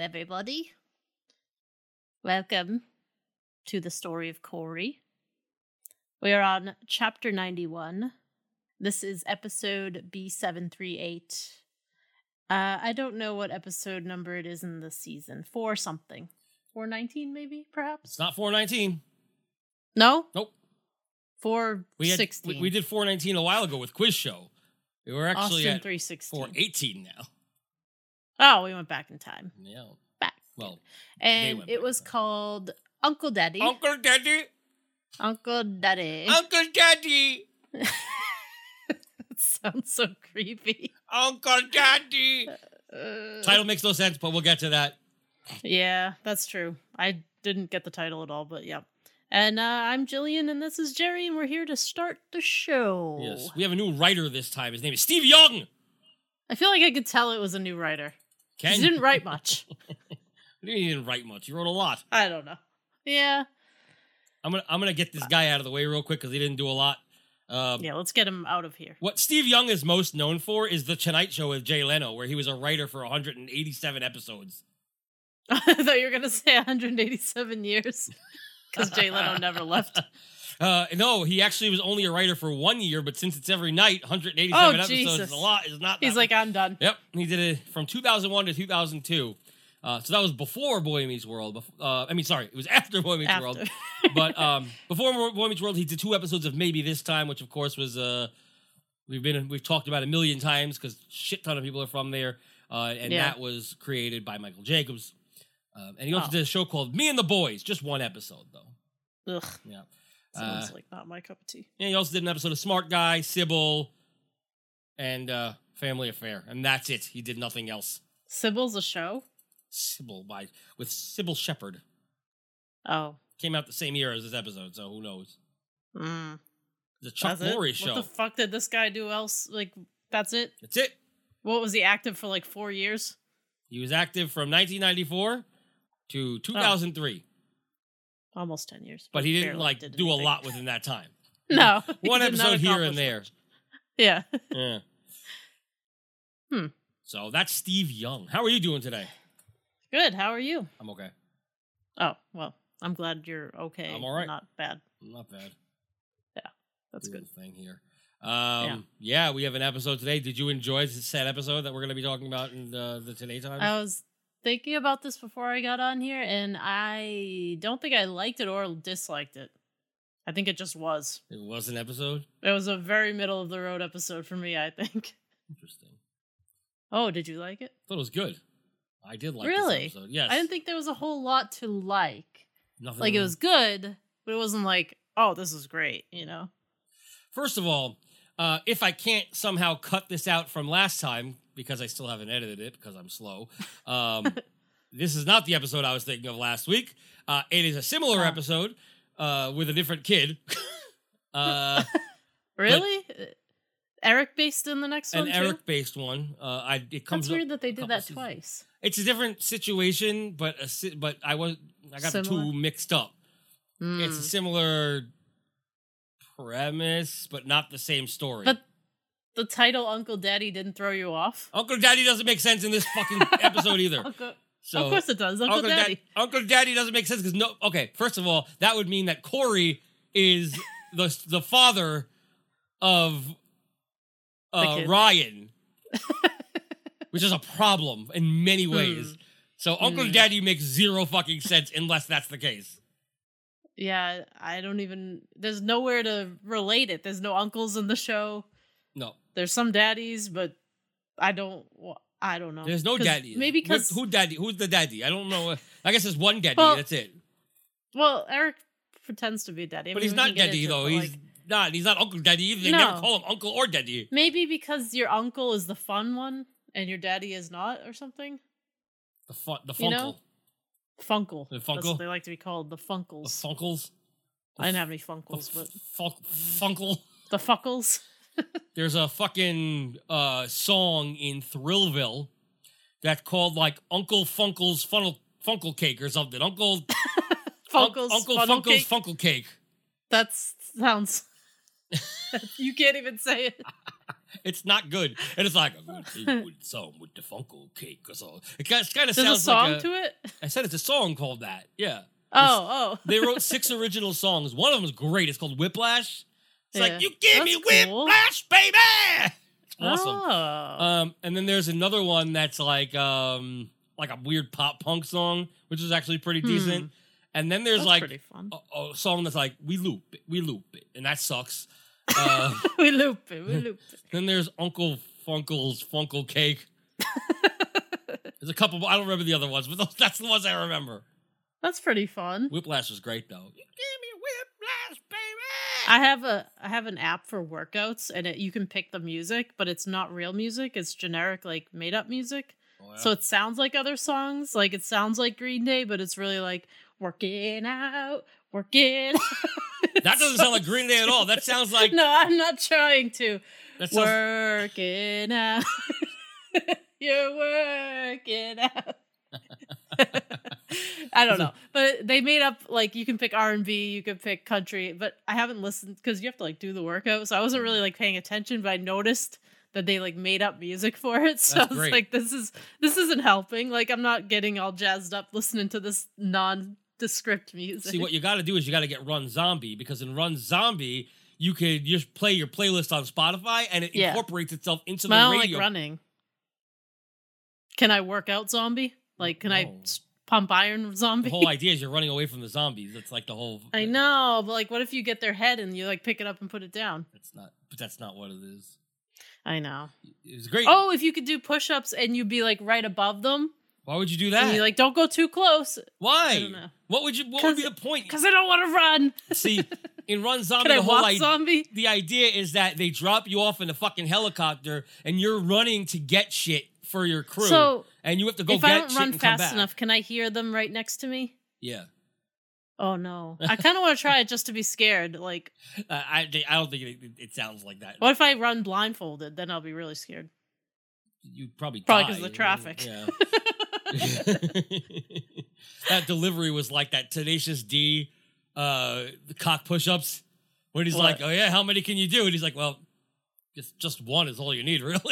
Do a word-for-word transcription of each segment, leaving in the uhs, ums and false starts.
everybody. Welcome to the story of Corey. We are on chapter ninety-one. This is episode B seven thirty-eight. Uh, I don't know what episode number it is in the season. Four something. four nineteen maybe, perhaps? It's not four nineteen. No? Nope. four sixteen. We, we, we did four nineteen a while ago with Quiz Show. We were actually Austin at three sixteen. four eighteen now. Oh, we went back in time. Yeah. Back. Well, and it was called Uncle Daddy. Uncle Daddy. Uncle Daddy. Uncle Daddy. That sounds so creepy. Uncle Daddy. Uh, Title makes no sense, but we'll get to that. Yeah, that's true. I didn't get the title at all, but yeah. And uh, I'm Jillian, and this is Jerry, and we're here to start the show. Yes, we have a new writer this time. His name is Steve Young. I feel like I could tell it was a new writer. Can He you? didn't write much. He didn't write much. He wrote a lot. I don't know. Yeah. I'm gonna I'm gonna get this guy out of the way real quick because he didn't do a lot. Um, Yeah, let's get him out of here. What Steve Young is most known for is The Tonight Show with Jay Leno, where he was a writer for one hundred eighty-seven episodes. I thought you were going to say one hundred eighty-seven years because Jay Leno never left. Uh, no, he actually was only a writer for one year, but since it's every night, one hundred eighty-seven Oh, episodes Jesus. is a lot. Is not. He's that like, much. I'm done. Yep, he did it from two thousand one to two thousand two. Uh, so that was before Boy Meets World. Bef- Uh, I mean, sorry, it was after Boy Meets After. World. But um, before Boy Meets World, he did two episodes of Maybe This Time, which of course was uh, we've been we've talked about a million times because shit ton of people are from there, uh, and Yeah. that was created by Michael Jacobs. Um, and he also Oh. did a show called Me and the Boys, just one episode though. Ugh. Yeah. Sounds Uh, like not my cup of tea. And he also did an episode of Smart Guy, Sybil, and uh, Family Affair, and that's it. He did nothing else. Sybil's a show? Sybil by with Sybil Shepherd Oh. came out the same year as this episode, so who knows? Mm. The Chuck That's it? Lorre show. What the fuck did this guy do else? Like, that's it? That's it. What, was he active for like four years? He was active from nineteen ninety-four to two thousand three, Almost ten years. but he didn't barely like did do anything. a lot within that time. No. he One did not episode here accomplish and there. much. Yeah. Yeah. Hmm. So that's Steve Young. How are you doing today? Good. How are you? I'm okay. Oh, well, I'm glad you're okay. I'm all right. Not bad. Not bad. That's Doing good. the thing here. Um, yeah. we have an episode today. Did you enjoy this sad episode that we're going to be talking about in the, the Today Times? I was thinking about this before I got on here, and I don't think I liked it or disliked it. I think it just was. It was an episode? It was a very middle of the road episode for me, I think. Interesting. Oh, did you like it? I thought it was good. I did like Really? this episode. Yes. I didn't think there was a whole lot to like. Nothing. Like, it was good, but it wasn't like, oh, this is great, you know? First of all, uh, if I can't somehow cut this out from last time, because I still haven't edited it because I'm slow, um, this is not the episode I was thinking of last week. Uh, it is a similar Oh. episode uh, with a different kid. uh, Really? Eric based in the next an one, too? Eric-based one. Uh, I it comes. That's up weird that they a did couple that seasons. twice. It's a different situation, but a, si- but I was I got the Similar? two mixed up. Mm. It's a similar premise, but not the same story. But the title Uncle Daddy didn't throw you off? Uncle Daddy doesn't make sense in this fucking episode either. Uncle, So of course it does. Uncle, Uncle Daddy. Da- Uncle Daddy doesn't make sense because no. Okay, first of all, that would mean that Corey is the the father of uh, kid. Ryan, which is a problem in many ways. So Uncle Hmm. Daddy makes zero fucking sense unless that's the case. Yeah, I don't even... There's nowhere to relate it. There's no uncles in the show. No, There's some daddies, but I don't... well, I don't know. there's no 'Cause daddy. Maybe What- because... who daddy? Who's the daddy? I don't know. I guess there's one daddy. Well, that's it. Well, Eric pretends to be a daddy. I But mean, he's we not can get daddy into it, though. but, He's like, not. He's not Uncle Daddy either. They No. never call him Uncle or Daddy. maybe because your uncle is the fun one and your daddy is not, or something. The fun, the You Funkle, know? Funkle. The That's Funkle? what they like to be called. The the Funkles. Funkles. I didn't have any The Funkles, but funk, Funkle. the Fuckles. There's a fucking uh, song in Thrillville that's called like Uncle Funkle's Funnel Funkle Cake or something. Uncle Funkles. Un- Uncle funnel Funkle's cake. Funkle Cake. That sounds. You can't even say it. It's not good. And it's like, I'm going to take with some with the Funko cake or so. It kind of There's sounds a song like a, to it? I said it's a song called that. Yeah. Oh, oh. They wrote six original songs. One of them is great. It's called Whiplash. It's Yeah. like, you give That's me cool. whiplash, baby! It's awesome. Oh. Um, and then there's another one that's like um, like a weird pop punk song, which is actually pretty decent. Hmm. And then there's That's like pretty fun. a, a song that's like, we loop it, we loop it. And that sucks. Uh, we loop it, we loop it. then there's Uncle Funkel's Funkle Cake. There's a couple, I don't remember the other ones, but those, that's the ones I remember. That's pretty fun. Whiplash was great, though. You give me whiplash, baby! I have a I have an app for workouts, and it, you can pick the music, but it's not real music. It's generic, like made up music. Oh, yeah. So it sounds like other songs. Like it sounds like Green Day, but it's really like working out, working. That doesn't sound like Green Day at all. That sounds like No, I'm not trying to. that sounds, Working out. You're working out. I don't know, but they made up like you can pick R and B, you can pick country, but I haven't listened because you have to like do the workout, so I wasn't really like paying attention. But I noticed that they like made up music for it, so That's I was great. like, "This is this isn't helping." Like I'm not getting all jazzed up listening to this nondescript music. See, what you got to do is you got to get Run Zombie, because in Run Zombie you could just play your playlist on Spotify and it Yeah. incorporates itself into But the I don't radio. like running. Can I work out zombie? Like, can I No. s- pump iron zombie? The whole idea is you're running away from the zombies. That's like the whole. I know, but like, what if you get their head and you like pick it up and put it down? That's not. But that's not what it is. I know. It was great. Oh, if you could do push-ups and you'd be like right above them, Why would you do and that? you like don't go too close Why? I don't know. What would you? What would be 'Cause- the point? because I don't want to run. See, in Run Zombie, Can I the whole walk idea. zombie? The idea is that they drop you off in a fucking helicopter and you're running to get shit for your crew. So and you have to go if get I don't shit run and come fast back. enough, can I hear them right next to me? Yeah. Oh no, I kind of want to try it just to be scared. Like, Uh, I, I don't think it, it sounds like that. what if I run blindfolded? Then I'll be really scared. You probably Probably die. 'cause of the traffic. Yeah. That delivery was like that Tenacious D uh, cock push-ups when he's What? like, "Oh yeah, how many can you do?" And he's like, "Well, just just one is all you need, really."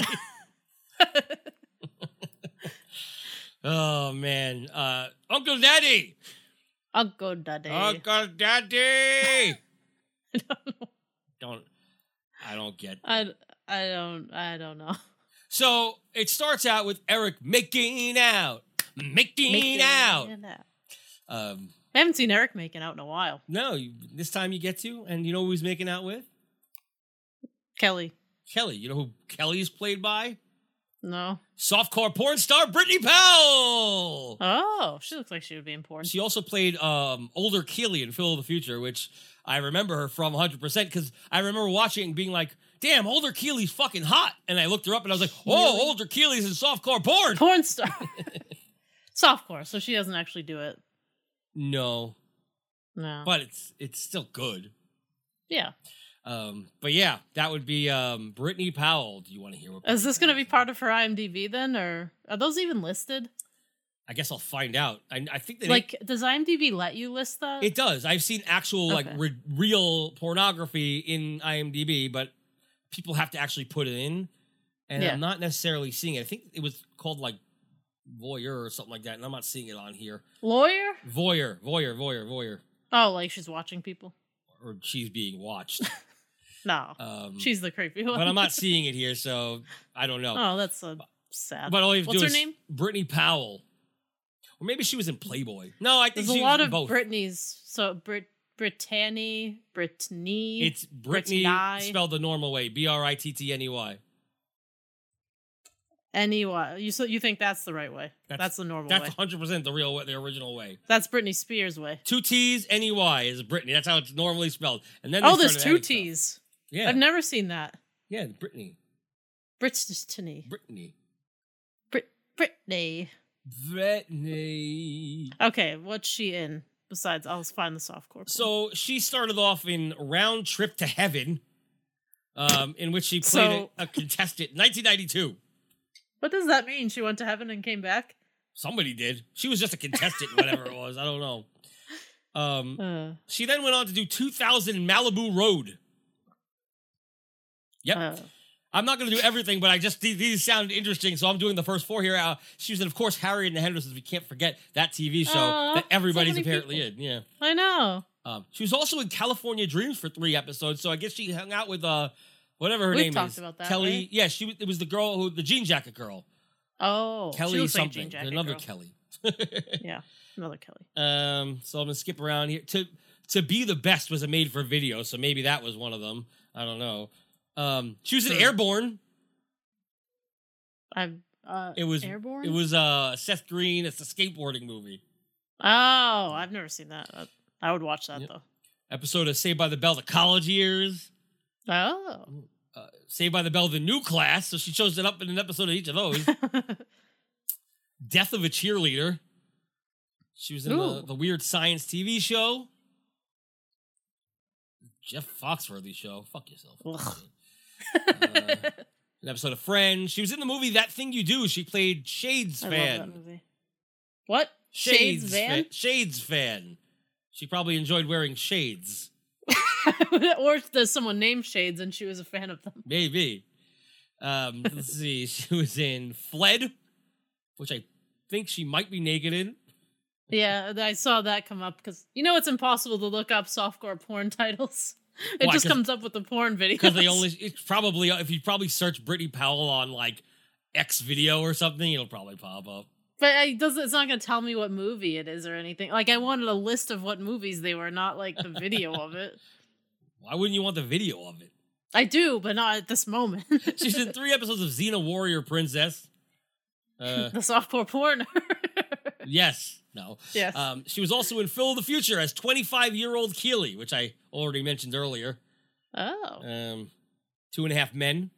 Oh man, uh, Uncle Daddy, Uncle Daddy. Uncle Daddy. don't I don't get. I, I don't I don't know. So it starts out with Eric making out, making, Making out. it out. Um, I haven't seen Eric making out in a while. no, you, this time you get to, and you know who he's making out with? Kelly. Kelly. You know who Kelly's played by? No. Softcore porn star Brittany Powell. Oh, she looks like she would be important. She also played um, older Keely in Phil of the Future, which I remember her from one hundred percent because I remember watching it and being like, damn, older Keely's fucking hot. And I looked her up and I was like, oh, Keely? older Keely's in softcore porn. Porn star. Softcore, so she doesn't actually do it. No, No. but it's it's still good. Yeah. Um, but yeah, that would be um, Brittany Powell. Do you want to hear what? Is this going to be Brittany Powell part of her IMDb then, or are those even listed? I guess I'll find out. I, I think that Like, does IMDb let you list that? it, it does. I've seen actual like Okay. re- real pornography in IMDb, but people have to actually put it in, and Yeah. I'm not necessarily seeing it. I think it was called like voyeur or something like that, and I'm not seeing it on here. Lawyer? Voyeur, voyeur, voyeur, voyeur, Oh, like she's watching people? or she's being watched. No. Um, She's the creepy one. but I'm not seeing it here, so I don't know. Oh, that's so sad. But all you have to What's do her is name? Brittany Powell. Or maybe she was in Playboy. No, I think There's she a was lot in of both. Britneys. So Brit Brittany, Brittany. It's Brittany Brittany. spelled the normal way. B R I T T N E Y. Anyway, you so you think that's the right way? That's, That's- the normal That's way. one hundred percent the real way, the original way. That's Britney Spears' way. Two T's, N E Y is Brittany. That's how it's normally spelled. And then they Oh, there's started two adding stuff. T's. Yeah. I've never seen that. Yeah, Brittany. Brittany. Brittany. Brit Brittany. Brittany. Okay, what's she in? Besides, I'll find the softcore. porn. So she started off in Round Trip to Heaven, um, in which she played So- a, a contestant. nineteen ninety-two. what does that mean? She went to heaven and came back? Somebody did. She was just a contestant, whatever it was. I don't know. Um, Uh, she then went on to do two thousand Malibu Road. Yep. uh, I'm not going to do everything, but I just these, these sound interesting, so I'm doing the first four here. Uh, she was in, of course, Harriet and the Hendersons. We can't forget that T V show Aww, that everybody's so apparently people. in. Yeah, I know. um, she was also in California Dreams for three episodes, so I guess she hung out with uh, whatever her We've name talked is. about that, Kelly. right? Yeah, she was- it was the girl who the jean jacket girl. Oh, she Kelly looks like a something. jean jacket Another girl. Kelly. Yeah, another Kelly. Um, so I'm gonna skip around here. To to be the best was a made for video, so maybe that was one of them. I don't know. Um, she was in Hmm. Airborne. I'm uh, It was Airborne. It was uh Seth Green. It's a skateboarding movie. Oh, I've never seen that. Uh, I would watch that Yep. though. Episode of Saved by the Bell, the college years. Oh. Uh, Saved by the Bell, the new class. So she shows it up in an episode of each of those. Death of a Cheerleader. She was in the, Ooh. the weird science T V show. Jeff Foxworthy show. Fuck yourself. Ugh. Uh, an episode of Friends. She was in the movie That Thing You Do. She played Shades I fan. love that movie. What? Shades, Van? Fa- Shades fan. She probably enjoyed wearing shades. Or there's someone named Shades and she was a fan of them. Maybe. Um, let's see. She was in Fled, which I think she might be naked in. Yeah, I saw that come up because you know it's impossible to look up softcore porn titles. It Why? just 'Cause- comes up with the porn videos. Because they only, it's probably, if you probably search Brittany Powell on like X video or something, it'll probably pop up. But it doesn't. It's not going to tell me what movie it is or anything. Like I wanted a list of what movies they were, not like the video of it. Why wouldn't you want the video of it? I do, but not at this moment. She's in three episodes of Xena Warrior Princess. Uh, The softcore porn. yes. No. Yes. Um, she was also in Phil of the Future as twenty-five-year-old Keely, which I already mentioned earlier. Oh. Um, Two and a Half Men.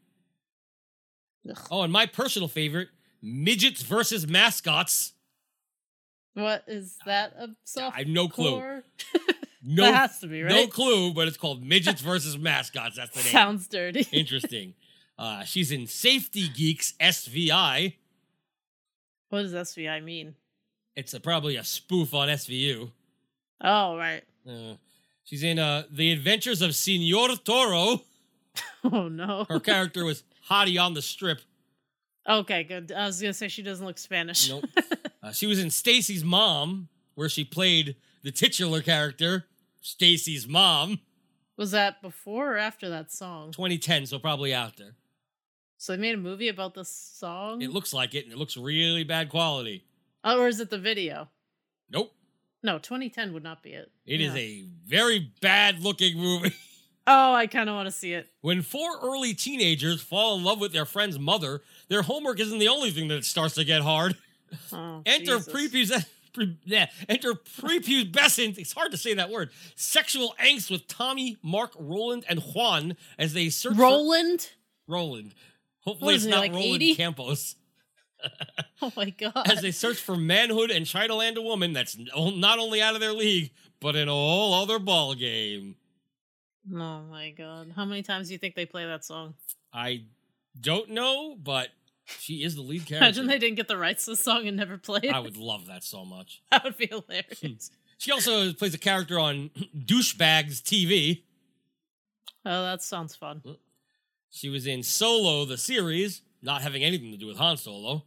Ugh. Oh, and my personal favorite, Midgets versus Mascots. What is that? A softcore? I have no clue. No, That has to be, right? no clue, but it's called Midgets versus Mascots. That's the name. Sounds dirty. Interesting. Uh, she's in Safety Geeks S V I. What does S V I mean? It's a, probably a spoof on S V U. Oh, right. Uh, she's in uh, The Adventures of Senor Toro. Oh, no. Her character was Hottie on the Strip. Okay, good. I was going to say she doesn't look Spanish. Nope. Uh, she was in Stacy's Mom, where she played the titular character, Stacy's mom. Was that before or after that song? twenty ten, so probably after. So they made a movie about this song? It looks like it, and it looks really bad quality. Oh, or is it the video? Nope. No, twenty ten would not be it. It Yeah. is a very bad-looking movie. Oh, I kind of want to see it. When four early teenagers fall in love with their friend's mother, their homework isn't the only thing that starts to get hard. Oh, Enter Jesus. prepubescent, pre, yeah, enter prepubescent, it's hard to say that word, sexual angst with Tommy, Mark, Roland, and Juan as they search Roland? for... Roland. Hopefully What it's is he, not like Roland eighty? Campos. Oh my god. As they search for manhood and try to land a woman that's not only out of their league, but in a whole other ball game. Oh my god. How many times do you think they play that song? I don't know, but she is the lead character. Imagine they didn't get the rights to the song and never played it. I would love that so much. That would be hilarious. She also plays a character on Douchebags T V. Oh, that sounds fun. She was in Solo, the series, not having anything to do with Han Solo.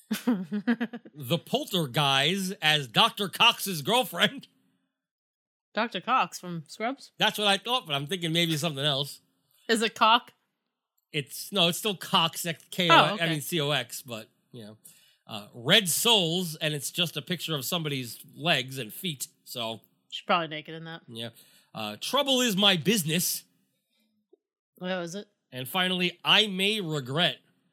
The Poltergeist as Doctor Cox's girlfriend. Doctor Cox from Scrubs? That's what I thought, but I'm thinking maybe something else. Is it Cock? It's no, it's still Cox, K O, Oh, okay. I mean C O X, but you know, uh, Red Souls, and it's just a picture of somebody's legs and feet. So She's probably naked in that. yeah, uh, Trouble is My Business, What was it? and finally, I May Regret.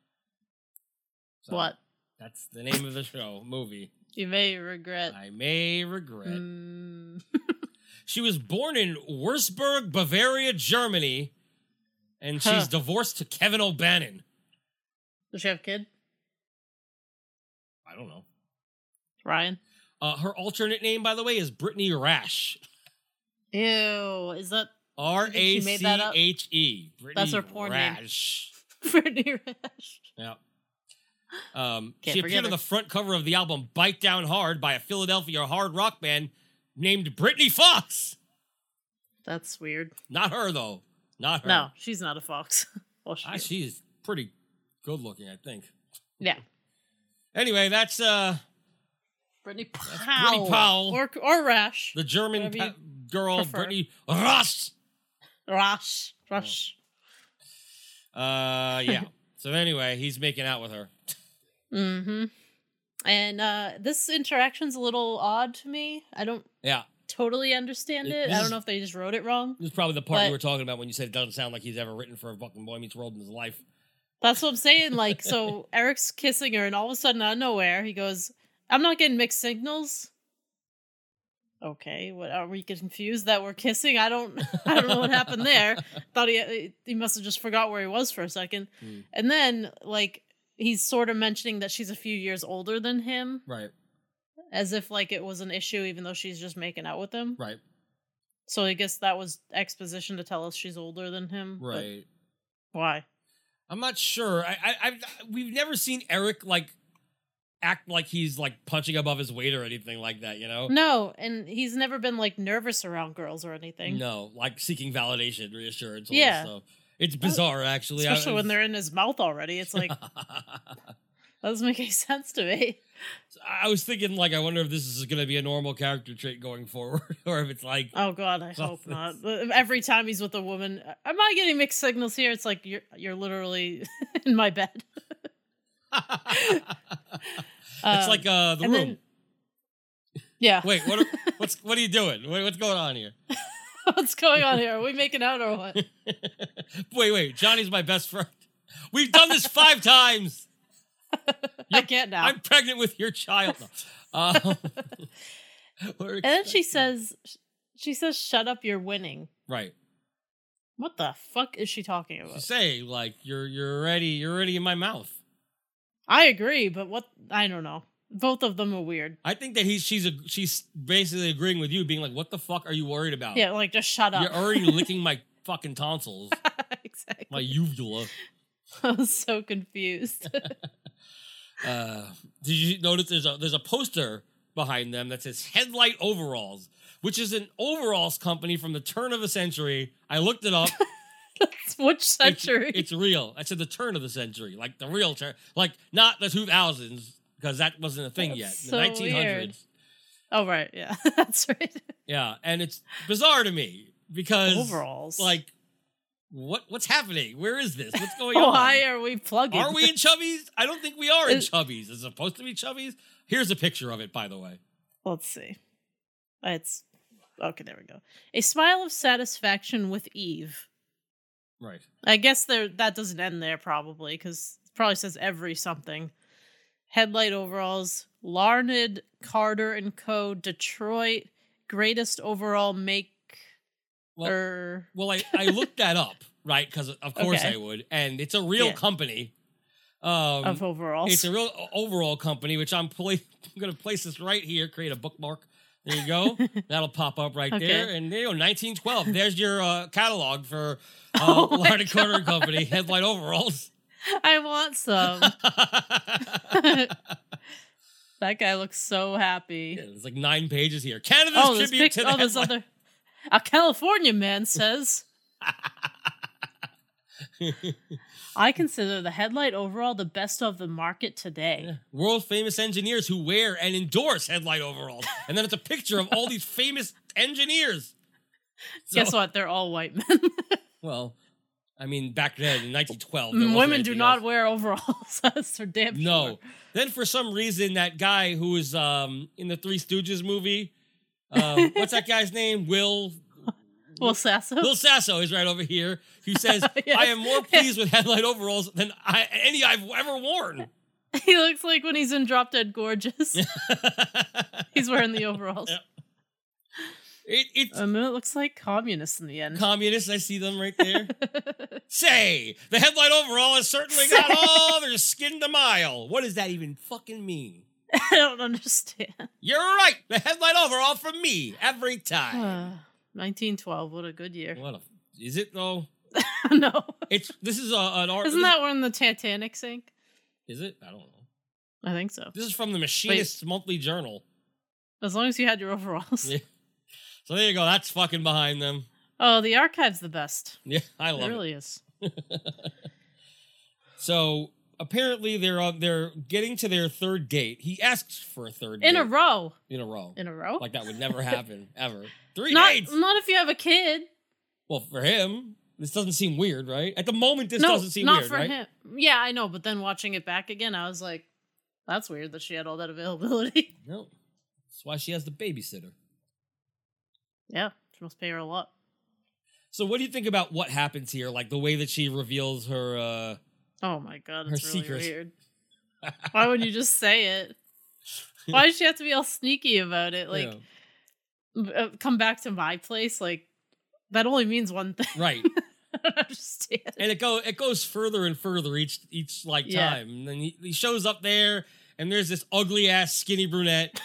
So What? That's the name of the show movie. You may regret. I May Regret. Mm. She was born in Würzburg, Bavaria, Germany, and she's Huh. divorced to Kevin O'Bannon. Does she have a kid? I don't know. Ryan? Uh, her alternate name, by the way, is Brittany Rash. Ew. Is that R A she made C that up? H E. Brittany That's her porn name. Rash. Brittany Rash? Yeah. Um, Can't she forget appeared on her. the front cover of the album Bite Down Hard by a Philadelphia hard rock band named Brittany Fox. That's weird. Not her, though. Not her. No, she's not a fox. Well, she Ah, is. she's pretty good looking, I think. Yeah. Anyway, that's uh, Brittany Brittany Powell. Powell. Or, or Rash. the German Whatever pa- you girl, prefer. Brittany Ross. Rash. Rush. Uh, yeah. So anyway, he's making out with her. Mm-hmm. And uh, this interaction's a little odd to me. I don't Yeah. totally understand It- it. this I don't is- know if they just wrote it wrong. This is probably the part you But- were talking about when you said it doesn't sound like he's ever written for a fucking Boy Meets World in his life. That's what I'm saying. Like, so Eric's kissing her, and all of a sudden, out of nowhere, he goes, "I'm not getting mixed signals." Okay, what are we confused that we're kissing? I don't, I don't know what happened there. Thought he he must have just forgot where he was for a second. Hmm. And then, like, he's sort of mentioning that she's a few years older than him, Right. as if like it was an issue, even though she's just making out with him. Right. So I guess that was exposition to tell us she's older than him. but Right. Why? I'm not sure. I, I, I've, we've never seen Eric like act like he's like punching above his weight or anything like that. You know? No, and he's never been like nervous around girls or anything. No, like seeking validation, reassurance. all Yeah. this stuff. It's bizarre, actually. Especially I, when they're in his mouth already. It's like, that doesn't make any sense to me. I was thinking, like, I wonder if this is going to be a normal character trait going forward, or if it's like, Oh God, I hope Something. not. But every time he's with a woman, am I getting mixed signals here? It's like you're you're literally in my bed. it's Um, like uh, the and room. then- Yeah. Wait, what? Are, what's what are you doing? What, what's going on here? What's going on here? Are we making out or what? wait, wait. Johnny's my best friend. We've done this five times. I can't now. I'm pregnant with your child. No. Um, we're And then she expecting- says, she says, "Shut up, you're winning." right. What the fuck is she talking She's about? saying like you're you're already you're already in my mouth. I agree, but what? I don't know. Both of them are weird. I think that he's she's a, she's basically agreeing with you, being like, "What the fuck are you worried about? Yeah, like just shut up. You're already licking my fucking tonsils, Exactly. my uvula." I was so confused. Uh, did you notice there's a there's a poster behind them that says Headlight Overalls, which is an overalls company from the turn of the century. I looked it up. Which It's- century? It's, real. I said the turn of the century, like the real turn, like not the two thousands, because that wasn't a thing That's yet. so The nineteen hundreds. Oh right, yeah, that's right. Yeah, and it's bizarre to me because Overalls. like, what what's happening? Where is this? What's going on? Why are we plugging? Are we in Chubbies? I don't think we are in Is- Chubbies. Is it supposed to be Chubbies? Here's a picture of it, by the way. Let's see. It's okay. There we go. A smile of satisfaction with Eve. Right. I guess there that doesn't end there probably because it probably says every something. Headlight overalls, Larned, Carter and Co. Detroit, greatest overall make. Well, er, well, I, I looked that up, right? Because of course Okay. I would, and it's a real Yeah. company. Um, of overalls. It's a real o- overall company, which I'm, pla- I'm going to place this right here, create a bookmark. There you go. That'll pop up right Okay. there. And there you go, nineteen twelve. There's your uh, catalog for uh, Oh my Larned Carter Company, Headlight Overalls. I want some. That guy looks so happy. Yeah, there's like nine pages here. Canada's Oh, this tribute pic- to the oh, this headlight- other. A California man says, I consider the headlight overall the best of the market today. Yeah. World famous engineers who wear and endorse headlight overalls. And then it's a picture of all these famous engineers. So- Guess what? They're all white men. Well, I mean, back then in nineteen twelve, there wasn't Women do anything not else. wear overalls. That's for damn No. sure. Then for some reason, that guy who was um, in the Three Stooges movie, um, what's that guy's name? Will Will Sasso? Will Sasso is right over here. Who says, Yes. "I am more pleased with headlight overalls than I, any I've ever worn." He looks like when he's in Drop Dead Gorgeous. He's wearing the overalls. Yeah. It, it's And then it looks like communists in the end. communists. I see them right there. Say, the headlight overall has certainly got all their skin to mile. What does that even fucking mean? I don't understand. You're right. The headlight overall for me every time. nineteen twelve, what a good year. What a, is it though? No. It's this is a, an art. Isn't that when the Titanic sank? Is it? I don't know. I think so. This is from the Machinist's Monthly Journal. As long as you had your overalls. Yeah. So there you go. That's fucking behind them. Oh, the archive's the best. Yeah, I It love it. really is. So apparently they're on. They're getting to their third date. He asks for a third In date a row. in a row. In a row? Like that would never happen ever. Three not, dates. Not if you have a kid. Well, for him, this doesn't seem weird, right? At the moment, this no, doesn't seem not weird, for right? him. Yeah, I know. But then watching it back again, I was like, that's weird that she had all that availability. No, that's why she has the babysitter. Yeah, she must pay her a lot. So, what do you think about what happens here? Like the way that she reveals her. uh Oh my god, her it's really secret. weird. Why wouldn't you just say it? Why does she have to be all sneaky about it? Like, Yeah. uh, come back to my place. Like, that only means one thing. Right. I don't understand. And it go it goes further and further each each like Yeah. time. And then he, he shows up there, and there's this ugly ass skinny brunette,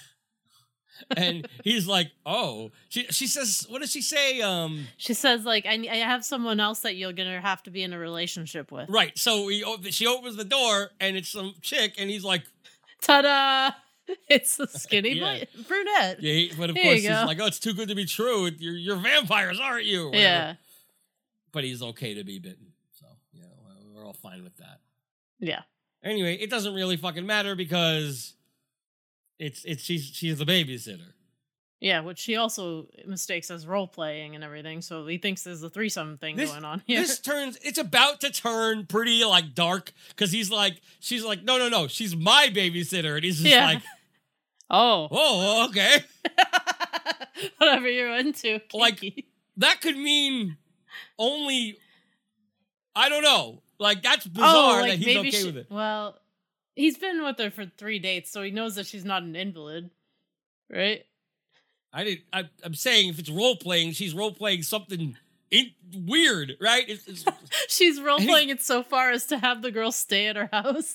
and he's like, "Oh," she she says, "What does she say?" Um, She says, like, I, I have someone else that you're gonna have to be in a relationship with. right. So he o- she opens the door, and it's some chick, and he's like, Ta-da! It's the skinny Yeah. br- brunette. "Yeah," he- but of There course you he's go. like, "Oh, it's too good to be true. You're you're vampires, aren't you?" Or whatever. Yeah. But he's okay to be bitten, so you know we're all fine with that. Yeah. Anyway, it doesn't really fucking matter because it's it's she's she's the babysitter. Yeah, which she also mistakes as role playing and everything, so he thinks there's a threesome thing This- going on here. This turns it's about to turn pretty like dark because he's like she's like no no no she's my babysitter and he's just Yeah. like Oh. oh okay Whatever you're into. Like- kinky. that could mean only I don't know like that's bizarre oh, like that he's maybe okay she, with it. Well, he's been with her for three dates, so he knows that she's not an invalid, right? I didn't. I, I'm saying if it's role playing, she's role playing something in, weird, right? It's, it's, She's role And he- playing it so far as to have the girl stay at her house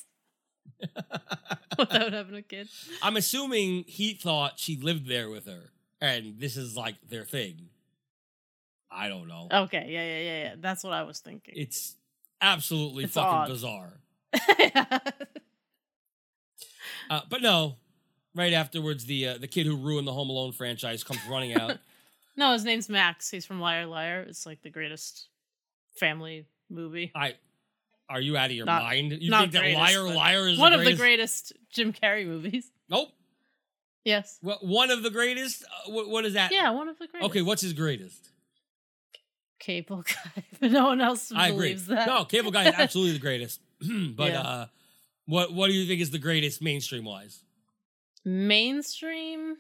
without having a kid. I'm assuming he thought she lived there with her, and this is like their thing. I don't know. Okay, yeah, yeah, yeah, yeah. That's what I was thinking. It's absolutely It's fucking odd. bizarre. Uh, but no, right afterwards, the uh, the kid who ruined the Home Alone franchise comes running out. No, his name's Max. He's from Liar Liar. It's like the greatest family movie. I, are you out of your Not- mind? You not think that greatest, Liar but Liar is One the of the greatest? greatest Jim Carrey movies. Nope. Yes. Well, one of the greatest. Uh, what, what is that? Yeah, one of the greatest. Okay, what's his greatest? Cable Guy. But no one else I agree. believes that. No, Cable Guy is absolutely the greatest. but Yeah. uh, what what do you think is the greatest mainstream wise? Mainstream.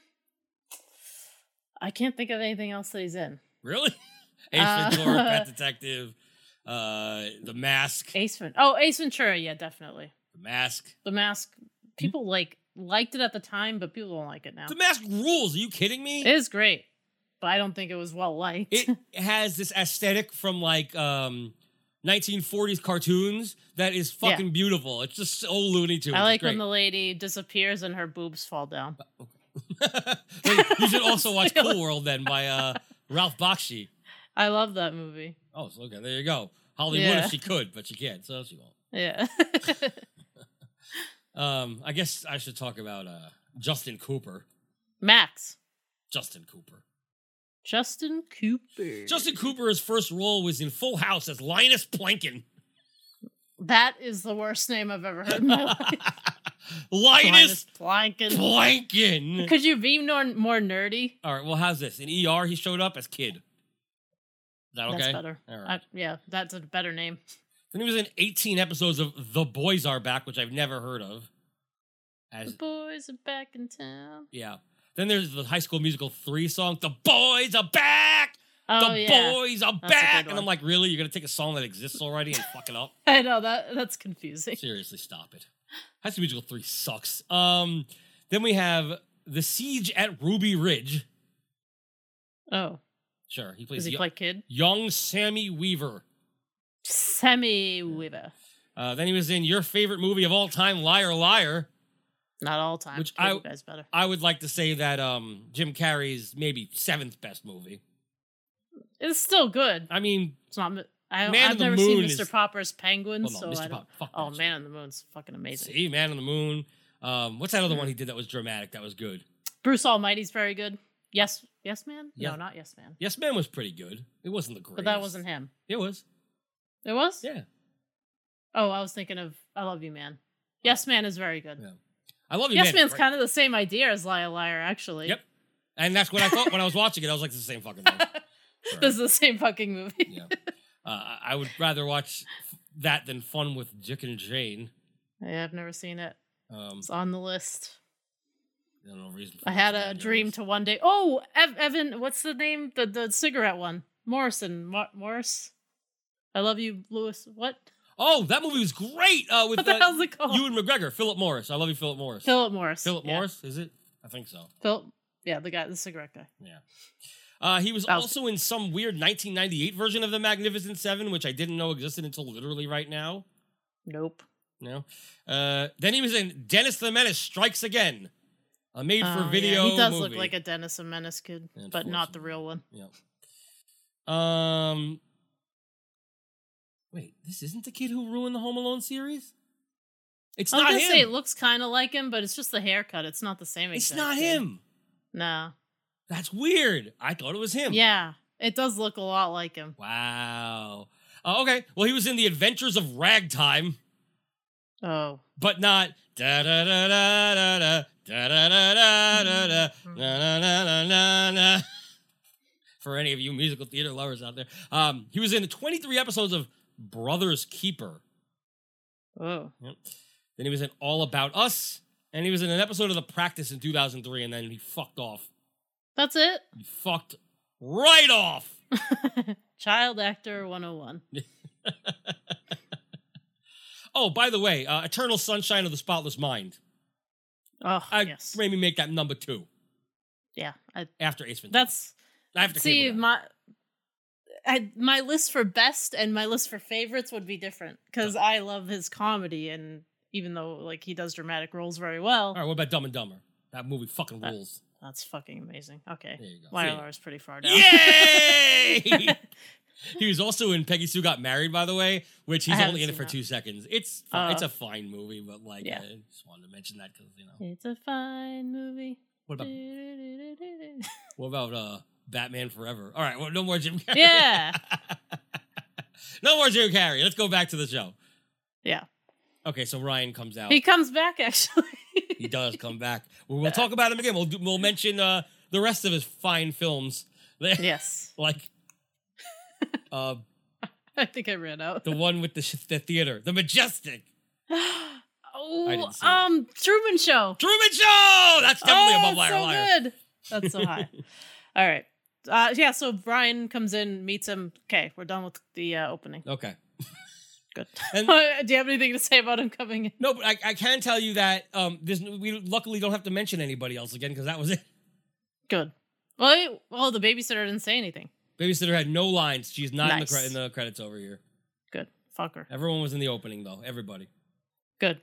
I can't think of anything else that he's in. Really? Ace Uh, Ventura, Pet Detective, uh, The Mask. Ace Ventura. Oh, Ace Ventura. Yeah, definitely. The Mask. The Mask. People like liked it at the time, but people don't like it now. The Mask rules. Are you kidding me? It is great, but I don't think it was well liked. It has this aesthetic from like um, nineteen forties cartoons that is fucking beautiful. It's just so Looney Tunes. I like It's great. when the lady disappears and her boobs fall down. Wait, you should also watch Cool World then by uh, Ralph Bakshi. I love that movie. Oh, so okay, there you go. Holly would Yeah. if she could, but she can't, so she won't. Yeah. Um, I guess I should talk about uh, Justin Cooper. Max. Justin Cooper. Justin Cooper. Justin Cooper's first role was in Full House as Linus Plankin. That is the worst name I've ever heard in my life. Linus Plankin. Plankin. Could you be more, more nerdy? All right, well, how's this? In E R, he showed up as Kid. Is that okay? That's better. All right. I, yeah, that's a better name. Then he was in eighteen episodes of The Boys Are Back, which I've never heard of. The As boys are back in town. yeah. Then there's the High School Musical three song, The Boys Are Back! Oh, the yeah. Boys Are That's a Back! good And I'm one. like, really? You're going to take a song that exists already and fuck it up? I know, that that's confusing. Seriously, stop it. High School Musical three sucks. Um, then we have The Siege at Ruby Ridge. Oh. Sure, he Does plays he yo- play kid? young Sammy Weaver. Sammy Weaver. Uh, then he was in your favorite movie of all time, Liar Liar. Not all time. Which Cable I- Guy's better. I would like to say that um, Jim Carrey's maybe seventh best movie. It's still good. I mean, It's not. I, Man I've on the never seen Moon Mister is- Popper's Penguins, well, no, so Mister I don't. Pop- fuck Oh, that Man on the Moon's fucking amazing. see, Man on the Moon. Um, what's that other Hmm. one he did that was dramatic? That was good. Bruce Almighty's very good. Yes, Yes Man. Yeah. No, not Yes Man. Yes Man was pretty good. It wasn't the greatest. But that wasn't him. It was. It was. Yeah. Oh, I was thinking of I Love You, Man. Yes, Man is very good. Yeah. I Love You, Yes, Man. Man's right? kind of the same idea as Liar Liar, actually. Yep. And that's what I thought when I was watching it. I was like, it's the same fucking thing. Right. This is the same fucking movie. Yeah. Uh, I would rather watch that than Fun with Dick and Jane. Yeah, I've never seen it. Um, It's on the list. I don't know reason. I had a dream to one day. Oh, Ev- Evan, what's the name? The the cigarette one. Morrison. Mor- Morris. I Love You, Lewis. What? Oh, that movie was great. Uh, with What the uh, hell's it called? Ewan McGregor, Philip Morris. I love you, Philip Morris. Philip Morris. Philip yeah. Morris, is it? I think so. Philip. Yeah, the guy, the cigarette guy. Yeah. Uh, he was That was- also in some weird nineteen ninety-eight version of The Magnificent Seven, which I didn't know existed until literally right now. Nope. No. Uh, then he was in Dennis the Menace Strikes Again, a made-for-video Oh, yeah. He does movie. look like a Dennis and Menace kid, but not the real one. Yeah. Um. Wait, this isn't the kid who ruined the Home Alone series? It's I was not gonna him. say it looks kind of like him, but it's just the haircut. It's not the same. It's exact not kid. him. No. That's weird. I thought it was him. Yeah, it does look a lot like him. Wow. Uh, okay. Well, he was in The Adventures of Ragtime, Oh. but not da da da da da da da da da da da da na na na na na. For any of you musical theater lovers out there, um, he was in twenty-three episodes of Brothers Keeper. Oh. Yep. Then he was in All About Us, and he was in an episode of The Practice in two thousand three, and then he fucked off. That's it. He fucked right off. Child actor one oh one. Oh, by the way, uh, Eternal Sunshine of the Spotless Mind. Oh, I yes. made me make that number two Yeah. I, after Ace Ventura. that's I have to see cable that. my. I, my list for best and my list for favorites would be different because I love his comedy, and even though like he does dramatic roles very well, All right, what about Dumb and Dumber? That movie fucking That- rules. that's fucking amazing. Okay, There you go. Y See? L R is pretty far down. Yay! He was also in Peggy Sue Got Married, by the way, which he's I haven't only in it seen for that. two seconds. It's fi- Oh. it's a fine movie, but like, Yeah. I just wanted to mention that because you know. It's a fine movie. What about what about uh, Batman Forever? All right, well, no more Jim Carrey. Yeah. No more Jim Carrey. Let's go back to the show. Yeah. Okay, so Ryan comes out. He comes back actually. He does come back. We'll, we'll talk about him again. We'll do, we'll mention uh, the rest of his fine films. Yes. Like uh, I think I ran out. the one with the, sh- the theater, The Majestic. I Oh, didn't see it. um, Truman Show. Truman Show! That's definitely oh, above it's Liar so Liar. good. That's so high. All right. Uh, yeah, so Brian comes in, meets him. Okay, we're done with the uh, opening. Okay. Good. And- Do you have anything to say about him coming in? No, but I, I can tell you that um, there's, we luckily don't have to mention anybody else again because that was it. Good. Well, he- well, the babysitter didn't say anything. Babysitter had no lines. She's not in, the Nice. cre- in the credits over here. Good. Fuck her. Everyone was in the opening, though. Everybody. Good.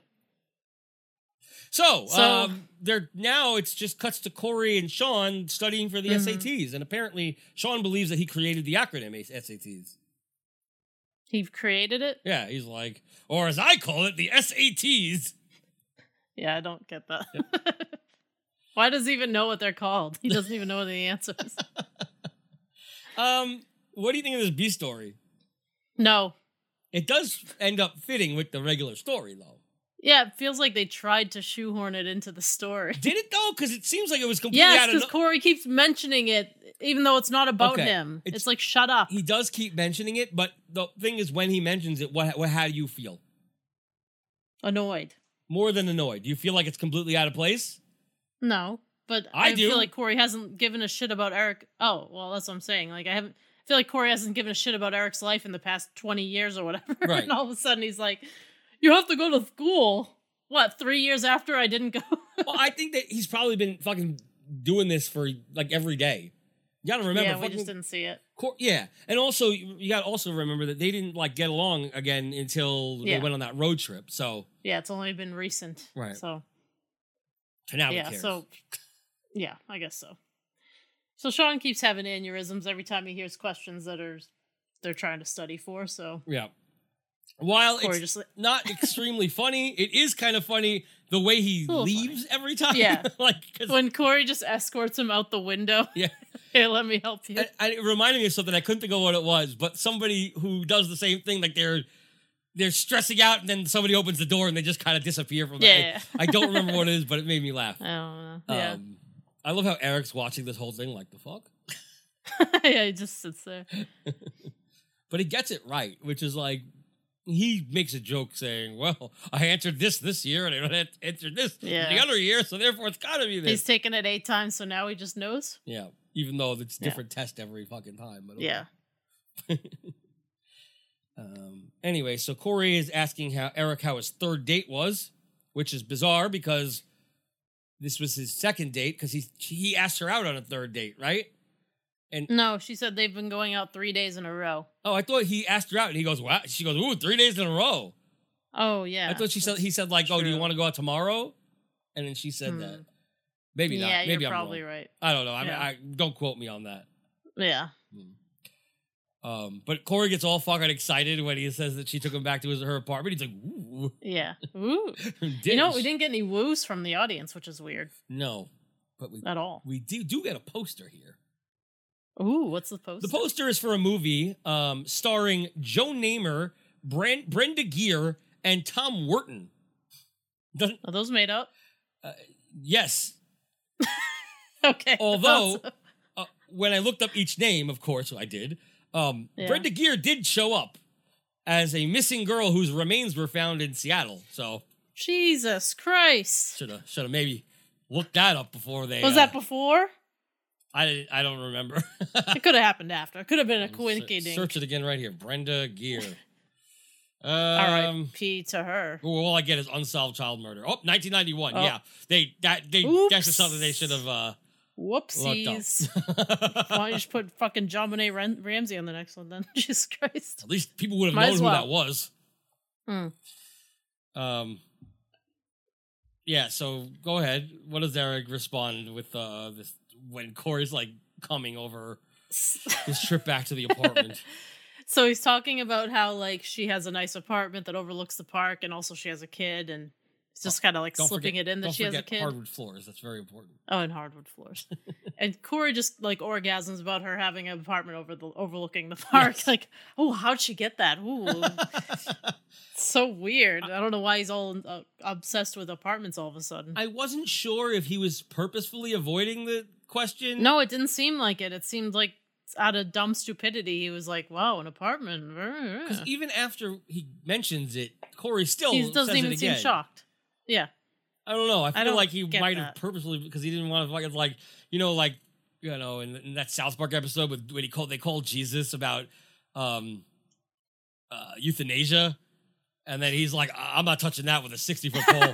So, So- um, they're now it's just cuts to Corey and Sean studying for the Mhm. S A Ts, and apparently Sean believes that he created the acronym S A Ts. He created it? Yeah, he's like, or as I call it, the S A Ts. Yeah, I don't get that. Why does he even know what they're called? He doesn't even know the answers. Um, what do you think of this B story? No. It does end up fitting with the regular story, though. Yeah, it feels like they tried to shoehorn it into the story. Did it though? Because it seems like it was completely Yes, out of. because No- Corey keeps mentioning it, even though it's not about Okay, him. It's, it's- like, shut up. he does keep mentioning it, but the thing is, when he mentions it, what, what how do you feel? Annoyed. More than annoyed. Do you feel like it's completely out of place? No, but I I, do. feel like Corey hasn't given a shit about Eric. Oh, well, that's what I'm saying. Like, I haven't. I feel like Corey hasn't given a shit about Eric's life in the past twenty years or whatever. Right. And all of a sudden, he's like, "You have to go to school." What? Three years after I didn't go. Well, I think that he's probably been fucking doing this for like every day. You gotta remember, yeah, we fucking just didn't see it. Cor- yeah, and also you gotta also remember that they didn't like get along again until Yeah. they went on that road trip. So, Yeah, it's only been recent. Right. So and now yeah, who cares? so yeah, I guess so. So Sean keeps having aneurysms every time he hears questions that are they're trying to study for. So yeah. While Corey it's just like, not extremely funny, it is kind of funny the way he a little leaves every time. Yeah. like 'cause- when Corey just escorts him out the window. yeah. Hey, let me help you. And, and it reminded me of something. I couldn't think of what it was, but somebody who does the same thing, like they're they're stressing out, and then somebody opens the door, and they just kind of disappear from Yeah. that. I, I don't remember what it is, but it made me laugh. I don't know. Yeah. Um, I love how Eric's watching this whole thing like, the fuck? Yeah, he just sits there. But he gets it right, which is like, he makes a joke saying, well, I answered this this year, and I don't answer this Yeah. the other year, so therefore it's gotta be this. He's taken it eight times, so now he just knows. Yeah, even though it's Yeah. different test every fucking time. But okay. Yeah. um. Anyway, so Corey is asking how Eric how his third date was, which is bizarre because this was his second date because he he asked her out on a third date, right? And No, she said they've been going out three days in a row. oh, I thought he asked her out, and he goes, "Wow." She goes, "Ooh, three days in a row." Oh yeah. I thought she said he said like, "Oh, do you true. want to go out tomorrow?" And then she said Hmm. that. Maybe not. Yeah, Maybe you're I'm probably wrong. right. I don't know. I mean, Yeah. I don't quote me on that. Yeah. Um, but Corey gets all fucking excited when he says that she took him back to his her apartment. He's like, "Ooh, Yeah. Ooh. didn't You know, she?" we didn't get any woos from the audience, which is weird No, but we at all. we do do get a poster here. Ooh, what's the post? The poster is for a movie um, starring Joe Namer, Brand, Brenda Gear, and Tom Wharton. Doesn't- Are those made up? yes, Okay. although Awesome. uh, when I looked up each name, of course I did. Um, Yeah. Brenda Gear did show up as a missing girl whose remains were found in Seattle. So Jesus Christ. should have should have maybe looked that up before they. Was uh, that before? I didn't. I don't remember. It could have happened after. It could have been a Se- coincidence. Search it again right here. Brenda Gear. Um, All right, P to her. well, all I get is unsolved child murder. Oh, nineteen ninety-one. Oh. Yeah, they that they Oops. that's just something they should have uh, looked Whoopsies. up. Why don't you just put fucking John Benet Ram- Ramsey on the next one then? Jesus Christ. At least people would have Might known as who well. that was. Hmm. Um. Yeah. So go ahead. What does Eric respond with uh this when Corey's like coming over his trip back to the apartment? So he's talking about how like she has a nice apartment that overlooks the park, and also she has a kid, and it's just kind of like Don't slipping forget, it in that don't she has a forget kid. hardwood floors. That's very important. Oh, and hardwood floors. And Corey just like orgasms about her having an apartment over the overlooking the park. Yes. Like, oh, how'd she get that? Ooh, so weird. I don't know why he's all uh, obsessed with apartments all of a sudden. I wasn't sure if he was purposefully avoiding the question. No, it didn't seem like it. It seemed like out of dumb stupidity, he was like, "Wow, an apartment." Because even after he mentions it, Corey still He doesn't says even it seem again. shocked. Yeah. I don't know. I feel don't like he get might have that. purposely because he didn't want to fucking like you know like you know in, in that South Park episode with when he called they called Jesus about um uh euthanasia, and then he's like, "I- I'm not touching that with a sixty foot pole."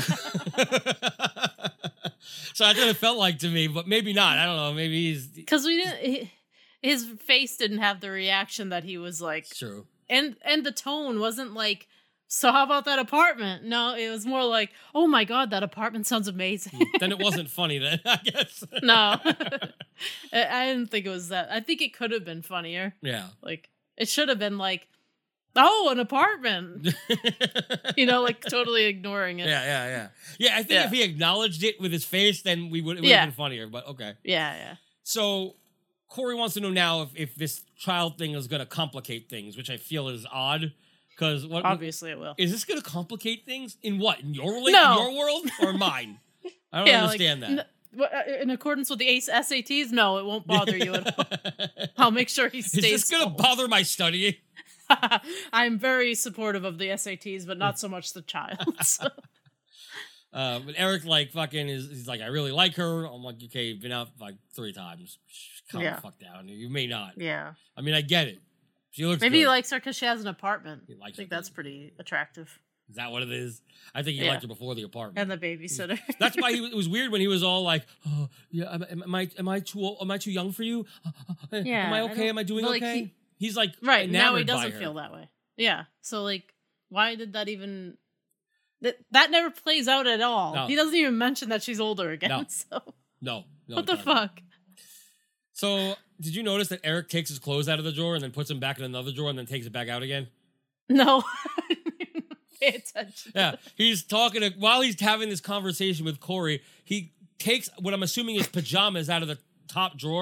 So that's what it felt like to me, but maybe not. I don't know. Maybe he's Because we didn't. He, his face didn't have the reaction that he was like, true. and and the tone wasn't like, "So how about that apartment?" No, it was more like, "Oh my god, that apartment sounds amazing." Then it wasn't funny. Then I guess. No, I, I didn't think it was that. I think it could have been funnier. Yeah. Like it should have been like, "Oh, an apartment," you know, like totally ignoring it. Yeah, yeah, yeah. Yeah, I think Yeah. if he acknowledged it with his face, then we would it would Yeah. have been funnier, but okay. Yeah, yeah. So Corey wants to know now if, if this child thing is gonna complicate things, which I feel is odd. Because what Obviously, it will. is this gonna complicate things? In what? In your rela- No. in your world or mine? I don't Yeah, like, understand n- w- uh, in accordance with the A C E S A Ts, no, it won't that. bother you at all. I'll make sure he Is stays. this gonna calm. bother my studying? I'm very supportive of the S A Ts, but not so much the child. So. Uh, but Eric, like, fucking is he's like, I really like her. I'm like, okay, you've been out like three times. Shh, calm Yeah. the fuck down. You may not. Yeah. I mean, I get it. She looks Maybe good. he likes her because she has an apartment. He I likes think her that's good. pretty attractive. Is that what it is? I think he Yeah. liked her before the apartment. And the babysitter. That's why he, it was weird when he was all like, "Oh, yeah, am, am I am I too old, am I too young for you? Yeah, am I I okay? don't- Am I doing but, like, okay?" he- He's like, Right, now he enamored by doesn't her. feel that way. Yeah. So, like, why did that even... That, that never plays out at all. No. He doesn't even mention that she's older again. No. So, No, no. what it the doesn't. fuck? So, did you notice that Eric takes his clothes out of the drawer and then puts them back in another drawer and then takes it back out again? No. Pay attention. Yeah, he's talking to, while he's having this conversation with Corey. He takes what I'm assuming is pajamas out of the top drawer,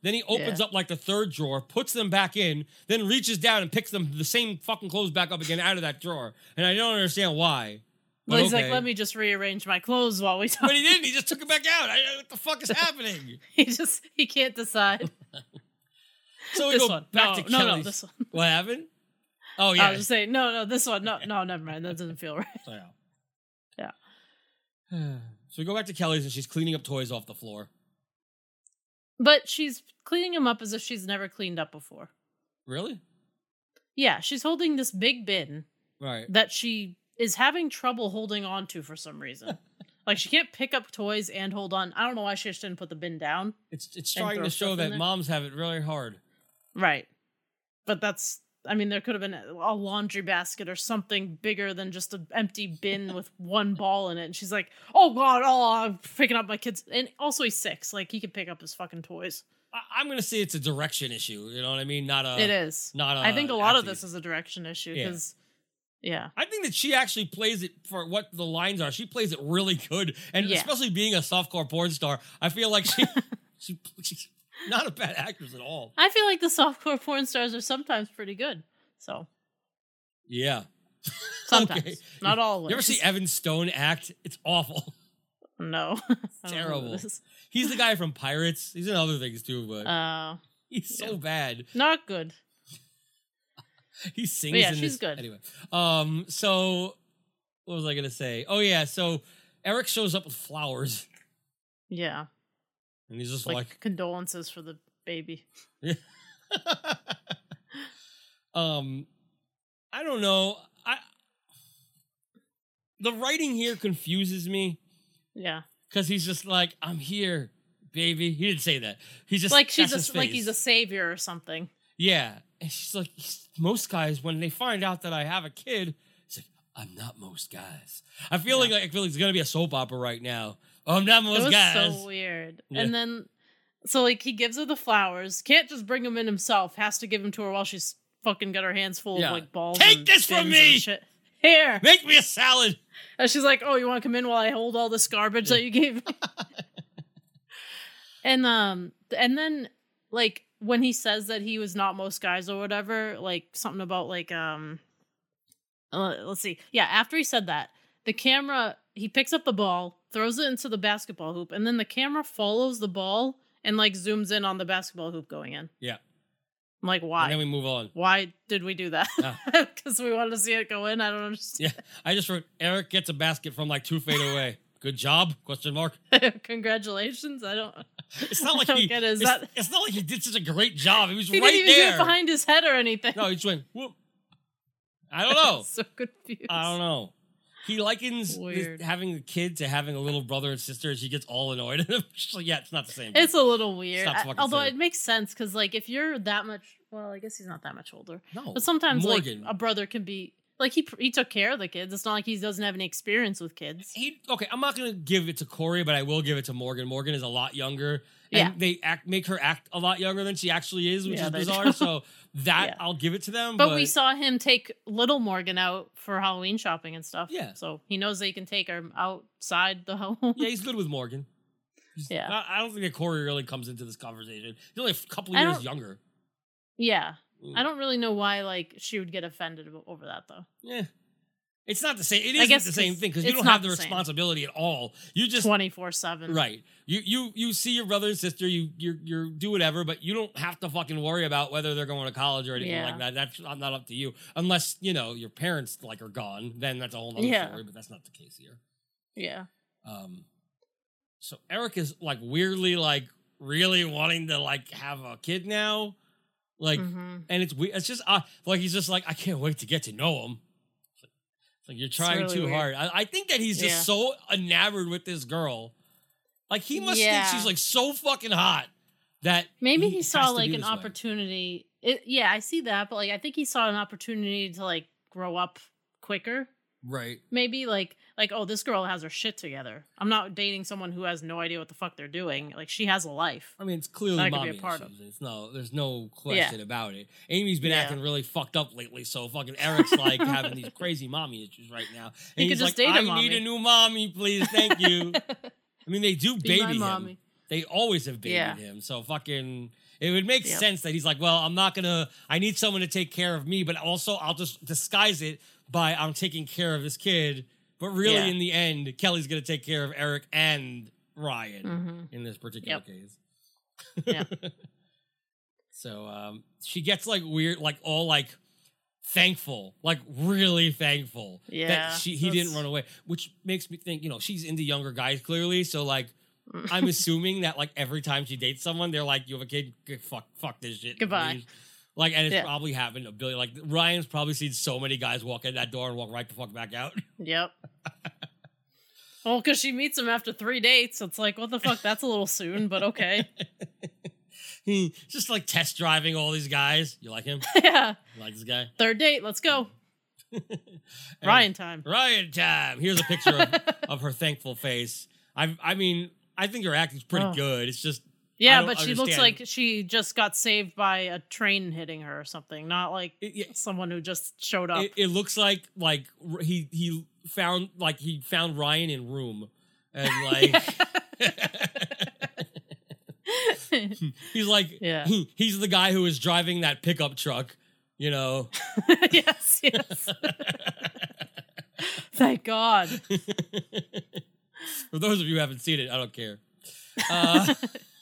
Then he opens Yeah. up like the third drawer, puts them back in, then reaches down and picks them the same fucking clothes back up again out of that drawer. And I don't understand why. Well, he's okay. like, let me just rearrange my clothes while we talk. But he didn't. He just took it back out. I, what the fuck is happening? he just he can't decide. So we this go one. back no, to no, Kelly's. no, this one. What happened? Oh I yeah. was just saying, no, no, this one, no, no, never mind. That doesn't feel right. So, Yeah. yeah. So we go back to Kelly's and she's cleaning up toys off the floor. But she's cleaning them up as if she's never cleaned up before. Really? Yeah, she's holding this big bin Right. that she is having trouble holding on to for some reason. Like, she can't pick up toys and hold on. I don't know why she just didn't put the bin down. It's it's And trying throw to show stuff in that there? moms have it really hard. Right. But that's, I mean, there could have been a laundry basket or something bigger than just an empty bin with one ball in it. And she's like, oh, God, oh, I'm picking up my kids. And also, he's six. Like, he can pick up his fucking toys. I, I'm gonna say it's a direction issue. You know what I mean? Not a. it is. Not a. I think a lot of acting. this is a direction issue Yeah. because, yeah. I think that she actually plays it for what the lines are. She plays it really good, and Yeah. especially being a softcore porn star, I feel like she, she she's not a bad actress at all. I feel like the softcore porn stars are sometimes pretty good. So, Yeah, sometimes. Okay. Not always. You ever see Evan Stone act? It's awful. No. I don't know who Terrible. it is. He's the guy from Pirates. He's in other things too, but Uh, he's so yeah. bad. not good. He sings. But yeah, in she's this. good. Anyway, um, so what was I gonna say? Oh yeah, so Eric shows up with flowers, Yeah. and he's just Like, like, condolences for the baby. um, I don't know. I the writing here confuses me Yeah. because he's just like, I'm here, baby. He didn't say that. He's just Like she's that's his a, like face. he's a savior or something. Yeah. And she's like, most guys, when they find out that I have a kid, it's like, I'm not most guys. I feel Yeah. like I feel like it's gonna be a soap opera right now. Oh, I'm not It most was guys. so weird. Yeah. And then, so like he gives her the flowers. Can't just bring them in himself. Has to give them to her while she's fucking got her hands full Yeah. of like balls. Take and this from things me! and shit. Here. Make me a salad. And she's like, "Oh, you want to come in while I hold all this garbage that you gave me?" and um, and then like when he says that he was not most guys or whatever, like something about like um, uh, let's see, yeah. After he said that, the camera he picks up the ball, throws it into the basketball hoop, and then the camera follows the ball and like zooms in on the basketball hoop going in. Yeah. I'm like, why? And then we move on. Why did we do that? Ah. Because we wanted to see it go in. I don't understand. Yeah. I just wrote Eric gets a basket from like two feet away. Good job? Question mark. Congratulations. I don't. It's not like I don't he. get it. Is it's, that- it's not like he did such a great job. He was He right didn't even there. do it behind his head or anything. No, he just went whoop. I don't know. So confused. I don't know. He likens this, Weird. having a kid to having a little brother and sister, and she gets all annoyed at him. She's like, yeah, it's not the same. It's a little weird. Stop I- fucking although saying. it makes sense because, like, if you're that much, well, I guess he's not that much older. no, But sometimes, Morgan. like, a brother can be like he he took care of the kids. It's not like he doesn't have any experience with kids. he okay. I'm not gonna give it to Corey, but I will give it to Morgan. Morgan is a lot younger, and Yeah. they act make her act a lot younger than she actually is, which Yeah, is they bizarre. do. So that Yeah. I'll give it to them. But, But, we saw him take little Morgan out for Halloween shopping and stuff. Yeah. So he knows that he can take her outside the home. yeah, he's good with Morgan. He's- Yeah. I, I don't think that Corey really comes into this conversation. He's only a couple I years don't- younger. Yeah. Mm. I don't really know why, like, she would get offended abo- over that, though. Yeah. It's not the same. It I isn't guess the same 'cause thing because you it's don't not have the the same. responsibility at all. You just twenty-four seven. right. You you you see your brother and sister. You you you do whatever, but you don't have to fucking worry about whether they're going to college or anything Yeah. like that. That's not not up to you, unless you know your parents like are gone. Then that's a whole other Yeah. story. But that's not the case here. Yeah. Um, so Eric is like weirdly like really wanting to like have a kid now, like, hmm and it's we- it's just uh, like he's just like I can't wait to get to know him. It's like you're trying really too weird. hard. I, I think that he's just Yeah. so enamored with this girl. Like he must Yeah. think she's like so fucking hot that Maybe he he has saw to like be an this way. opportunity. It, yeah, I see that, but like I think he saw an opportunity to like grow up quicker. Right. Maybe like like oh, this girl has her shit together. I'm not dating someone who has no idea what the fuck they're doing. Like she has a life. I mean, it's clearly That I could be mommy a part issues. It's no, there's no question Yeah. about it. Amy's been Yeah. acting really fucked up lately, so fucking Eric's like having these crazy mommy issues right now. And He could he's just like, date a I mommy." need a new mommy, please, thank you. I mean, they do Be baby my him. mommy. They always have babied Yeah. him. So fucking, It would make Yep. sense that he's like, well, I'm not gonna. I need someone to take care of me, but also I'll just disguise it by I'm taking care of this kid. But really, Yeah. in the end, Kelly's gonna take care of Eric and Ryan Mhm. in this particular Yep. case. Yep. So um, she gets like weird, like all like thankful, like really thankful Yeah, that she he didn't that's- run away, which makes me think, you know, she's into younger guys clearly. So like, Mm. I'm assuming that like every time she dates someone, they're like, "You have a kid, g- fuck, fuck this shit, Goodbye." please." Like, and it's Yeah. probably happened a billion. Like Ryan's probably seen so many guys walk in that door and walk right the fuck back out. Yep. Well, because she meets him after three dates. It's like, what the fuck? That's a little soon, but okay. He just like test driving all these guys. You like him? Yeah. You like this guy? Third date. Let's go. And- Ryan time. Ryan time. Here's a picture of, of her thankful face. I I mean, I think her acting's pretty Oh. good. It's just I Yeah, don't but she looks understand. like she just got saved by a train hitting her or something. Not like it, yeah, someone who just showed up. it, it looks like like r- he he found like he found Ryan in Room, and like he's like Yeah. he, he's the guy who is driving that pickup truck, you know. Yes, yes. Thank God. For those of you who haven't seen it, I don't care. Uh,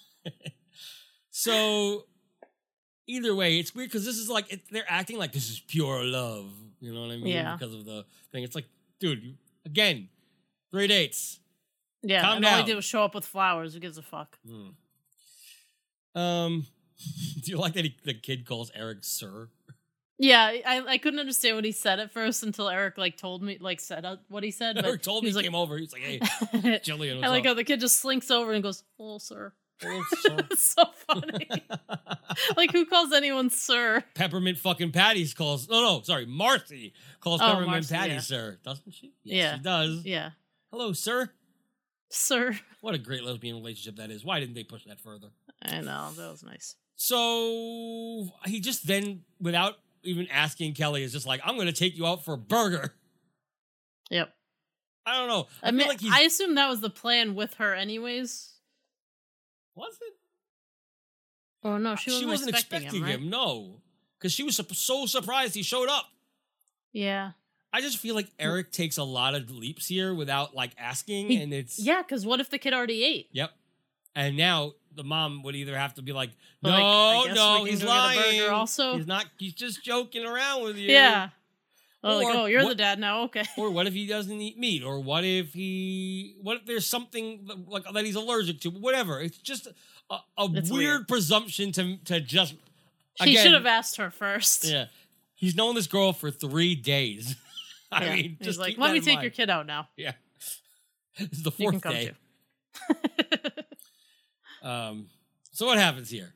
so either way, it's weird because this is like it, they're acting like this is pure love. You know what I mean? Yeah. Because of the thing. It's like, dude, you, again, three dates. Yeah, Calm and all down. he did was show up with flowers. Who gives a fuck? Hmm. Um, do you like that he, the kid calls Eric sir? Yeah, I I couldn't understand what he said at first until Eric like told me like said uh, what he said. But Eric told he me was he like, came over. He's like, hey, Jillian, I what's like up? how the kid just slinks over and goes, "Oh, sir." Oh, sir. It's so funny. Like, who calls anyone sir? Peppermint fucking Patty's calls. No, no, sorry, Marcy calls Oh, Peppermint Marcy, Patty yeah. sir, doesn't she? Yes, Yeah. she does. Yeah, Hello, sir. sir. What a great lesbian relationship that is. Why didn't they push that further? I know, that was nice. So he just then, without even asking Kelly, is just like, I'm going to take you out for a burger. Yep. I don't know. I, I feel mean, like he's. I assume that was the plan with her, anyways. Was it? Oh no, she wasn't, she wasn't expecting, expecting, him, right? him, no. Because she was sup- so surprised he showed up. Yeah, I just feel like Eric takes a lot of leaps here without like asking, He- and it's yeah. Because what if the kid already ate? Yep. And now the mom would either have to be like, But, no, like, I guess no, we can he's go get a lying. burger also? He's not. He's just joking around with you. Yeah. Oh, like, Or oh, you're the what- dad now. Okay. Or what if he doesn't eat meat? Or what if he? What if there's something that- like that he's allergic to? Whatever. It's just a, a weird, It's weird. presumption to to just. She again, should have asked her first. Yeah, he's known this girl for three days. I Yeah. mean, He's just like, keep let that me in take mind. your kid out now. Yeah, this is the You can fourth come day. too. Um. So what happens here?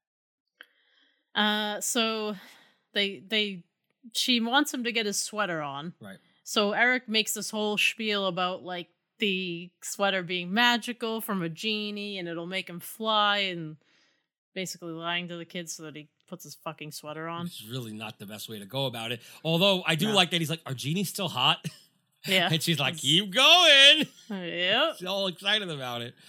Uh, so they they she wants him to get his sweater on. Right. So Eric makes this whole spiel about like the sweater being magical from a genie and it'll make him fly and basically lying to the kid so that he puts his fucking sweater on. It's really not the best way to go about it. Although I do No. like that he's like, "Are genies still hot?" Yeah. And she's like, It's- "Keep going." Yep. She's all excited about it.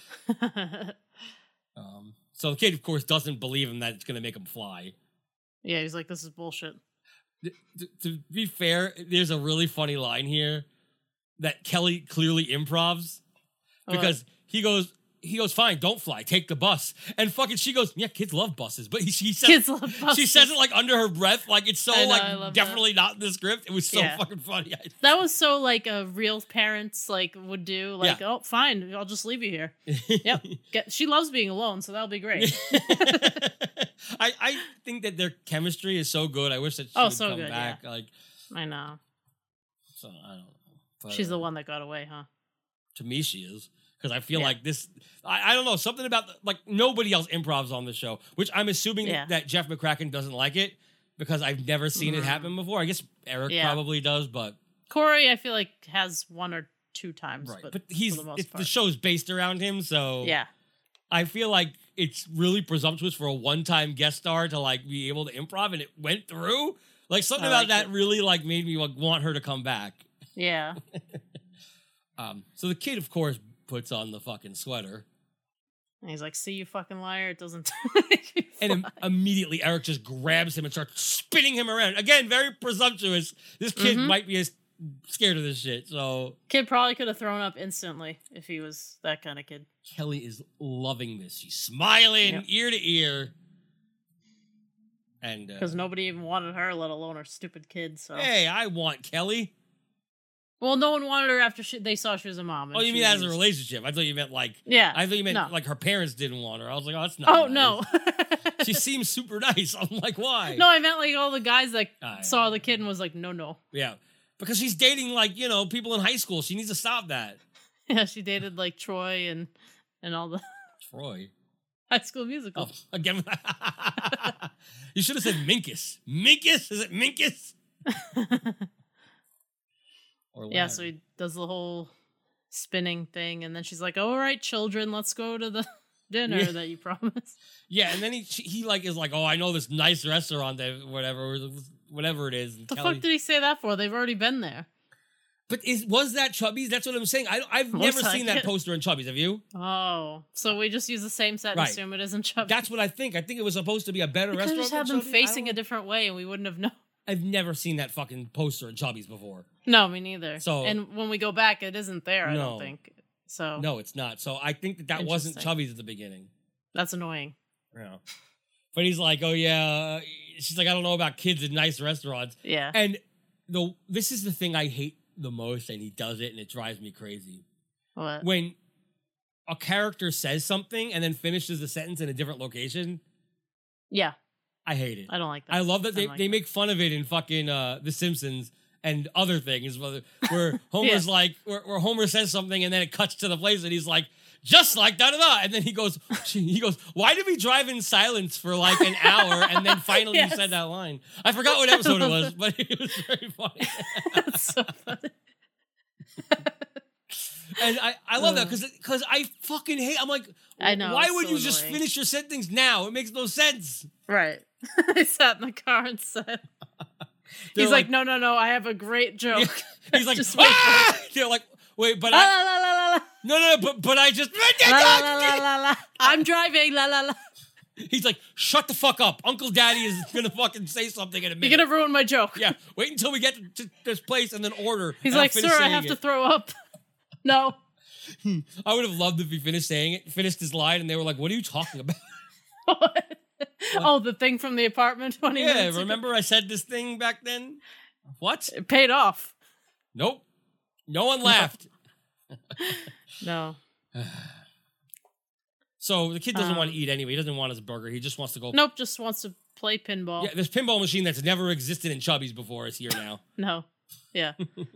Um, so the kid, of course, doesn't believe him that it's going to make him fly. Yeah, he's like, this is bullshit. Th- th- to be fair, there's a really funny line here that Kelly clearly improvs because he goes, he goes, "Fine, don't fly, take the bus." And fucking she goes, "Yeah, kids love buses," but he, she says, Kids love buses. she says it like under her breath, like it's so I know, I like love definitely not in the script. It was so Yeah. fucking funny. That was so like a real parents like would do. Like, Yeah. oh, fine, I'll just leave you here. Yep. Get, she loves being alone, so that'll be great. I, I think that their chemistry is so good. I wish that she Oh, would so come good, back. Like, I know. so I don't know. But, She's the uh, one that got away, huh? To me, she is because I feel Yeah. like this. I, I don't know something about the, like nobody else improvs on the show, which I'm assuming Yeah. that Jeff McCracken doesn't like it because I've never seen it Mm. happen before. I guess Eric Yeah. probably does, but Corey, I feel like has one or two times, right. but, But, he's for the most it's, the part. show's based around him, so Yeah, I feel like it's really presumptuous for a one-time guest star to like be able to improv, and it went through. Like something I about like that it. really like made me like, want her to come back. yeah. Um, so the kid, of course, puts on the fucking sweater. And he's like, see, you fucking liar, it doesn't make me And im- fly. immediately Eric just grabs him and starts spinning him around. Again, very presumptuous. This kid Mhm. might be as scared of this shit. So Kid probably could have thrown up instantly if he was that kind of kid. Kelly is loving this. She's smiling Yep. ear to ear. And uh, Because nobody even wanted her, let alone her stupid kid. So, hey, I want Kelly. well, no one wanted her after she, they saw she was a mom. and Oh, you she mean was as a used. relationship? I thought you meant like. Yeah. I thought you meant no. like her parents didn't want her. I was like, oh, that's not. Oh nice. no. She seems super nice. I'm like, why? No, I meant like all the guys that Ah, saw yeah. the kid and was like, no, no. Yeah, because she's dating like you know people in high school. She needs to stop that. Yeah, she dated like Troy and and all the Troy. High School Musical. Oh, again. You should have said Minkus. Minkus? Is it Minkus? Or Yeah, Lad. so he does the whole spinning thing, and then she's like, "All right, children, let's go to the dinner Yeah. that you promised." Yeah, and then he she, he like is like, oh, I know this nice restaurant that whatever whatever it is. And The Kelly, fuck did he say that for? They've already been there. but is was that Chubby's? That's what I'm saying. I I've Looks never like seen that it. poster in Chubby's. Have you? Oh, so we just use the same set and Right. assume it isn't Chubby. That's what I think. I think it was supposed to be a better We could have restaurant. just had than them Chubby's. I facing don't a know. different way, and we wouldn't have known. I've never seen that fucking poster in Chubby's before. No, me neither. So- and when we go back, it isn't there. I No. don't think so. No, it's not. So I think that that wasn't Interesting. Chubby's at the beginning. That's annoying. Yeah. But he's like, oh yeah. She's like, I don't know about kids in nice restaurants. Yeah. And the this is the thing I hate the most, and he does it, and it drives me crazy. What? When a character says something and then finishes the sentence in a different location, Yeah, I hate it. I don't like that. I love that I they, don't like they that. make fun of it in fucking uh, The Simpsons and other things, where where Homer's like, where, where Homer says something and then it cuts to the place and he's like, just like da da da, and then he goes, he goes, why did we drive in silence for like an hour and then finally Yes. you said that line? I forgot what episode it was, but it was very funny. That's so funny. And I, I love that because because I fucking hate. I'm like, I know, Why it's would so you just annoying. finish your sentence now? It makes no sense. Right. I sat in the car and said, They're he's like, no, no, no, I have a great joke. He's like, Just wait for ah! They're like, wait, but La I, la la la la la. no, no, no, but but I just. La la la la la la. I'm driving. La la la. He's like, shut the fuck up. Uncle Daddy is gonna fucking say something in a minute. You're gonna ruin my joke. Yeah, wait until we get to this place and then order. He's and I'll like, finish sir, I saying have to it." throw up. No. I would have loved if he finished saying it, finished his line, and they were like, "What are you talking about?" Oh, the thing from the apartment twenty Yeah, minutes ago? remember I said this thing back then? What? It paid off. Nope. No one laughed. No. So the kid doesn't Um, want to eat anyway. He doesn't want his burger. He just wants to go. Nope, just wants to play pinball. Yeah, this pinball machine that's never existed in Chubby's before is here now. No. Yeah.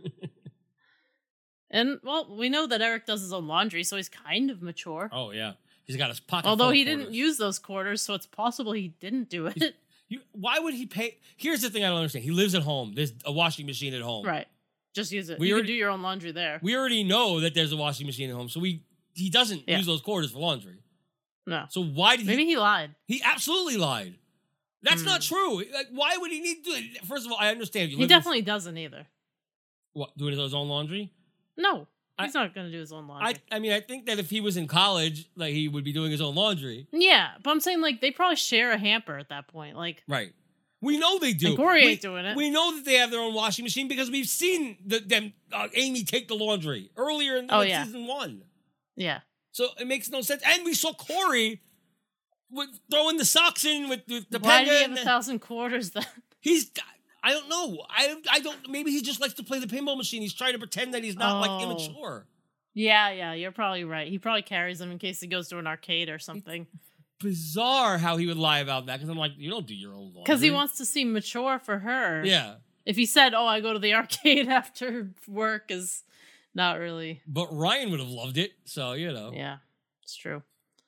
And, well, we know that Eric does his own laundry, so he's kind of mature. Oh yeah, he's got his pocket. Although full of he didn't quarters. use those quarters, so it's possible he didn't do it. You, why would he pay? Here's the thing I don't understand. He lives at home. There's a washing machine at home. Right. Just use it. We you already- can do your own laundry there. We already know that there's a washing machine at home, so we he doesn't Yeah. use those quarters for laundry. No. So why did Maybe he? he lied. He absolutely lied. That's not Hmm. true. Like, why would he need to do it? First of all, I understand. You He live in- definitely doesn't either. what doing his own laundry. No. I- He's not going to do his own laundry. I I mean, I think that if he was in college, like he would be doing his own laundry. yeah, but I'm saying, like, they probably share a hamper at that point. Like, Right. We know they do. and Corey we, ain't doing it. We know that they have their own washing machine because we've seen the, them uh, Amy take the laundry earlier in Oh, like, yeah. season one. yeah. So it makes no sense. And we saw Corey with throwing the socks in with, with the Why did he pega have and a the- thousand quarters then? He's. I don't know. I I don't. Maybe he just likes to play the pinball machine. He's trying to pretend that he's not like Oh. immature. Yeah, yeah, you're probably right. He probably carries them in case he goes to an arcade or something. Bizarre how he would lie about that because I'm like, you don't do your own laundry. Because he wants to seem mature for her. Yeah, If he said, "Oh, I go to the arcade after work," is not really. but Ryan would have loved it. So you know. Yeah, it's true.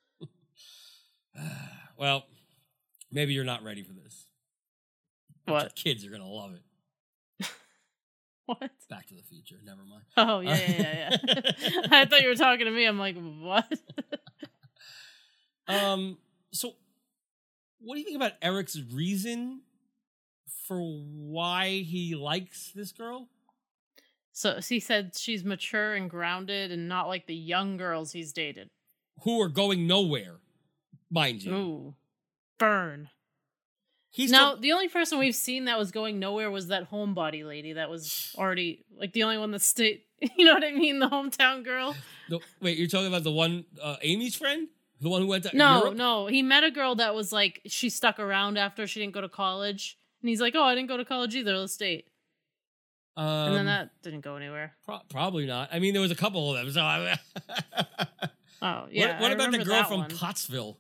Well, maybe you're not ready for this. But your What? kids are gonna love it. What? Back to the Future. Never mind. Oh yeah, yeah, yeah. yeah. I thought you were talking to me. I'm like, what? Um. So, what do you think about Eric's reason for why he likes this girl? So he said she's mature and grounded and not like the young girls he's dated. who are going nowhere, mind you. Ooh, burn. He's now, still- the only person we've seen that was going nowhere was that homebody lady that was already, like, the only one that stayed, you know what I mean? The hometown girl. the, wait, you're talking about the one, uh, Amy's friend? The one who went to No, Europe? no. He met a girl that was, like, she stuck around after she didn't go to college. And he's like, oh, I didn't go to college either. Let's date. Um, And then that didn't go anywhere. pro- probably not. I mean, there was a couple of them. So I, Oh, yeah. what what I about the remember girl that from one. Pottsville?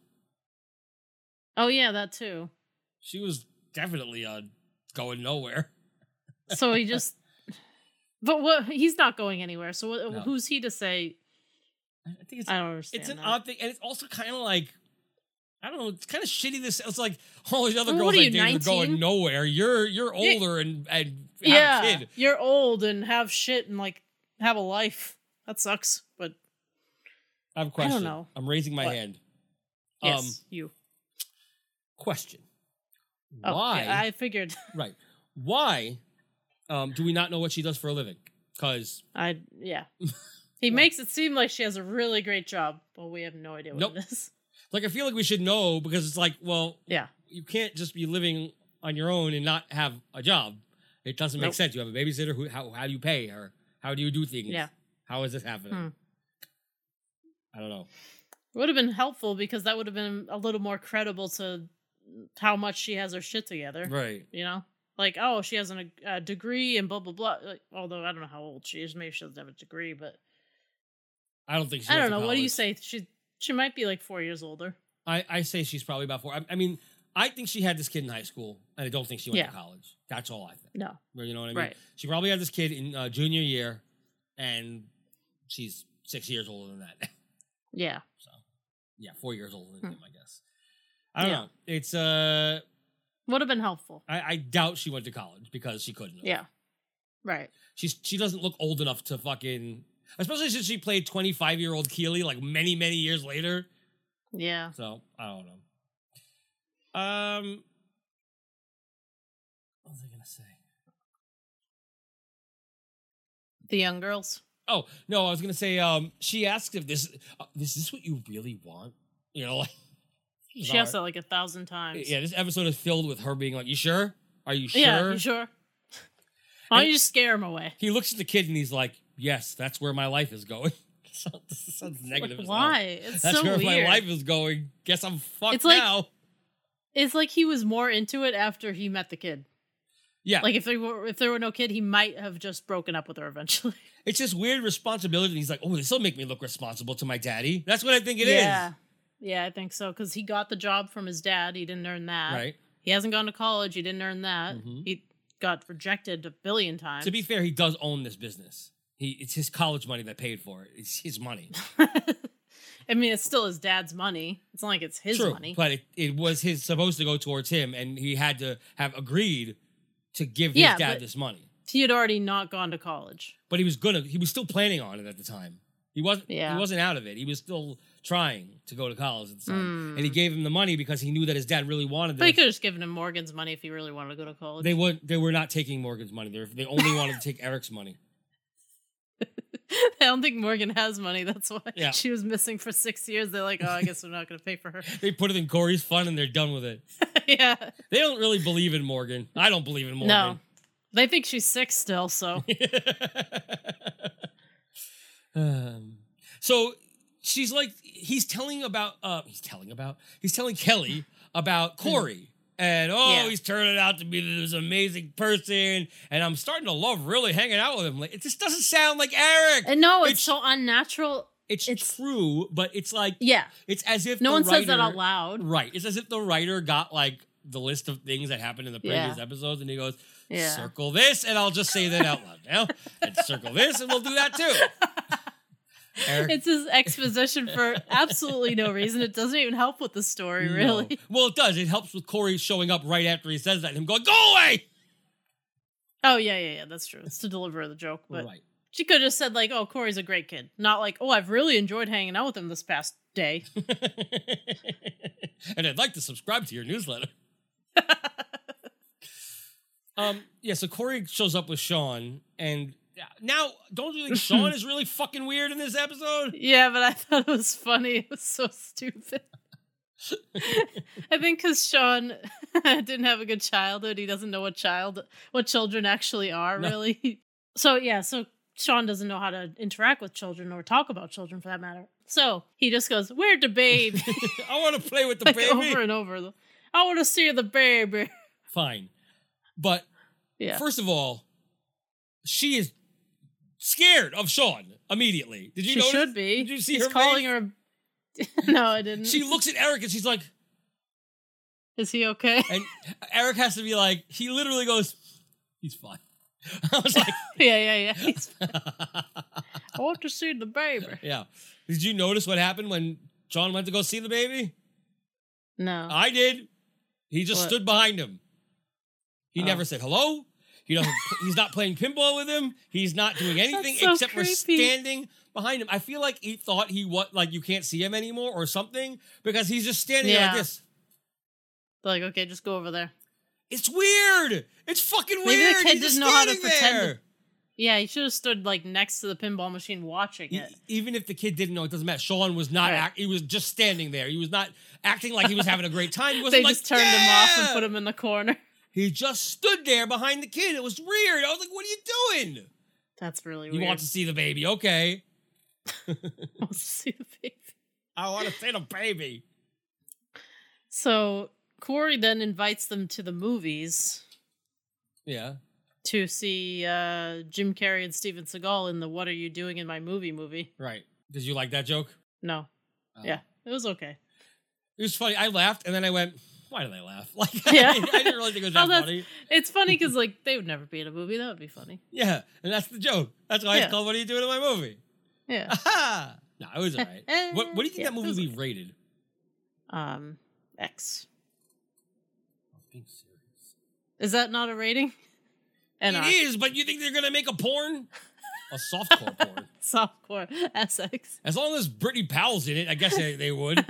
Oh, yeah, that too. She was definitely uh, going nowhere. So he just... But what? He's not going anywhere. So what, No. who's he to say? I think it's I don't understand. it's an that. odd thing, and it's also kind of like I don't know. It's kind of shitty. This it's like all these other Well, girls what are I you, dated are going nineteen? nowhere. You're you're Yeah. older and and have Yeah, a kid. you're old and have shit and like have a life. That sucks. But I have a question. know. I'm raising my What? hand. yes, Um, you. question. Oh, Why? yeah, I figured. Right. Why um, do we not know what she does for a living? Because I yeah. He makes it seem like she has a really great job, but we have no idea what Nope. it is. like I feel like we should know because it's like, well, Yeah. you can't just be living on your own and not have a job. It doesn't make Nope. sense. You have a babysitter. Who? How? How do you pay her? How do you do things? Yeah. How is this happening? Hmm. I don't know. It would have been helpful because that would have been a little more credible to how much she has her shit together. Right. You know? Like, oh, she has an, a degree and blah, blah, blah. Like, although I don't know how old she is. Maybe she doesn't have a degree, but I don't think she I went don't to know. What do you college. say? She she might be like four years older. I, I say she's probably about four. I, I mean, I think she had this kid in high school, and I don't think she went Yeah. to college. That's all I think. No. You know what I mean? Right. She probably had this kid in uh, junior year, and she's six years older than that. Yeah. So, yeah, four years older than Hmm. him, I guess. I don't Yeah. know. It's uh, Would have been helpful. I, I doubt she went to college because she couldn't. have. Yeah. Right. She's she doesn't look old enough to fucking, especially since she played twenty five year old Keely like many many years later. Yeah. So I don't know. Um, what was I gonna say? The young girls. Oh no, I was gonna say. Um, she asked if this uh, is this what you really want? You know, like She asked that like a thousand times. yeah. This episode is filled with her being like, "You sure? Are you sure?" Yeah, you sure? Why don't And- you just scare him away? He looks at the kid and he's like, "Yes, that's where my life is going." So- this sounds negative. Like, as hell. why? It's That's so where weird. my life is going. Guess I'm fucked It's like- now. It's like he was more into it after he met the kid. Yeah, Like if there were if there were no kid, he might have just broken up with her eventually. it's just weird responsibility. He's like, "Oh, this will make me look responsible to my daddy." That's what I think it is. yeah. Yeah, I think so. Because he got the job from his dad. He didn't earn that. Right. He hasn't gone to college. He didn't earn that. Mhm. He got rejected a billion times. To be fair, he does own this business. He it's his college money that paid for it. It's his money. I mean, it's still his dad's money. It's not like it's his True, money. but it, it was his supposed to go towards him, and he had to have agreed to give his Yeah, dad but- this money. He had already not gone to college. But he was gonna. He was still planning on it at the time. He wasn't. Yeah. He wasn't out of it. He was still trying to go to college at the time, Mm. and he gave him the money because he knew that his dad really wanted But he this. could have just given him Morgan's money if he really wanted to go to college. They would. They were not taking Morgan's money. They were, they only wanted to take Eric's money. I don't think Morgan has money. That's why Yeah. she was missing for six years. They're like, oh, I guess we're not going to pay for her. They put it in Corey's fund, and they're done with it. Yeah. They don't really believe in Morgan. I don't believe in Morgan. No. They think she's sick still, so. um, so she's like, he's telling about, uh, he's telling about, he's telling Kelly about Corey. And, oh, Yeah. he's turning out to be this amazing person. And I'm starting to love really hanging out with him. Like, it just doesn't sound like Eric. And no, it's, It's- so unnatural. It's, it's- true, but it's like, Yeah. it's as if No the one says that writer- out loud. Right. It's as if the writer got like the list of things that happened in the previous Yeah. episodes and he goes, Yeah. circle this, and I'll just say that out loud now. And circle this, and we'll do that too. Eric. It's his exposition for absolutely no reason. It doesn't even help with the story, No. really. Well, it does. It helps with Corey showing up right after he says that and him going, go away! Oh, yeah, yeah, yeah. That's true. It's to deliver the joke. But Right. she could have just said, like, oh, Corey's a great kid. Not like, oh, I've really enjoyed hanging out with him this past day. And I'd like to subscribe to your newsletter. um, yeah, so Corey shows up with Sean, and now, don't you think Sean is really fucking weird in this episode? Yeah, but I thought it was funny. It was so stupid. I think because Sean didn't have a good childhood, he doesn't know what child, what children actually are, no. really. So yeah, so Sean doesn't know how to interact with children or talk about children for that matter. So he just goes, "Where's the baby? I want to play with the like, baby." Over and over. I want to see the baby. Fine, but yeah. First of all, she is scared of Sean immediately. Did you she notice? She should be. Did you see He's her calling face? her. No, I didn't. She looks at Eric and she's like, "Is he okay?" And Eric has to be like, he literally goes, "He's fine." I was like, yeah, yeah, yeah. He's fine. I want to see the baby. Yeah. Did you notice what happened when John went to go see the baby? No. I did. He just What? stood behind him. He Oh. never said hello. He doesn't. He's not playing pinball with him. He's not doing anything so except creepy. for standing behind him. I feel like he thought he what like you can't see him anymore or something because he's just standing there Yeah. like this. Like, okay, just go over there. It's weird. It's fucking Maybe weird. the kid He's just didn't know how to standing pretend there. to- Yeah, he should have stood like next to the pinball machine watching E- it. Even if the kid didn't know, it doesn't matter. Sean was not. Right. Act, he was just standing there. He was not acting like he was having a great time. He They wasn't like, just turned him off and "Yeah!" put him in the corner. He just stood there behind the kid. It was weird. I was like, "What are you doing? That's really You weird. want to see the baby? Okay. wants to see the baby. I want to see the baby." So Corey then invites them to the movies Yeah. to see uh, Jim Carrey and Steven Seagal in the "What Are You Doing in My Movie" movie. Right. Did you like that joke? No. Oh. Yeah, it was okay. It was funny. I laughed, and then I went, "Why did I laugh?" Like, Yeah. I, I didn't really think it was that Oh, that's- funny. It's funny because like they would never be in a movie. That would be funny. Yeah, and that's the joke. That's why Yeah. it's called "What Are You Doing in My Movie?" Yeah. Aha! No, it was all right. what, what do you think Yeah, that it movie was would be rated? Um, X. I'm being serious. Is that not a rating? N R. It is, but you think they're gonna make a porn? A softcore porn. Softcore. S X. As long as Brittany Powell's in it, I guess they, they would.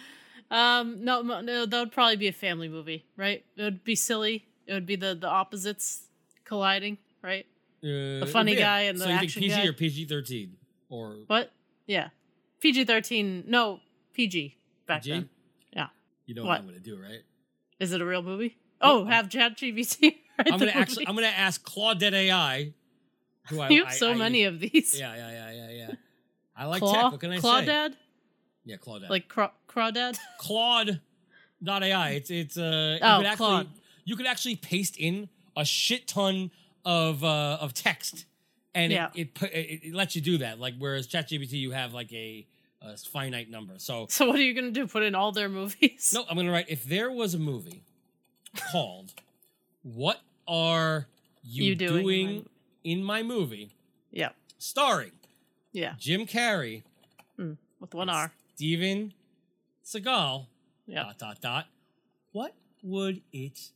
um, no, no, no, that would probably be a family movie, right? It would be silly. It would be the, the opposites colliding, right? Uh, The funny yeah. guy and the so you action think P G guy? or P G thirteen? Or What? Yeah. P G thirteen. No, P G back P G? then. Yeah. You know What? what I'm gonna do, right? Is it a real movie? Oh, I'm- have ChatGPT write I'm the gonna actually movie. I'm gonna ask Claudette A I. Who I, You have I- so I many use. of these. Yeah, yeah, yeah, yeah, yeah. I like Claw, tech. What can I say? Claudad? Yeah, Claudette. Like craw- Crawdad? Claude dot A I. It's it's uh Oh, you could actually Claude. you could actually paste in a shit ton of uh of text and Yeah. it, it pu- it it lets you do that. Like whereas ChatGPT you have like a, a finite number. So So what are you going to do? Put in all their movies? no, I'm gonna write if there was a movie called "What Are You, You Doing Doing, in My- in My Movie?" Yeah. starring Yeah. Jim Carrey, Mm, with one R. Steven Seagal, Yeah. dot dot dot. What would it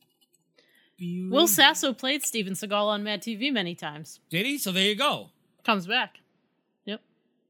be? Will Sasso played Steven Seagal on Mad T V many times. Did he? So there you go. Comes back. Yep.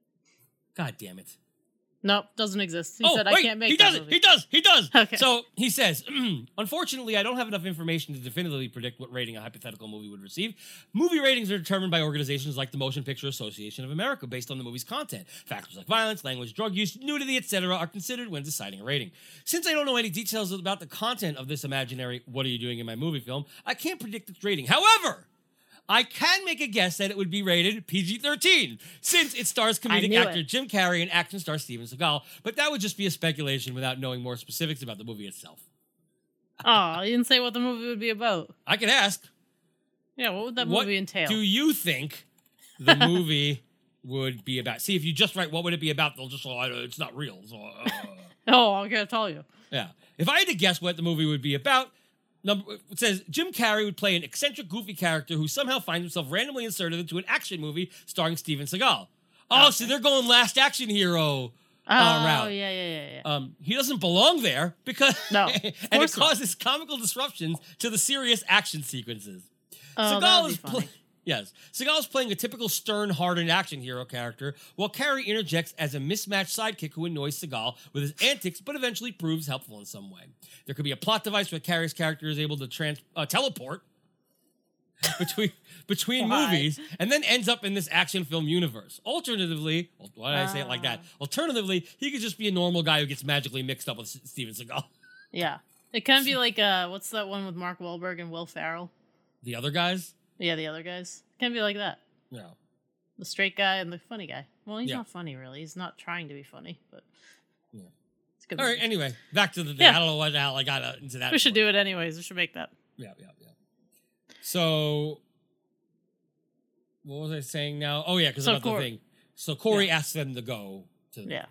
God damn it. Nope, doesn't exist. He oh, said, wait, I can't make he that does it. movie. He does. He does. Okay. So he says, unfortunately, I don't have enough information to definitively predict what rating a hypothetical movie would receive. Movie ratings are determined by organizations like the Motion Picture Association of America based on the movie's content. Factors like violence, language, drug use, nudity, et cetera are considered when deciding a rating. Since I don't know any details about the content of this imaginary "What Are You Doing in My Movie" film, I can't predict its rating. However, I can make a guess that it would be rated P G thirteen, since it stars comedic knew actor it. Jim Carrey and action star Steven Seagal, but that would just be a speculation without knowing more specifics about the movie itself. Oh, you didn't say what the movie would be about. I could ask, Yeah, what would that what movie entail? do you think the movie would be about? See, if you just write, what would it be about? They'll just, oh, it's not real. So, uh, oh, I gotta tell you. yeah. If I had to guess what the movie would be about, Number, it says Jim Carrey would play an eccentric, goofy character who somehow finds himself randomly inserted into an action movie starring Steven Seagal. Oh, Okay. so they're going last action hero Oh, uh, route. yeah, yeah, yeah, yeah. Um, he doesn't belong there because No, of and it course not. causes comical disruptions to the serious action sequences. Oh, Seagal that'd be is funny. playing. Yes, Seagal is playing a typical stern, hardened action hero character, while Carrey interjects as a mismatched sidekick who annoys Seagal with his antics, but eventually proves helpful in some way. There could be a plot device where Carrey's character is able to trans- uh, teleport between between Why? movies, and then ends up in this action film universe. Alternatively, why did I say it like that? Ah. Alternatively, he could just be a normal guy who gets magically mixed up with S- Steven Seagal. Yeah. It can be like, uh, what's that one with Mark Wahlberg and Will Ferrell? The other guys, Yeah, the other guys. It can be like that. yeah. The straight guy and the funny guy. Well, he's Yeah. not funny, really. He's not trying to be funny, but Yeah. it's a good. All right. movie. Anyway, back to the thing. Yeah. I don't know what the hell I got uh, into that. We should for. do it anyways. We should make that. Yeah, yeah, yeah. So, what was I saying now? Oh, yeah, because So about Cor- the thing. So Corey Yeah. asks them to go to. Yeah.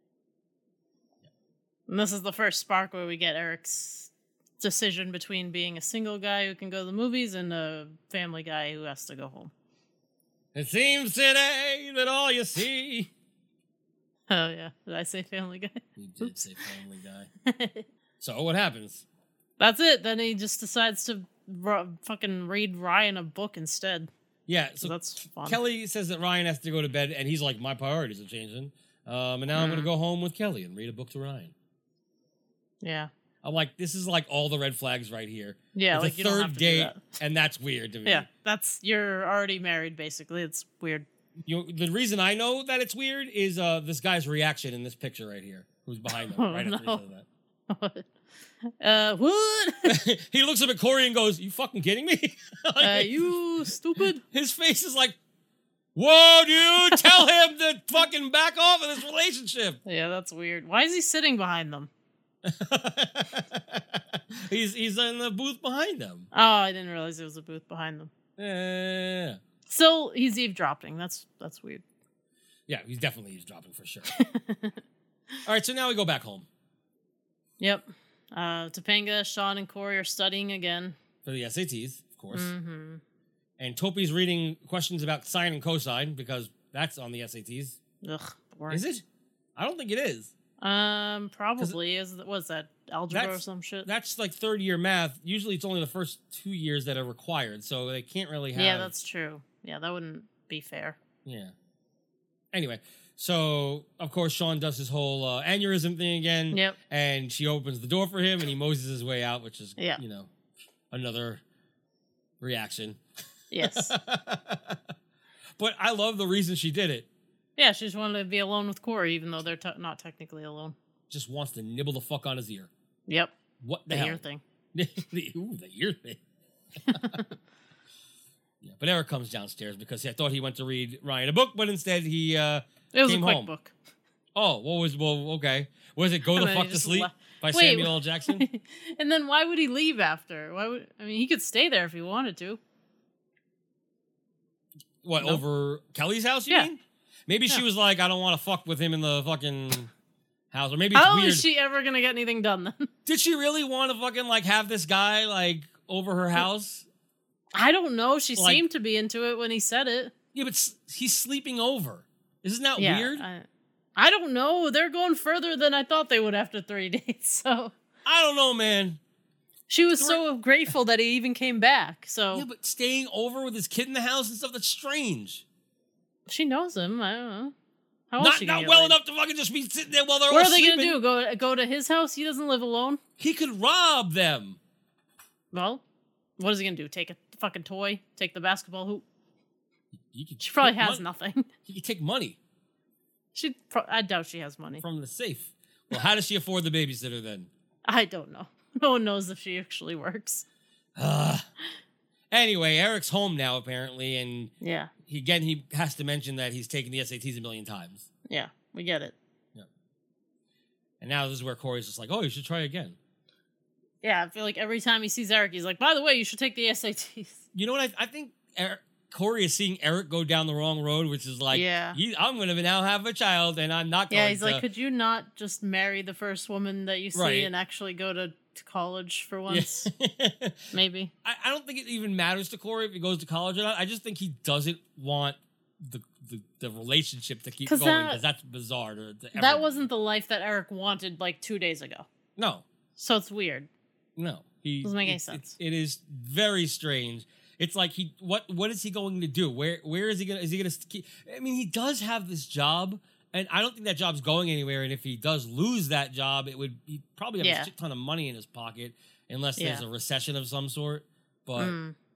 And this is the first spark where we get Eric's decision between being a single guy who can go to the movies and a family guy who has to go home. It seems today that all you see. Oh, yeah. Did I say family guy? You did say Family Guy. So what happens? That's it. Then he just decides to r- fucking read Ryan a book instead. Yeah, So so that's fun. Kelly says that Ryan has to go to bed, and he's like, my priorities are changing. Um, and now I'm going to Mhm. go home with Kelly and read a book to Ryan. Yeah. I'm like, this is like all the red flags right here. Yeah, It's like a you don't have third to do date, that. and that's weird to me. Yeah, that's you're already married basically. It's weird. You know, the reason I know that it's weird is uh, this guy's reaction in this picture right here, who's behind him, Oh, right after no. he said uh, what? that. He looks up at Corey and goes, you fucking kidding me? uh, Like, you stupid. his face is like, whoa, dude, tell him to fucking back off of this relationship. Yeah, that's weird. Why is he sitting behind them? he's he's in the booth behind them. Oh, I didn't realize there was a booth behind them. Yeah, Still, he's eavesdropping. That's that's weird. yeah, he's definitely eavesdropping for sure. All right, so now we go back home Yep. Uh, Topanga, Sean, and Corey are studying again. for the S A Ts, of course. Mm-hmm. And Topi's reading questions about sine and cosine because that's on the S A Ts. Ugh, boring. Is it? I don't think it is. Um, probably is. Was that algebra or That's- some shit? That's like third year math. Usually it's only the first two years that are required, so they can't really have. Yeah, that's true. Yeah, that wouldn't be fair. Yeah. Anyway, so of course Sean does his whole uh, aneurysm thing again. Yep. And she opens the door for him, and he moses his way out, which is, Yeah. you know, another reaction. Yes. But I love the reason she did it. Yeah, she just wanted to be alone with Corey, even though they're te- not technically alone. Just wants to nibble the fuck on his ear. Yep. What the, The hell? ear thing. the, ooh, the ear thing. Yeah, but Eric comes downstairs because I thought he went to read Ryan a book, but instead he uh It was came a quick home. book. Oh, what was well okay. Was it Go And the then Fuck he to just Sleep le- by Wait, Samuel L. Jackson? And then why would he leave after? Why would I mean he could stay there if he wanted to. What, No. over Kelly's house, you Yeah. mean? Maybe she Yeah. was like, I don't want to fuck with him in the fucking house. Or maybe it's How weird. is she ever gonna get anything done then? Did she really want to fucking like have this guy like over her house? I don't know. She Like- seemed to be into it when he said it. Yeah, but s- he's sleeping over. Isn't that Yeah. weird? I, I don't know. They're going further than I thought they would after three dates. So I don't know, man. she was so grateful that he even came back. So Yeah, but staying over with his kid in the house and stuff, that's strange. she knows him. I don't know. How else Not, she gonna not get well laid? enough to fucking just be sitting there while they're What all are they sleeping. gonna do? Go go to his house? He doesn't live alone. He could rob them. Well, what is he gonna do? Take a fucking toy? Take the basketball hoop? You could She probably take has mon- nothing. He could take money She, pro- I doubt she has money. from the safe. Well, how does she afford the babysitter then? I don't know. No one knows if she actually works. Uh, anyway, Eric's home now apparently, and Yeah, he, again he has to mention that he's taken the S A Ts a million times. yeah, we get it. And now this is where Corey's just like, oh, you should try again. Yeah, I feel like every time he sees Eric, he's like, "By the way, you should take the S A Ts." You know what? I, I think Eric, Corey is seeing Eric go down the wrong road, which is like, Yeah. he, I'm going to now have a child, and I'm not going Yeah, he's to. like, "Could you not just marry the first woman that you see Right. and actually go to, to college for once?" Yeah. Maybe. I, I don't think it even matters to Corey if he goes to college or not. I just think he doesn't want the the, the relationship to keep 'Cause going that- because that's bizarre. To, to That ever- wasn't the life that Eric wanted like two days ago. No, So it's weird. no. He Doesn't make any it's- sense. it's- It is very strange. It's like he what what is he going to do? Where where is he gonna is he gonna keep? I mean, he does have this job, and I don't think that job's going anywhere. And if he does lose that job, it would he'd probably have Yeah. a shit ton of money in his pocket, unless there's Yeah. a recession of some sort. But Mm.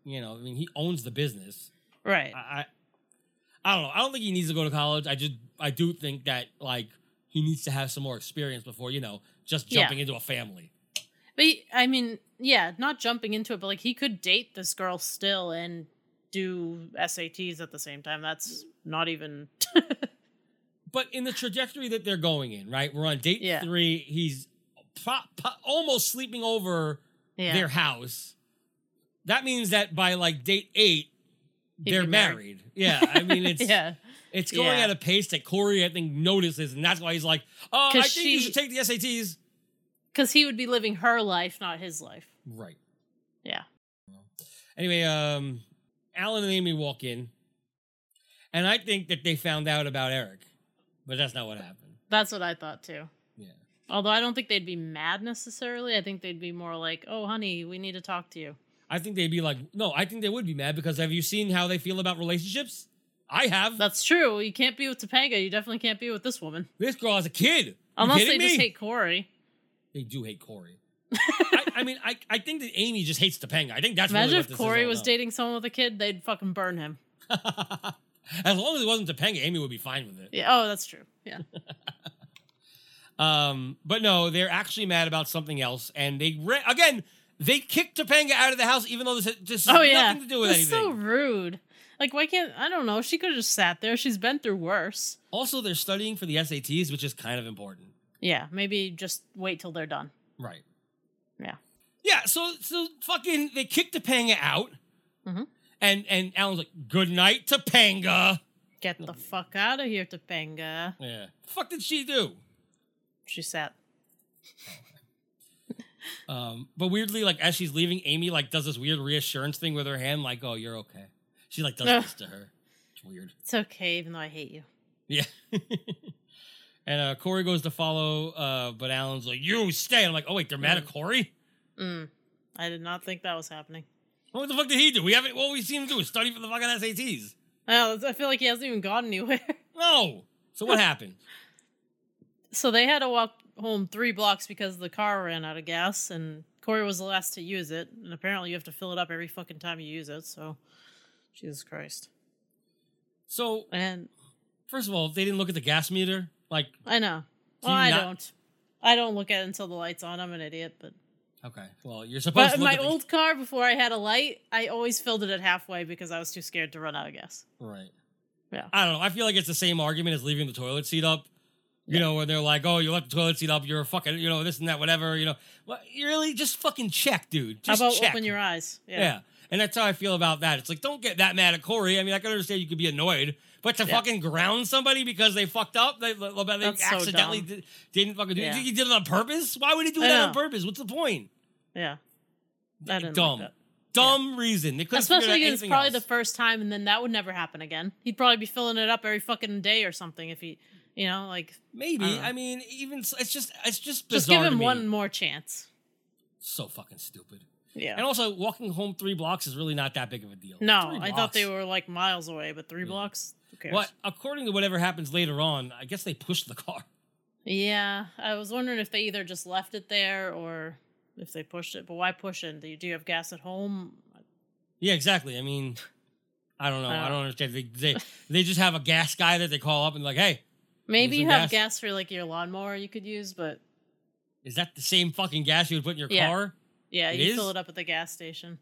you know, I mean, he owns the business. Right. I, I, I don't know. I don't think he needs to go to college. I just, I do think that like he needs to have some more experience before, you know, just jumping Yeah. into a family. But he, I mean, yeah, not jumping into it, but like he could date this girl still and do S A Ts at the same time. That's not even. But in the trajectory that they're going in, right? We're on date Yeah. three. He's po- po- almost sleeping over Yeah. their house. That means that by like date eight, He'd they're be married. married. Yeah, I mean it's yeah. it's going Yeah. at a pace that Corey I think notices, and that's why he's like, "Oh, I 'Cause think you she- should take the S A Ts." Because he would be living her life, not his life. Right. Yeah. Anyway, um, Alan and Amy walk in, and I think that they found out about Eric, but that's not what happened. That's what I thought too. Yeah. Although I don't think they'd be mad necessarily. I think they'd be more like, oh, honey, we need to talk to you. I think they'd be like, no, I think they would be mad because have you seen how they feel about relationships? I have. That's true. You can't be with Topanga. You definitely can't be with this woman. This girl has a kid. You Unless kidding they me? just hate Corey. They do hate Corey. I, I mean, I, I think that Amy just hates Topanga. I think that's Imagine really what if this Corey is all was about. dating someone with a kid, they'd fucking burn him. As long as it wasn't Topanga, Amy would be fine with it. Yeah. Oh, that's true. Yeah. Um, but no, they're actually mad about something else, and they re- again they kicked Topanga out of the house, even though this, this has Oh yeah. nothing to do with That's anything. so rude. Like, why can't I don't know? She could have just sat there. She's been through worse. Also, they're studying for the S A Ts, which is kind of important. Yeah. Maybe just wait till they're done. Right. Yeah. Yeah. So so fucking they kicked Topanga out, Mhm. and and Alan's like, "Good night, Topanga." Get the fuck out of here, Topanga. Yeah. The fuck did she do? She sat. Um, but weirdly, like as she's leaving, Amy like does this weird reassurance thing with her hand, like, "Oh, you're okay." She like does Ugh. this to her. It's weird. It's okay, even though I hate you. Yeah. And uh, Corey goes to follow, uh, but Alan's like, "You stay." I'm like, "Oh wait, they're mad at Corey." Mm. I did not think that was happening. What the fuck did he do? We haven't. What we seen him do is study for the fucking S A Ts. Oh, I feel like he hasn't even gone anywhere. No. So what happened? So they had to walk home three blocks because the car ran out of gas, and Corey was the last to use it. And apparently, you have to fill it up every fucking time you use it. So, Jesus Christ. So And first of all, they didn't look at the gas meter. Like, I know. Do Well, you I not- don't. I don't look at it until the light's on. I'm an idiot, but okay, well, you're supposed but to look my at the old car before I had a light, I always filled it at halfway because I was too scared to run out of gas. right. Yeah. I don't know. I feel like it's the same argument as leaving the toilet seat up. You Yeah. know, where they're like, "Oh, you left the toilet seat up. You're a fucking, you know, this and that, whatever." You know, well, you really just fucking check, dude. Just How about check. open your eyes? Yeah. Yeah. And that's how I feel about that. It's like, don't get that mad at Corey. I mean, I can understand you could be annoyed, but to Yeah. fucking ground somebody because they fucked up, they, they That's so accidentally dumb. did, didn't fucking do Yeah. it. You think he did it on purpose? Why would he do I that on know. purpose? What's the point? Yeah. I didn't Dumb. like that. Dumb reason. They couldn't figure Especially out because it's anything probably else. the first time, and then that would never happen again. He'd probably be filling it up every fucking day or something if he, you know, like Maybe. I don't know. I, mean, even s- it's just it's just just bizarre give to him me. one more chance. So fucking stupid. Yeah. And also, walking home three blocks is really not that big of a deal. No, Three I thought blocks. they were like miles away, but three blocks? Who cares? What? According to whatever happens later on, I guess they pushed the car. Yeah, I was wondering if they either just left it there or if they pushed it. But why push it? Do you, do you have gas at home? Yeah, exactly. I mean, I don't know. I Uh, don't understand. They, they they just have a gas guy that they call up and like, "Hey, Maybe Use you some have gas? gas for like your lawnmower you could use, but is that the same fucking gas you would put in your Yeah. car?" yeah, It you is? fill it up at the gas station.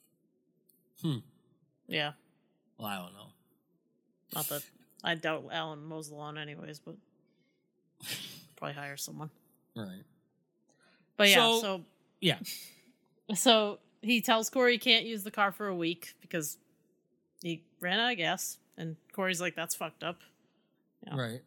Hmm. Yeah, Well, I don't know. not that I doubt Alan mows the lawn anyways, but probably hire someone. Right. But yeah, So- so Yeah. so he tells Corey he can't use the car for a week because he ran out of gas, and Corey's like, "That's fucked up." Yeah. Right.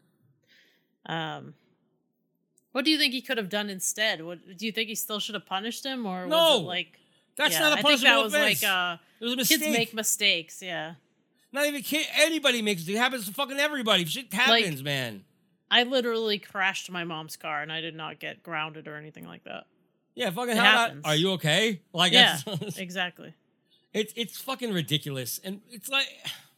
Um, what do you think he could have done instead? What do you think he still should have punished him, or was No! it like That's yeah, not a I think punishable that was offense. like uh, It was a mistake. kids make mistakes. Yeah, Not even kid. Anybody makes it. It happens to fucking everybody. Shit happens, man. I literally crashed my mom's car, and I did not get grounded or anything like that. Yeah, fucking It how not? happens. Are you okay? Like, Yeah, that's, exactly. it's it's fucking ridiculous, and it's like,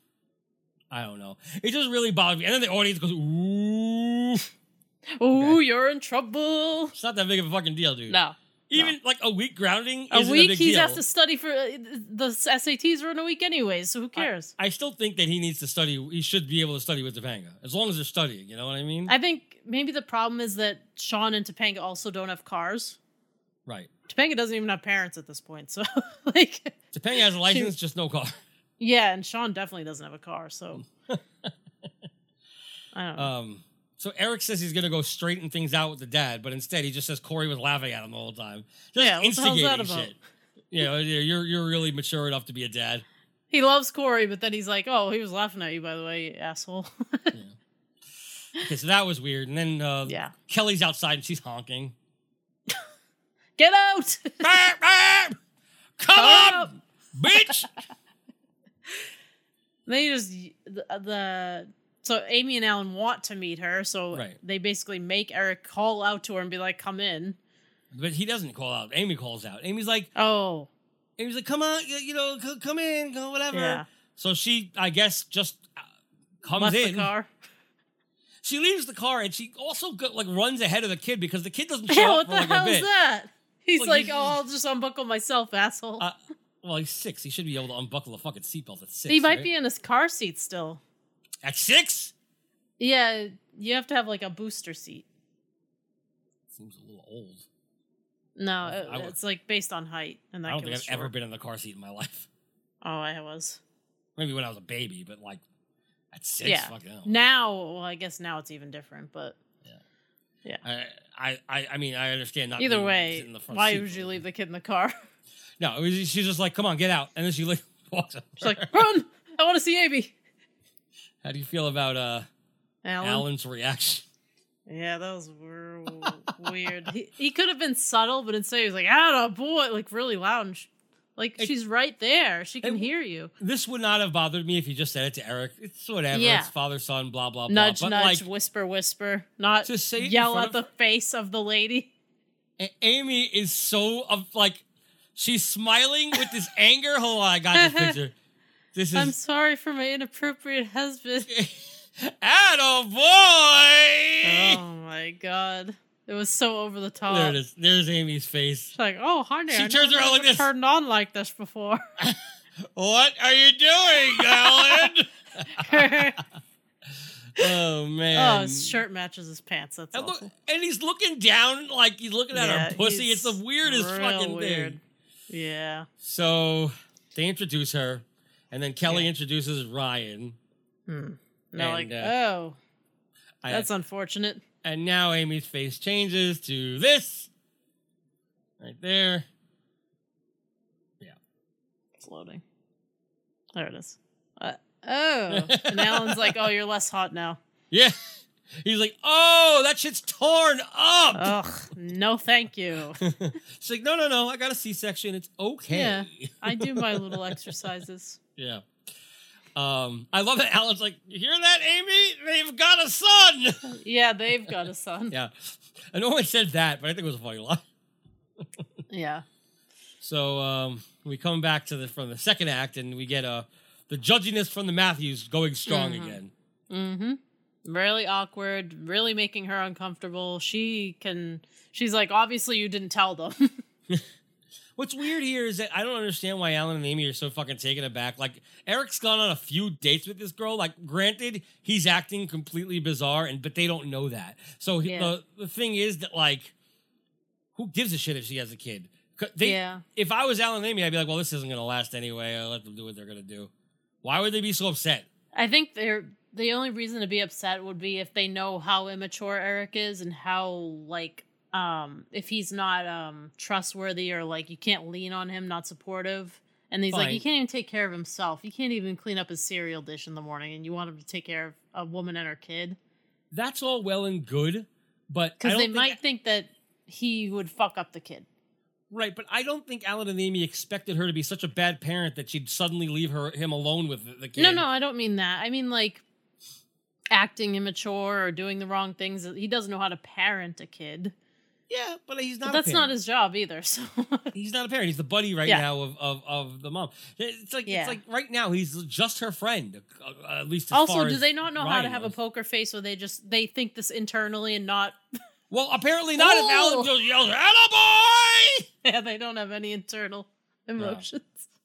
I don't know. It just really bothers me. And then the audience goes, "Ooh." Ooh, you're in trouble. It's not that big of a fucking deal, dude. No, Even no. like a week grounding a isn't week a big he deal. has to study for uh, the S A Ts are in a week anyways, so who cares? I, I still think that he needs to study. He should be able to study with Topanga as long as they're studying. You know what I mean? I think maybe the problem is that Sean and Topanga also don't have cars. Right. Topanga doesn't even have parents at this point, so like Topanga has a license, she, just no car. Yeah, and Sean definitely doesn't have a car, so I don't know. Um. So Eric says he's gonna go straighten things out with the dad, but instead he just says Corey was laughing at him the whole time, just Yeah, what the hell's instigating that about? shit. You know, you're you're really mature enough to be a dad. He loves Corey, but then he's like, "Oh, he was laughing at you, by the way, asshole." Yeah. Okay, so that was weird. And then uh, Yeah. Kelly's outside and she's honking. Get out! Come Come on, out! bitch! They just the, the so Amy and Alan want to meet her, so Right. they basically make Eric call out to her and be like, "Come in." But he doesn't call out. Amy calls out. Amy's like, Oh, Amy's like, come on, you, you know, c- come in, go whatever. yeah. So she, I guess, just uh, comes Left in. the car. She leaves the car and she also go, like runs ahead of the kid because the kid doesn't show Yeah, up what for the like a hell is bit. that? He's Like, like, he's "Oh, just- I'll just unbuckle myself, asshole." Uh, well, he's six. He should be able to unbuckle the fucking seatbelt at six. he might right? be in his car seat still. At six? Yeah, you have to have like a booster seat. Seems a little old. No, it, I would- it's like based on height, and that I don't kid think was I've ever short. been in the car seat in my life. Oh, I was. Maybe when I was a baby, but like at six, Yeah. fucking hell. Now, well, I guess now it's even different, but I, I, I, I mean, I understand not either being way, sitting in the front why seat, would you but- leave the kid in the car? No, it was, she's just like, come on, get out. And then she like walks up. She's like, "Run! I want to see Amy." How do you feel about uh, Alan. Alan's reaction? Yeah, that was weir- weird. He, he could have been subtle, but instead he was like, "Ah, boy," like really loud. And sh- like, It- she's right there. She can it- hear you. This would not have bothered me if you just said it to Eric. It's whatever. Yeah. It's father, son, blah, blah, blah. Nudge, But nudge, like, whisper, whisper. Not to say it in yell front at the of- face of the lady. A- Amy is so, of like, she's smiling with this anger. Hold on, I got this picture. This I'm is, sorry for my inappropriate husband. attaboy! Oh my god. It was so over the top. There it is. There's Amy's face. She's like, "Oh, honey, She I turns never around like ever this. turned on like this before." What are you doing, Alan? Oh, man. Oh, his shirt matches his pants. That's And, look, awful. and he's looking down like he's looking at Yeah, her pussy. It's the he's weirdest real fucking weird. thing. Yeah. So they introduce her, and then Kelly Yeah. introduces Ryan. Hmm. They're like, And, uh, "Oh, I- that's unfortunate." and now Amy's face changes to this. Right there. It's loading. There it is. Uh, oh. And Alan's like, "Oh, you're less hot now." Yeah. He's like, oh, that shit's torn up. Ugh. No, thank you. She's like, no, no, no. I got a C-section. It's okay. Yeah. I do my little exercises. Yeah. Um, I love that Alan's like, you hear that, Amy? They've got a son. Yeah, they've got a son. Yeah. I know I said that, but I think it was a funny line. Yeah. So um, we come back to the from the second act, and we get uh, the judginess from the Matthews going strong Mhm. again. Mm-hmm. Really awkward, really making her uncomfortable. She can, she's like, "Obviously you didn't tell them." What's weird here is that I don't understand why Alan and Amy are so fucking taken aback. Like, Eric's gone on a few dates with this girl. Like, granted, he's acting completely bizarre, and but they don't know that. So he- Yeah. the, the thing is that, like, who gives a shit if she has a kid? 'Cause They, Yeah. If I was Alan and Amy, I'd be like, well, this isn't going to last anyway. I'll let them do what they're going to do. Why would they be so upset? I think they're the only reason to be upset would be if they know how immature Eric is and how like um if he's not um trustworthy or like you can't lean on him, not supportive. And he's like, Fine. he can't even take care of himself. He can't even clean up his cereal dish in the morning, and you want him to take care of a woman and her kid That's all well and good, but I because don't they think- might think that he would fuck up the kid. Right, but I don't think Alan and Amy expected her to be such a bad parent that she'd suddenly leave her him alone with the, the kid. No, no, I don't mean that. I mean like acting immature or doing the wrong things. He doesn't know how to parent a kid. Yeah, but he's not. But a that's not parent. his job either. So He's not a parent. He's the buddy right Yeah. now of, of, of the mom. It's like Yeah. it's like right now he's just her friend. uh, At least as also, far do as they not know how to Ryan have a knows. poker face, or they just they think this internally and not Well, apparently not. Oh. If Alan just yells, "Attaboy!" Yeah, they don't have any internal emotions.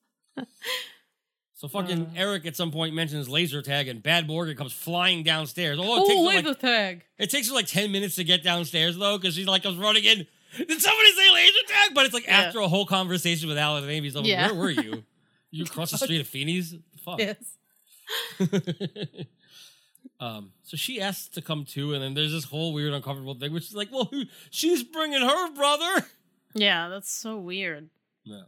So fucking Uh. Eric at some point mentions laser tag, and Bad Morgan comes flying downstairs. Although it Oh, takes her laser like, tag. it takes her like ten minutes to get downstairs though, because she like comes running in. Did somebody say laser tag? But it's like Yeah. after a whole conversation with Alan and Amy. So Yeah. where were you? You across the street of Feeney's? Fuck. Yes. um. So she asks to come too, and then there's this whole weird, uncomfortable thing, which is like, well, who- she's bringing her brother. Yeah, that's so weird. Yeah.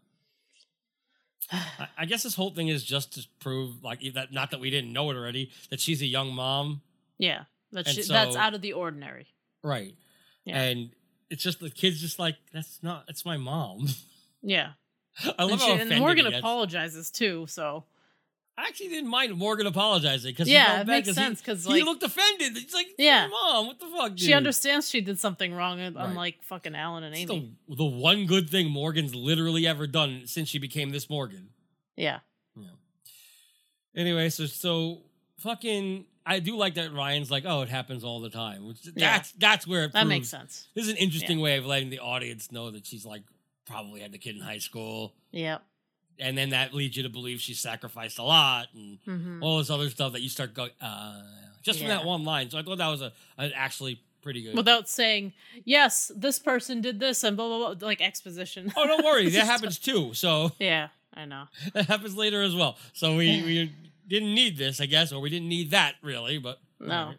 I, I guess this whole thing is just to prove, like, that not that we didn't know it already, that she's a young mom. Yeah, that's And sh- so- that's out of the ordinary. Right. Yeah. And it's just the kid's just like, that's not, that's my mom. Yeah, I love and, how she, offended and Morgan he gets. apologizes too. So I actually didn't mind Morgan apologizing because Yeah, it makes sense, 'cause, he, like- he looked offended. He's like, Yeah. yeah, mom, what the fuck, dude? she understands she did something wrong, Right. unlike fucking Alan and It's Amy. the, the one good thing Morgan's literally ever done since she became this Morgan. Yeah, Yeah. Anyway, so so fucking, I do like that Ryan's like, oh, it happens all the time. Which Yeah. that's that's where it that proves- makes sense. This is an interesting way of letting the audience know that she's like probably had the kid in high school, Yeah. and then that leads you to believe she sacrificed a lot and Mm-hmm. all this other stuff that you start going, uh, just from Yeah. that one line. So I thought that was a, a actually pretty good. Without saying, yes, this person did this and blah blah blah, like exposition. Oh, don't worry, that Just- happens too. So Yeah, I know. that happens later as well. So we we didn't need this, I guess, or we didn't need that really, but No. all right.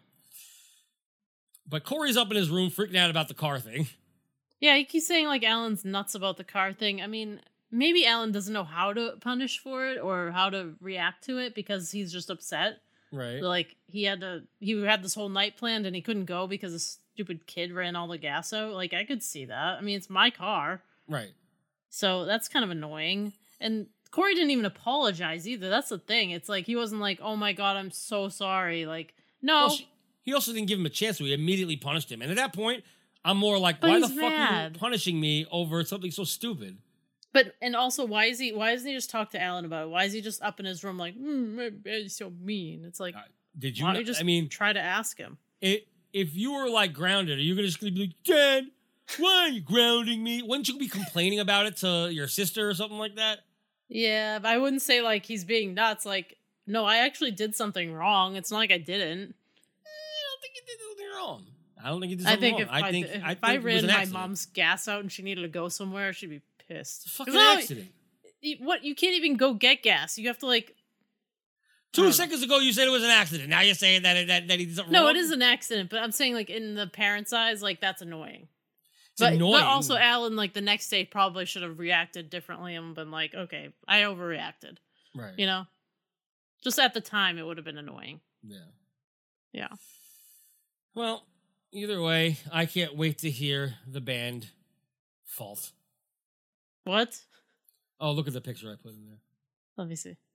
But Corey's up in his room freaking out about the car thing. Yeah, he keeps saying like Alan's nuts about the car thing. I mean, maybe Alan doesn't know how to punish for it or how to react to it because he's just upset. Right. Like he had to, he had this whole night planned and he couldn't go because this stupid kid ran all the gas out. Like I could see that. I mean, it's my car, Right. so that's kind of annoying. And Corey didn't even apologize either. That's the thing. It's like he wasn't like, "Oh my god, I'm so sorry." Like, no. Well, she, he also didn't give him a chance, so he immediately punished him. And at that point, I'm more like, But why the he's fuck are mad. you punishing me over something so stupid? But and also, why is he? Why doesn't he just talk to Alan about it? Why is he just up in his room like, mm, he's so mean? It's like, Uh, Did you? why don't Not, you just I mean, try to ask him? it, if you were like grounded, are you gonna just gonna be like, Dad, why are you grounding me? Wouldn't you be complaining about it to your sister or something like that? Yeah, but I wouldn't say like he's being nuts. Like, no, I actually did something wrong. It's not like I didn't. I don't think you did anything wrong. I don't think you did I something think wrong. if I I, think if I, I think it was ran an my accident. mom's gas out and she needed to go somewhere, she'd be pissed. It's a fucking 'Cause now- accident. y- What? You can't even go get gas. You have to like. I Two don't know. seconds ago, you said it was an accident. Now you're saying that that, that he did something No, wrong? it is an accident, but I'm saying like in the parent's eyes, like that's annoying. It's But, annoying. but also Alan, like the next day, probably should have reacted differently and been like, okay, I overreacted. right. You know, just at the time, it would have been annoying. Yeah. Yeah. Well, either way, I can't wait to hear the band Fault. What? Oh, look at the picture I put in there. Let me see.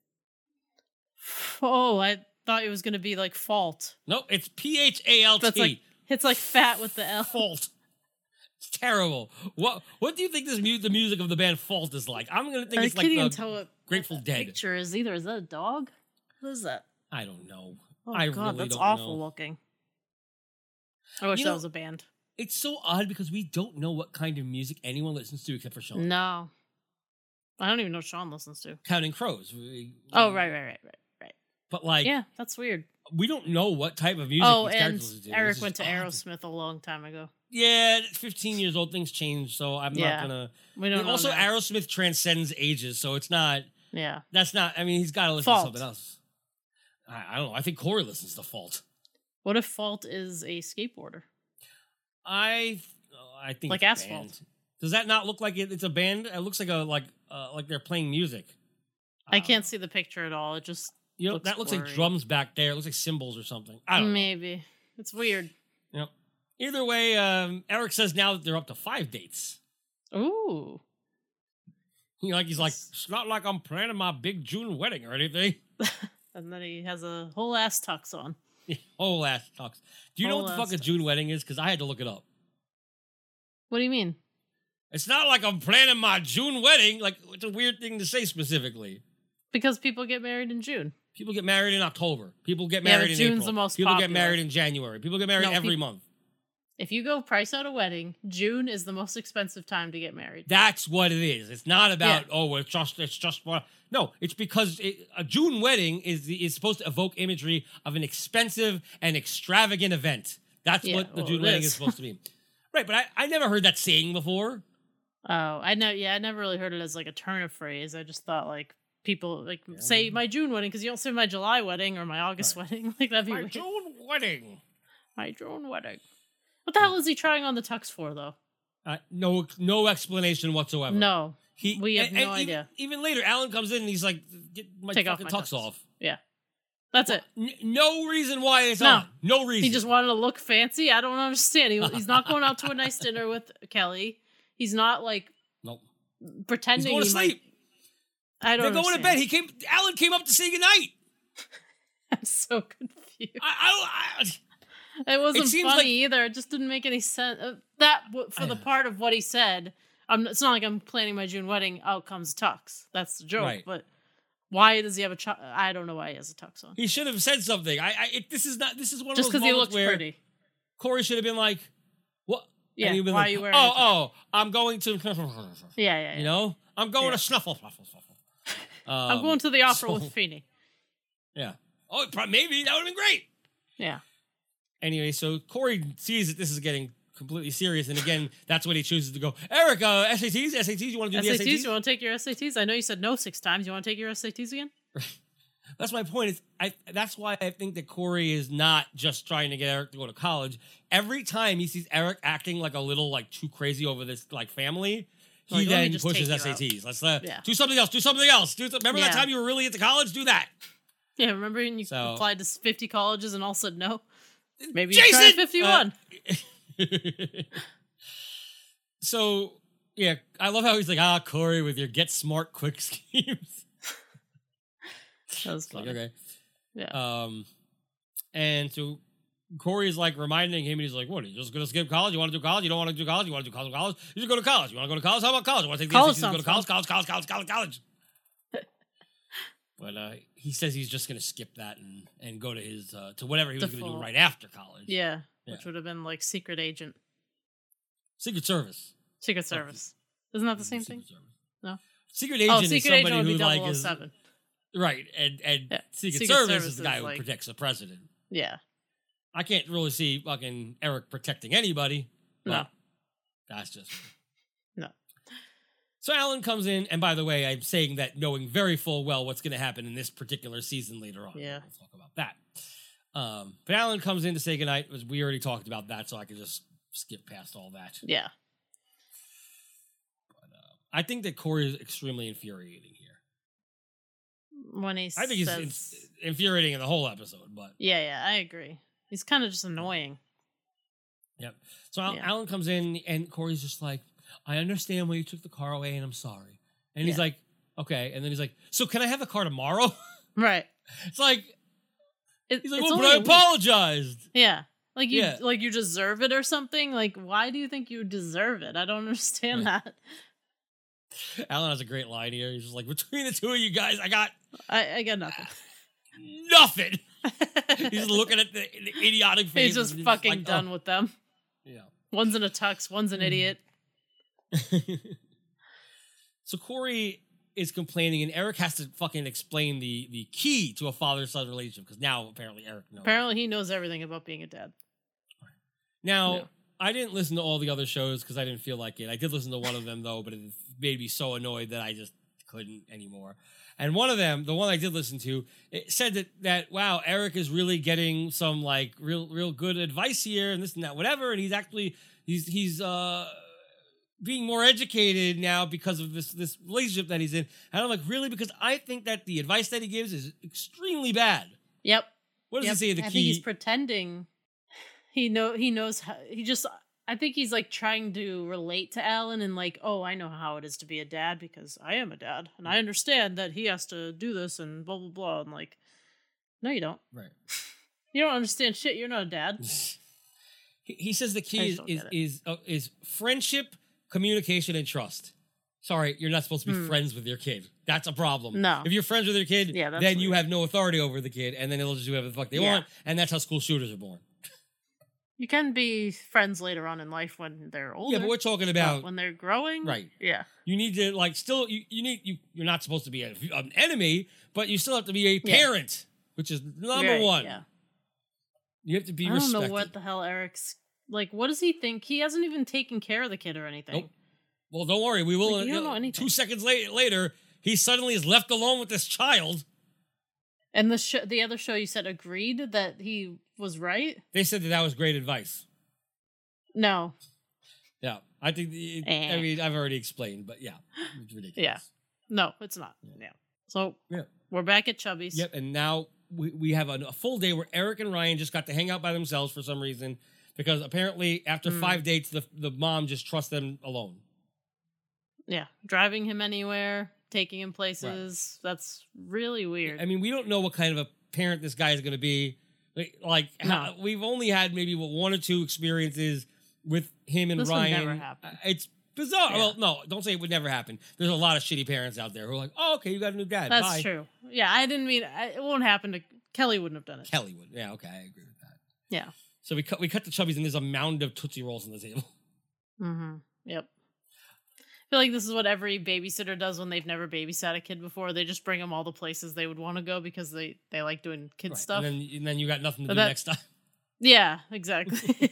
Oh, I thought it was going to be like fault. No, it's P H A L That's T. like it's like fat with the L. Fault. It's terrible. What What do you think this mu- the music of the band Fault is like? I'm gonna think I it's can't like even the tell what Grateful that Dead. picture is either. Is that a dog? What is that? I don't know. Oh I god, really that's don't awful know. looking. I wish You that know- was a band. It's so odd because we don't know what kind of music anyone listens to except for Sean. No, I don't even know what Sean listens to. Counting Crows. We- Oh right, right, right, right, right. But like, Yeah, that's weird. we don't know what type of music Oh, these and characters listen to. Eric It's went to just odd. Aerosmith a long time ago. Yeah, it's fifteen years old. Things change, so I'm Yeah. not gonna. We don't And know also, now. Aerosmith transcends ages, so it's not. Yeah. That's not. I mean, he's got to listen Fault. to something else. I, I don't know. I think Corey listens to Fault. What if Fault is a skateboarder? I. I think Like it's Asphalt. band. Does that not look like it, it's a band? It looks like a like uh, like they're playing music. I Uh, can't see the picture at all. It just You know, looks that looks like blurry. drums back there. It looks like cymbals or something. I don't know. maybe. It's weird. You know. Either way, um, Eric says now that they're up to five dates. Ooh. You know, like he's like, it's not like I'm planning my big June wedding or anything. And then he has a whole ass tux on. Whole ass talks. Do you know Whole what the fuck ass a June wedding is? Because I had to look it up. What do you mean? It's not like I'm planning my June wedding. Like, it's a weird thing to say specifically. Because people get married in June. People get married in October. People get Yeah, married but in June's April. the most People get popular. married in January. People get married No, every peop- month. If you go price out a wedding, June is the most expensive time to get married. That's what it is. It's not about, Yeah. oh, it's just, it's just, what. No, it's because it, a June wedding is the, is supposed to evoke imagery of an expensive and extravagant event. That's Yeah, what the well, June it wedding is. is supposed to be. Right, but I, I never heard that saying before. Oh, I know. Yeah, I never really heard it as like a turn of phrase. I just thought like people like say my June wedding because you don't say my July wedding or my August Right. wedding. Like that'd be My weird. June wedding. My June wedding. What the hell is he trying on the tux for though? Uh, no, no explanation whatsoever. No, He, we have and- no and idea. Even, even later, Alan comes in and he's like, "Get my Take off fucking my tux tux." off." Yeah, that's it. N- no reason why it's No. on. No reason. He just wanted to look fancy. I don't understand. He, he's not going out to a nice dinner with Kelly. He's not like Nope. pretending. He's going to he might- sleep. I don't. They're going to bed. He came. Alan came up to say goodnight. I'm so confused. I, I, I, It wasn't seems funny like- either. It just didn't make any sense. Uh, that w- for I the know. part of what he said. I'm, it's not like I'm planning my June wedding. Out comes tux. That's the joke. Right. But why does he have a? Ch- I don't know why he has a tux on. he should have said something. I, I it, this is not. This is one Just of those because he moments looks where pretty. Corey should have been like, "What?" Yeah. And he'd been Why like, are you wearing? Oh, a tux? oh, I'm going to. Yeah, yeah. yeah. You know, I'm going Yeah. to snuffle, snuffle, snuffle. Um, I'm going to the opera so- with Feeney. Yeah. Oh, pro- maybe that would have been great. Yeah. Anyway, so Corey sees that this is getting completely serious, and again, that's when he chooses to go. Eric, uh, S A Ts, S A Ts. You want to do S A the Ts. S A Ts? You want to take your S A Ts? I know you said no six times. You want to take your S A Ts again? That's my point. Is I that's why I think that Corey is not just trying to get Eric to go to college. Every time he sees Eric acting like a little like too crazy over this like family, he Like, let me then just pushes take S you A out. Ts. Let's uh, Yeah. do something else. Do something else. Do th- remember that Yeah. time you were really into college? Do that. Yeah. Remember when you So- applied to fifty colleges and all said no? Maybe Jason! you try fifty-one. Uh, so yeah, I love how he's like, ah, Corey with your get smart quick schemes. That was Like, funny. okay. Yeah. Um, and so Corey's like reminding him, and he's like, "What? Are you just gonna skip college? You want to do college? You don't want to do college? You want to do college? College? You just go to college. You want to go to college? How about college? You want to take the College S A Ts and go to sounds college? College? College? College? College? College?" But uh, he says he's just gonna skip that and and go to his uh, to whatever he was gonna do Default. right after college. Yeah. Yeah. Which would have been like secret agent, Secret Service. secret service. Isn't that the same Secret thing? Service. No? Secret Oh, agent is secret agent somebody would be who like is 007. right, and and Yeah. Secret, Secret Service, Service is the guy is who like- protects the president. Yeah. I can't really see fucking Eric protecting anybody. But No. That's just me. No. So Alan comes in, and by the way, I'm saying that knowing very full well what's going to happen in this particular season later on. Yeah. We'll talk about that. Um, but Alan comes in to say goodnight. Was We already talked about that, so I can just skip past all that. Yeah. But, uh, I think that Corey is extremely infuriating here. When he I think he's says, in- infuriating in the whole episode, but yeah, yeah, I agree. He's kind of just annoying. yep. So Al- Yeah. Alan comes in, and Corey's just like, I understand why you took the car away, and I'm sorry. And he's Yeah. like, okay. And then he's like, so can I have the car tomorrow? Right. It's like, It, he's like, it's well, only but I a week. apologized. Yeah. Like you Yeah. like you deserve it or something. Like why do you think you deserve it? I don't understand that. Alan has a great line here. He's just like, between the two of you guys, I got I, I got nothing. nothing. He's looking at the, the idiotic face. He's just fucking like, done oh. with them. Yeah. One's in a tux, one's an idiot. So Corey is complaining, and Eric has to fucking explain the the key to a father-son relationship, because now apparently Eric knows. Apparently he knows everything about being a dad. Now, Yeah. I didn't listen to all the other shows because I didn't feel like it. I did listen to one of them, though, but it made me so annoyed that I just couldn't anymore. And one of them, the one I did listen to, it said that, that wow, Eric is really getting some, like, real real good advice here and this and that, whatever, and he's actually, he's, he's uh, being more educated now because of this, this relationship that he's in. And I'm like, really? Because I think that the advice that he gives is extremely bad. Yep. What does Yep. he say? The I key... think he's pretending. He know he knows how he just I think he's like trying to relate to Alan and like, oh, I know how it is to be a dad because I am a dad and I understand that he has to do this and blah blah blah. And like, no, you don't. Right. You don't understand shit. You're not a dad. He, he says the I key just is don't is get it. is, uh, is friendship, communication, and trust. Sorry, you're not supposed to be Hmm. friends with your kid. That's a problem. No. If you're friends with your kid, Yeah, that's then you weird. have no authority over the kid, and then they'll just do whatever the fuck they Yeah. want, and that's how school shooters are born. You can be friends later on in life when they're older. Yeah, but we're talking but about when they're growing. right. Yeah. You need to like still you, you need you you're not supposed to be a, an enemy, but you still have to be a Yeah. parent, which is number Right, one. Yeah. You have to be I don't respected. know what the hell Eric's like. What does he think? He hasn't even taken care of the kid or anything. Nope. Well, don't worry. We will. Like, you don't uh, know anything. Two seconds later, later, he suddenly is left alone with this child. And the sh- the other show you said agreed that he was right. They said that that was great advice. No. Yeah, I think. It, Eh. I mean, I've already explained, but yeah, it's ridiculous. Yeah. No, it's not. Yeah. So Yeah. we're back at Chubby's. Yep. And now we we have a, a full day where Eric and Ryan just got to hang out by themselves for some reason because apparently after Mm. five dates, the the mom just trusts them alone. Yeah. Driving him anywhere, taking him places. That's really weird. I mean, we don't know what kind of a parent this guy is going to be. Like, like No. how, we've only had maybe what, one or two experiences with him and This would Ryan. never happen. Uh, It's bizarre. Yeah. Well, no, don't say it would never happen. There's a lot of shitty parents out there who are like, "Oh, okay, you got a new dad. That's Bye." true. Yeah, I didn't mean I, it won't happen to Kelly. Wouldn't have done it. Kelly would. Yeah, okay, I agree with that. Yeah. So we cut we cut the chubbies and there's a mound of Tootsie Rolls on the table. Mm-hmm. Yep. I feel like this is what every babysitter does when they've never babysat a kid before. They just bring them all the places they would want to go because they, they like doing kid Right. stuff. And then, and then you got nothing to But do that- next time. Yeah, exactly.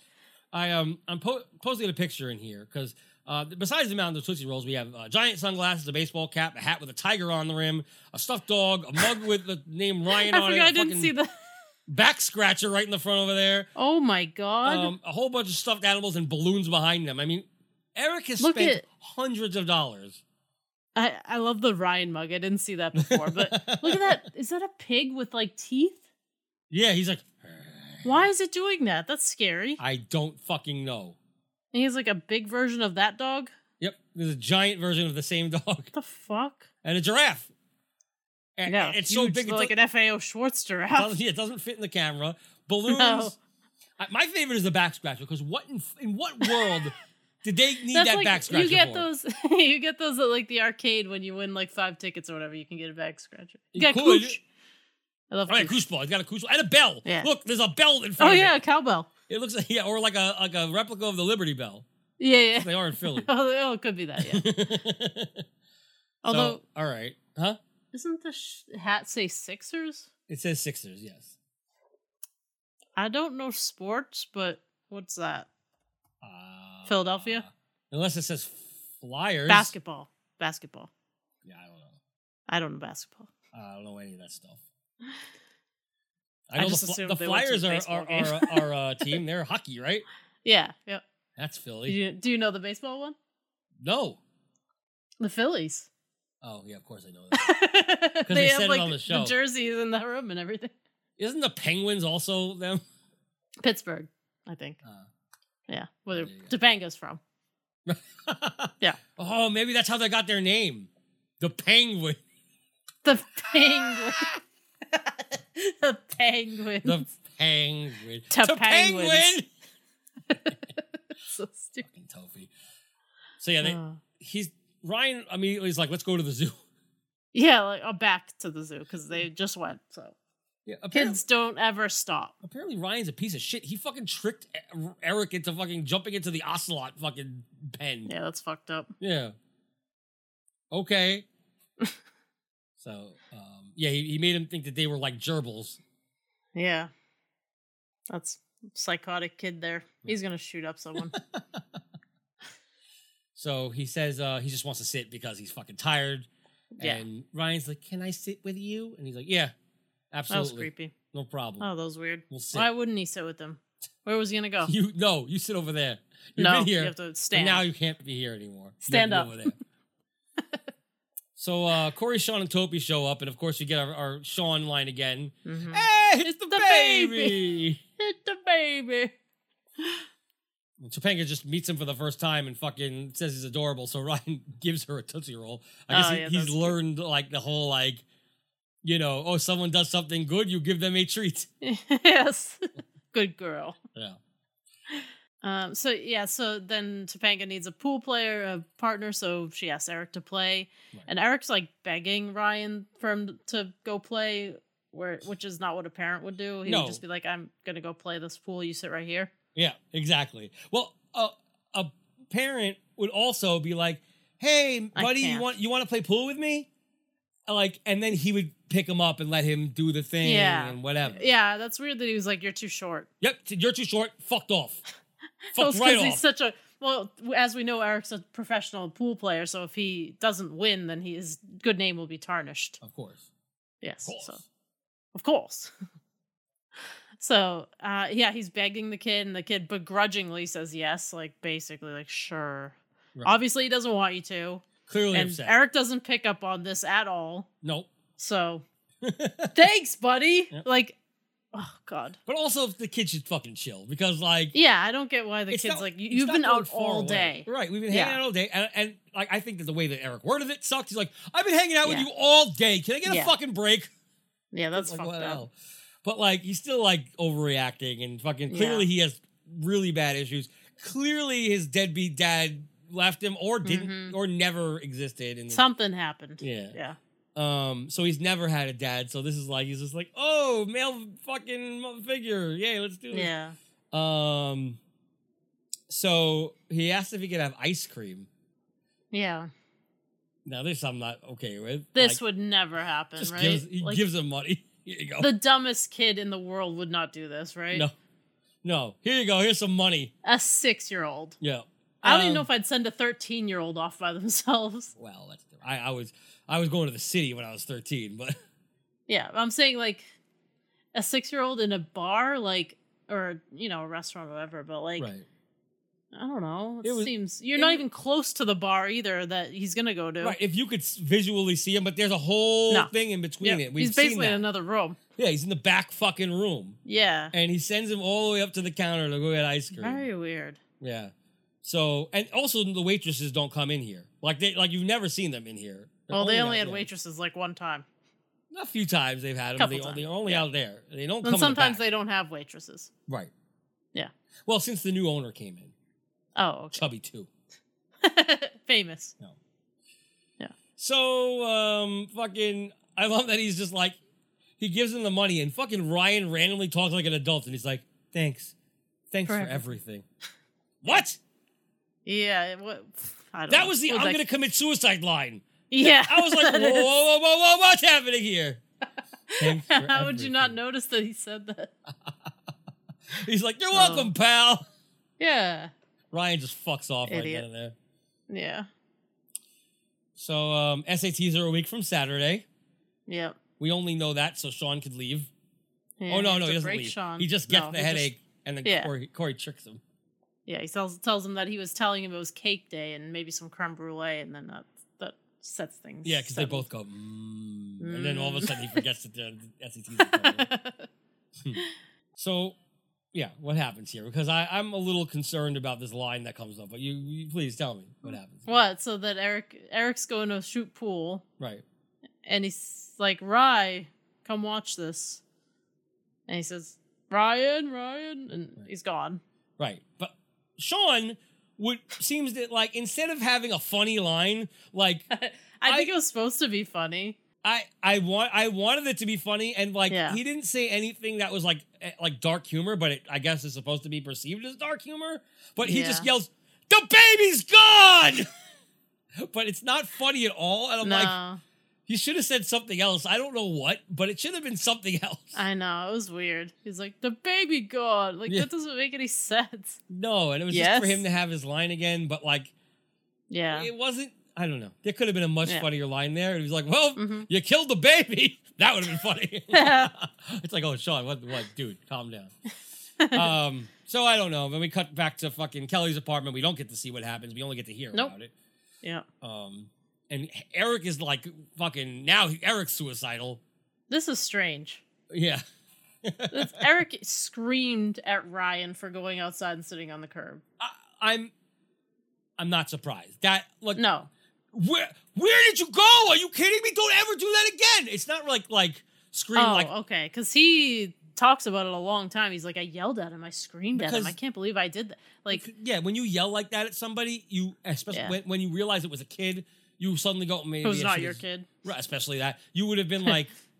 I um I'm po- posting a picture in here because uh, besides the mound of Tootsie Rolls, we have uh, giant sunglasses, a baseball cap, a hat with a tiger on the rim, a stuffed dog, a mug with the name Ryan I on forgot it, I a didn't fucking see the. back scratcher right in the front over there, Oh my god! um, a whole bunch of stuffed animals and balloons behind them. I mean, Eric has Look spent at- hundreds of dollars. I I love the Ryan mug. I didn't see that before, but look at that. Is that a pig with like teeth? Yeah, he's like, Why is it doing that? That's scary. I don't fucking know. And he has like a big version of that dog. Yep, there's a giant version of the same dog What the fuck? and a giraffe. And Yeah, it's huge, so big, like it's an F A O Schwartz It giraffe. doesn't, yeah, it doesn't fit in the camera. Balloons. No. I, my favorite is the back scratcher because what in, in what world did they need That's that like back scratcher you get for? those. You get those at like the arcade when you win like five tickets or whatever. You can get a back scratcher. You, You got could. Koosh. I love Oh yeah, Koosh. goose ball. He's got a goose ball and a bell. Yeah. Look, there's a bell in front Oh of yeah, a it. cowbell. It looks like yeah, or like a like a replica of the Liberty Bell. Yeah, yeah. They are in Philly. Oh, oh, it could be that. Yeah. Although, so, all right, huh? doesn't the sh- hat say Sixers? It says Sixers. Yes. I don't know sports, but what's that? Uh, Philadelphia? Unless it says Flyers. Basketball. Basketball. Yeah, I don't know. I don't know basketball. I don't know any of that stuff. I I know just the, Fl- assumed the they went to Flyers a are baseball are, game. are, are uh, team. They're hockey, right? Yeah. Yep. That's Do Philly. you, do you know the baseball one? No. The Phillies. Oh yeah, of course I know that. they they have said it like on the show. jerseys in the room and everything. Isn't the Penguins also them? Pittsburgh, I think. Uh, Yeah, where There you go. Topanga's from. Yeah. Oh, maybe that's how they got their name. The Penguin. The penguin. The penguin. The Penguin. To The penguins. Penguin. So stupid. Fucking Tofi. So yeah, they, Uh, he's Ryan immediately is like, let's go to the zoo. yeah, like oh, back to the zoo because they just went. So Yeah, apparently, kids don't ever stop. apparently Ryan's a piece of shit. He fucking tricked E- Eric into fucking jumping into the ocelot fucking pen. Yeah, that's fucked up. Yeah. Okay. so, um, yeah, he, he made him think that they were like gerbils. Yeah, that's psychotic kid there. He's gonna shoot up someone. So he says uh, he just wants to sit because he's fucking tired. Yeah. And Ryan's like, "Can I sit with you?" And he's like, "Yeah, That was absolutely, creepy. no problem. Oh, that was weird. We'll sit." Why wouldn't he sit with them? Where was he gonna go? You no, you sit over there. You've no, been here. you have to and stand. now you can't be here anymore. You Stand have to up. be over there. So uh, Corey, Sean, and Topi show up, and of course we get our, our Sean line again. Mhm. Hey, it's, It's the, the baby. baby. Hit the baby. And Topanga just meets him for the first time and fucking says he's adorable. So Ryan gives her a Tootsie Roll. I guess Oh, he, yeah, he's that's cute. learned like the whole like, you know, oh, someone does something good, you give them a treat. Yes. Good girl. Yeah. Um, so yeah, so then Topanga needs a pool player, a partner, so she asks Eric to play. Right. And Eric's like begging Ryan for him to go play, where which is not what a parent would do. He No. would just be like, I'm gonna go play this pool, you sit right here. Yeah, exactly. Well, uh, a parent would also be like, "Hey, buddy, you want you want to play pool with me?" Like, and then he would pick him up and let him do the thing Yeah. and whatever. Yeah, that's weird that he was like, "You're too short." Yep, you're too short. Fucked off. Well, Fucked right off. He's such a well, as we know, Eric's a professional pool player. So if he doesn't win, then his good name will be tarnished. Of course. Yes. Of course. So, of course. So, uh, yeah, he's begging the kid, and the kid begrudgingly says yes, like basically, like sure. Right. Obviously, he doesn't want you to. Clearly and upset. Eric doesn't pick up on this at all. Nope. So, thanks, buddy. Yep. Like, oh god. But also, the kid should fucking chill because, like, Yeah, I don't get why the it's kid's not- like, you, it's you've not been going out far all away. day. Right? We've been Yeah. hanging out all day, and, and like I think that the way that Eric worded it sucked. He's like, "I've been hanging out with Yeah. you all day. Can I get Yeah. a fucking break?" Yeah, that's Like, fucked what the up. hell? But like, he's still like overreacting and fucking. Clearly, Yeah. he has really bad issues. Clearly, his deadbeat dad left him, or didn't, Mhm. or never existed. In the, Something happened. Yeah. Yeah. Um. So he's never had a dad. So this is like he's just like, oh, male fucking figure. Yay, let's do this. Yeah. Um. So he asked if he could have ice cream. Yeah. Now this I'm not okay with. This Like, would never happen, just right? gives he Like, gives him money. Here you go. the dumbest kid in the world would not do this, right? No, no. Here you go. Here's some money. A six-year-old. Yeah. I don't even Um, know if I'd send a thirteen-year-old off by themselves. Well, that's I, I was I was going to the city when I was thirteen, but Yeah, I'm saying like a six-year-old in a bar, like, or you know, a restaurant or whatever. But like, right. I don't know. It, It was- seems you're it not was- even close to the bar either that he's gonna go to. Right, if you could s- visually see him, but there's a whole No. thing in between Yep, it. We've he's seen basically that. in another room. Yeah, he's in the back fucking room, Yeah, and he sends him all the way up to the counter to go get ice cream. very weird. Yeah. So, and also the waitresses don't come in here. Like they, like you've never seen them in here. They're Well, they only out had there. waitresses like one time, A few times they've had them. Couple They, times. they're only Yeah. out there. They don't come. and in the sometimes back. they don't have waitresses. Right. Yeah. Well, since the new owner came in, Oh, Chubby too. okay. Famous. No. Yeah. So, um, fucking, I love that he's just like, he gives him the money, and fucking Ryan randomly talks like an adult, and he's like, "Thanks, thanks for, For everything." What? Yeah. it- What? I don't That know. was the What "I'm that- gonna commit suicide" line. Yeah. I was like, "Whoa, that whoa, is. whoa, whoa, whoa, what's happening here?" Thanks for How would you not everything. notice that he said that? He's like, "You're Oh. welcome, pal." Yeah. Ryan just fucks off right Idiot. then and there. Yeah. So, um, S A Ts are a week from Saturday. Yep. We only know that so Sean could leave. Yeah, oh no, have no, to he doesn't break leave. Sean. He just gets No, the he just- headache, and then yeah. Corey, Corey tricks him. Yeah, he tells tells him that he was telling him it was cake day and maybe some creme brulee, and then that that sets things. Yeah, because they settled. both go, mm, and then all of a Mm. sudden he forgets that the S A Ts are coming. So, yeah, what happens here? Because I, I'm a little concerned about this line that comes up, but you, you please tell me what happens. What? So that Eric Eric's going to shoot pool, Right. and he's like, "Rye, come watch this," and he says, "Ryan, Ryan," and Right. he's gone. Right. But Sean would seems that like instead of having a funny line, like I, I- think it was supposed to be funny. I I want I wanted it to be funny, and like Yeah. he didn't say anything that was like eh, like dark humor, but it, I guess it's supposed to be perceived as dark humor. But he just Yeah. yells, "The baby's gone!" But it's not funny at all, and I'm no, like, you should have said something else. I don't know what, but it should have been something else. I know it was weird. He's like, "The baby gone." Like Yeah. that doesn't make any sense. No, and it was just for Yes. him to have his line again, but like Yeah. it wasn't. I don't know. There could have been a much Yeah. funnier line there. And he was like, "Well, Mhm. you killed the baby." That would have been funny. It's like, "Oh, Sean, what? What, dude? Calm down." um. So I don't know. Then we cut back to fucking Kelly's apartment. We don't get to see what happens. We only get to hear Nope. about it. Yeah. Um. And Eric is like fucking now. Eric's suicidal. This is strange. Yeah. It's- Eric screamed at Ryan for going outside and sitting on the curb. I, I'm. I'm not surprised. That look. No. Where Where did you go? Are you kidding me? Don't ever do that again. It's not like like scream Oh, like okay. Because he talks about it a long time. He's like, I yelled at him. I screamed at him. Because- I can't believe I did that. Like, yeah. When you yell like that at somebody, you especially Yeah. when, when you realize it was a kid, you suddenly go maybe it was I not should've- your kid. Right, especially that you would have been like,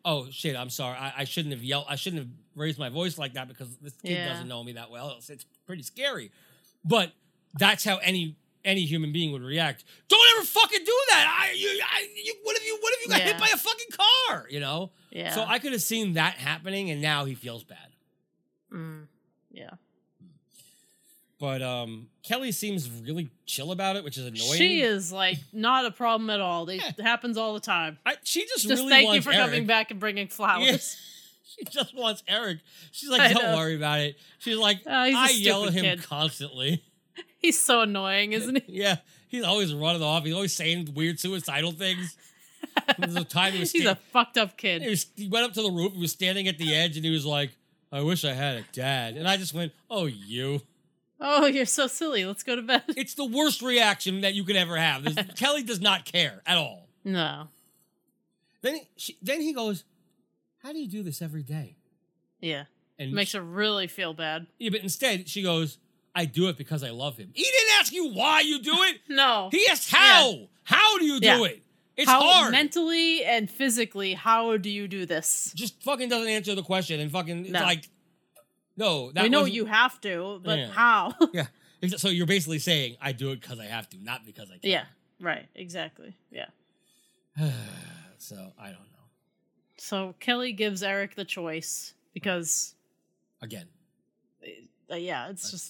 oh shit, I'm sorry, I, I shouldn't have yelled, I shouldn't have raised my voice like that because this kid Yeah. doesn't know me that well. It's, it's pretty scary. But that's how any any human being would react. Don't ever fucking do that. I you I you what if you what if you got Yeah. hit by a fucking car? You know. Yeah. So I could have seen that happening, and now he feels bad. Mm. Yeah. But um, Kelly seems really chill about it, which is annoying. She is like not a problem at all. They, Yeah. It happens all the time. I, she just, Just really thank you wants for Eric. coming back and bringing flowers. Yes. She just wants Eric. She's like, I don't know. worry about it. She's like, Oh, he's a I yell at stupid him kid. constantly. He's so annoying, isn't he? Yeah, he's always running off. He's always saying weird suicidal things. There's a time he was He's sta- a fucked up he, kid. was, he went up to the roof. He was standing at the edge, and he was like, I wish I had a dad. And I just went, oh, you. Oh, you're so silly. Let's go to bed. It's the worst reaction that you could ever have. There's- Kelly does not care at all. No. Then he, she, then he goes, how do you do this every day? Yeah. And Makes her really feel bad. Yeah, but instead she goes, I do it because I love him. He didn't ask you why you do it. No. He asked how. How do you do Yeah. it? It's how hard. mentally and physically, how do you do this? Just fucking doesn't answer the question and fucking it's No. like, no. That we know wasn't- you have to, but Yeah. how? Yeah. Exa- So you're basically saying I do it because I have to, not because I can. Yeah. Right. Exactly. Yeah. So I don't know. So Kelly gives Eric the choice because, Again. uh, yeah, it's just.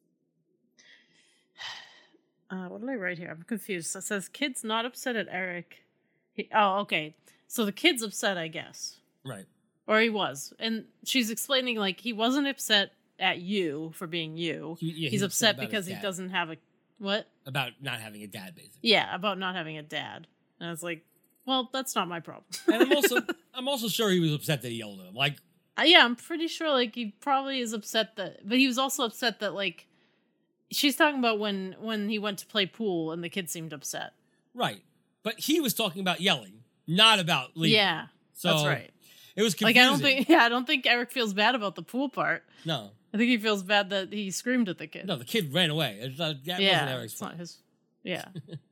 Uh, what did I write here? I'm confused. It says kid's not upset at Eric. He, oh, okay. So the kid's upset, I guess. Right. Or he was. And she's explaining, like, he wasn't upset at you for being you. He- yeah, He's he upset about his because he dad. doesn't have a. What? About not having a dad, basically. Yeah, about not having a dad. And I was like, well, that's not my problem. And I'm also I'm also sure he was upset that he yelled at him. Like, Uh, yeah, I'm pretty sure, like, he probably is upset that. But he was also upset that, like, she's talking about when when he went to play pool and the kid seemed upset. right. But he was talking about yelling, not about leaving. Yeah, So that's right. It was Like, confusing. I don't think, yeah, I don't think Eric feels bad about the pool part. No. I think he feels bad that he screamed at the kid. No, the kid ran away. It's not, that yeah, wasn't Eric's it's fault. not his. Yeah,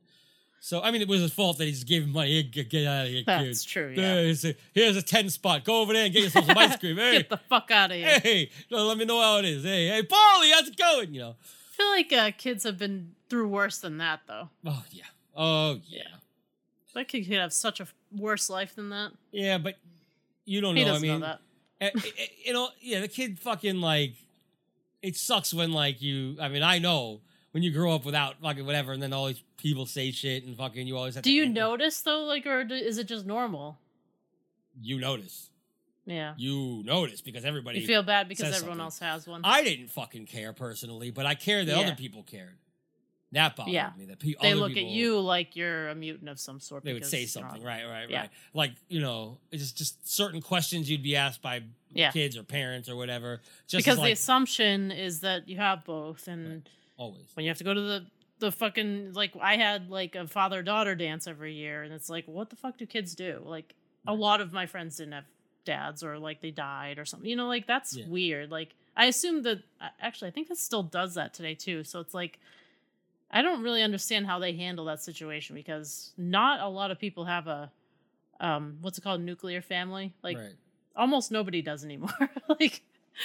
So, I mean, it was his fault that he just gave him money. Hey, get, get out of here, that's kids. true. There, Yeah, here's, a, here's a ten spot. Go over there and get yourself some ice cream. Hey, get the fuck out of here. hey, no, let me know how it is. Hey, hey, Paulie, how's it going? You know. I feel like uh, kids have been through worse than that, though. Oh, yeah. Oh, yeah. That kid could have such a worse life than that. Yeah, but you don't He know. I doesn't mean, know that. eh, eh, eh, you know, yeah, the kid fucking, like, it sucks when, like, you, I mean, I know when you grow up without fucking whatever, and then all these people say shit, and fucking you always have Do to. you answer. notice though, like, or do, is it just normal? You notice. Yeah, You notice because everybody. you feel bad because says everyone something. else has one. I didn't fucking care personally, but I cared that Yeah. other people cared. That bothered Yeah. me. That pe- They other look people, at you like you're a mutant of some sort. They would because say you're something, on- right, right, Yeah. right. Like you know, it's just just certain questions you'd be asked by Yeah. kids or parents or whatever. Just Because as, the like, assumption is that you have both, and always. when you have to go to the the fucking like I had like a father daughter dance every year, and it's like, what the fuck do kids do? Like a lot of my friends didn't have dads, or like they died or something. You know, like that's Yeah. weird. Like I assume that actually I think it still does that today too. So it's like I don't really understand how they handle that situation because not a lot of people have a um what's it called nuclear family. Like right. almost nobody does anymore. Like